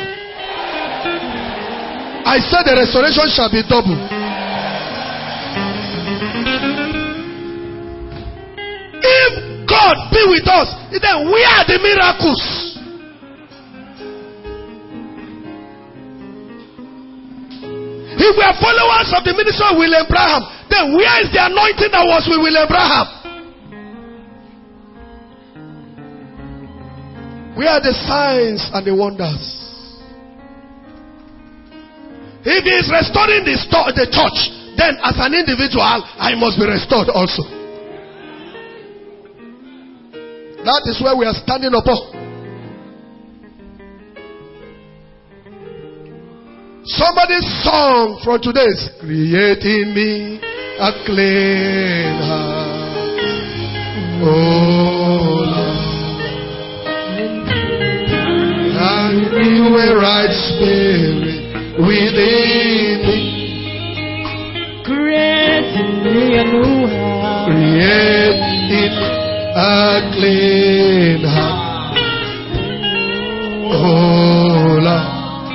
I said the restoration shall be double. If God be with us, then we are the miracles. If we are followers of the ministry of William Branham, then where is the anointing that was with William Branham? Where are the signs and the wonders? If he is restoring the church, then as an individual, I must be restored also. That is where we are standing upon. Somebody's song from today is create in me a clean heart, oh Lord, and renew a right spirit within me. Create in me a new heart. Create in me a clean heart, oh Lord.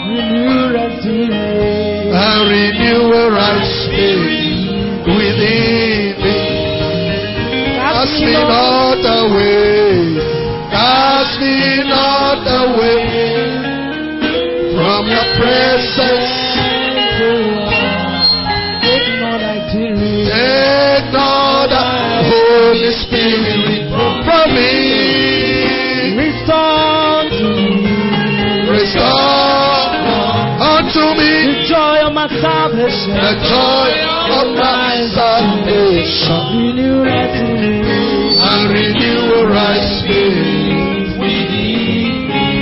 And renew a right spirit within me. Cast me not away, cast me not away from your presence. Take not the Holy Spirit from me. Restore to me. Restore unto me the joy of my salvation. The joy of my salvation. Renew right in me. And renew a right spirit within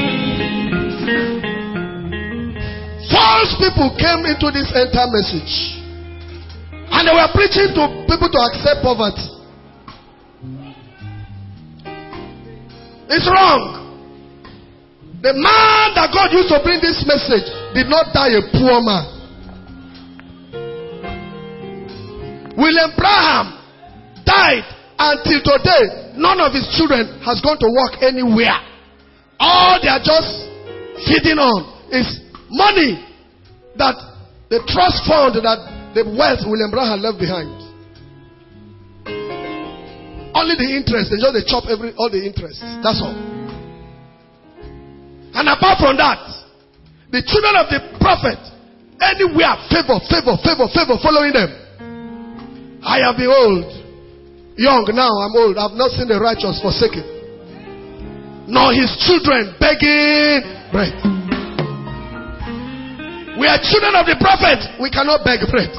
me. False people came into this entire message. And they were preaching to people to accept poverty. It's wrong. The man that God used to bring this message did not die a poor man. William Branham died until today. None of his children has gone to work anywhere. All they are just feeding on is money that the trust fund, that the wealth William Branham left behind. Only the interest. They just chop all the interest. That's all. And apart from that, the children of the prophet, anywhere, favor following them. I have been old, young, now I'm old. I've not seen the righteous forsaken, nor his children begging bread. We are children of the prophet. We cannot beg bread.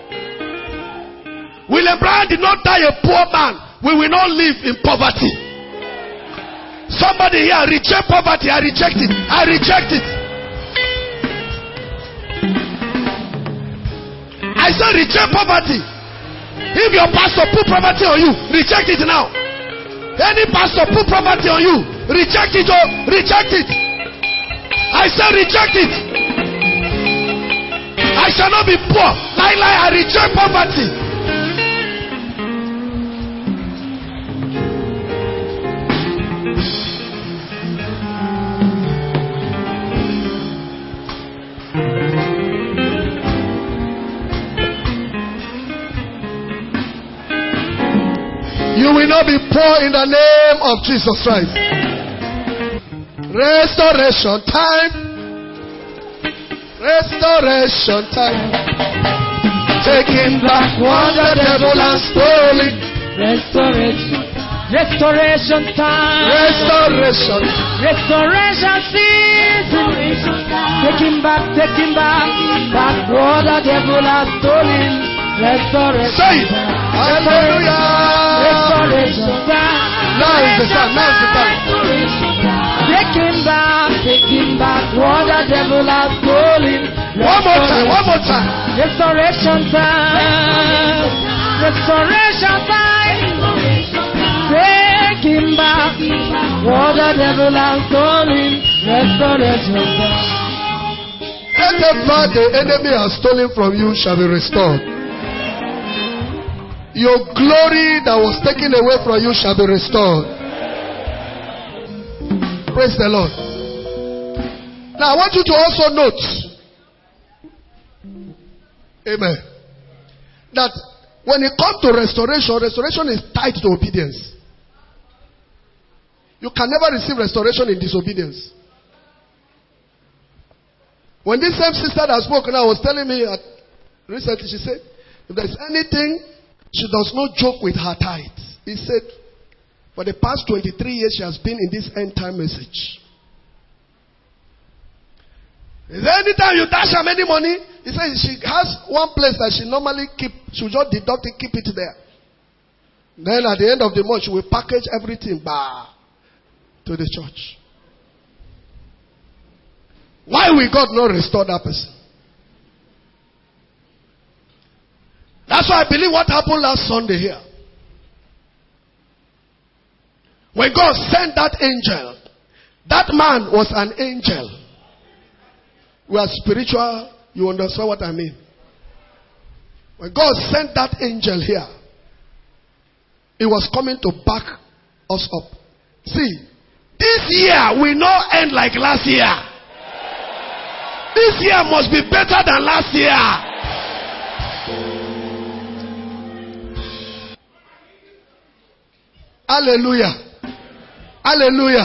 William Branham did not die a poor man. We will not live in poverty. Somebody here reject poverty. I reject it. I reject it. I said reject poverty. If your pastor put poverty on you, reject it now. Any pastor put poverty on you, reject it. Oh, reject it. I said reject it. I shall not be poor. Lie. I reject poverty. You will not be poor in the name of Jesus Christ. Restoration time. Restoration time. Taking back what the devil has stolen. Restoration. Restoration time. Restoration. Restoration season. Taking back what the devil has stolen. Restoration. Say it. Hallelujah. Restoration time. Now is the time. Now is the time. Taking back what the devil has stolen. One more time. Restoration time. Restoration time. Taking back what the devil has stolen. Restoration time. Whatever the enemy has stolen from you shall be restored. Your glory that was taken away from you shall be restored. Praise the Lord. Now I want you to also note, amen, that when it comes to restoration is tied to obedience. You can never receive restoration in disobedience. When this same sister that spoke now was telling me recently, she said, if there's anything, she does not joke with her tithes. He said, for the past 23 years, she has been in this end time message. Is there any time you dash her any money? He said she has one place that she normally keep. She will just deduct it, keep it there. Then at the end of the month, she will package everything. Bah. to the church. Why will God not restore that person? That's why I believe what happened last Sunday here. When God sent that angel, that man was an angel. We are spiritual, you understand what I mean? When God sent that angel here, he was coming to back us up. See, this year will not end like last year. This year must be better than last year. Hallelujah. Hallelujah.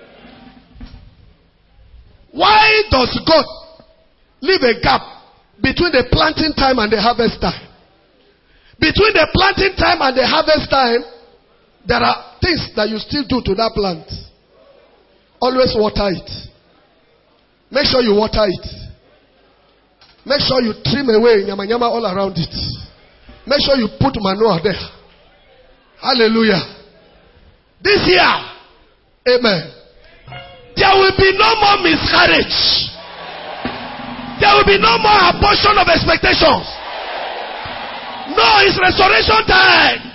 Why does God leave a gap between the planting time and the harvest time? Between the planting time and the harvest time, there are things that you still do to that plant. Always water it. Make sure you water it. Make sure you trim away nyama nyama all around it. Make sure you put manure there. Hallelujah. This year, amen, there will be no more miscarriage. There will be no more abortion of expectations. No, it's restoration time.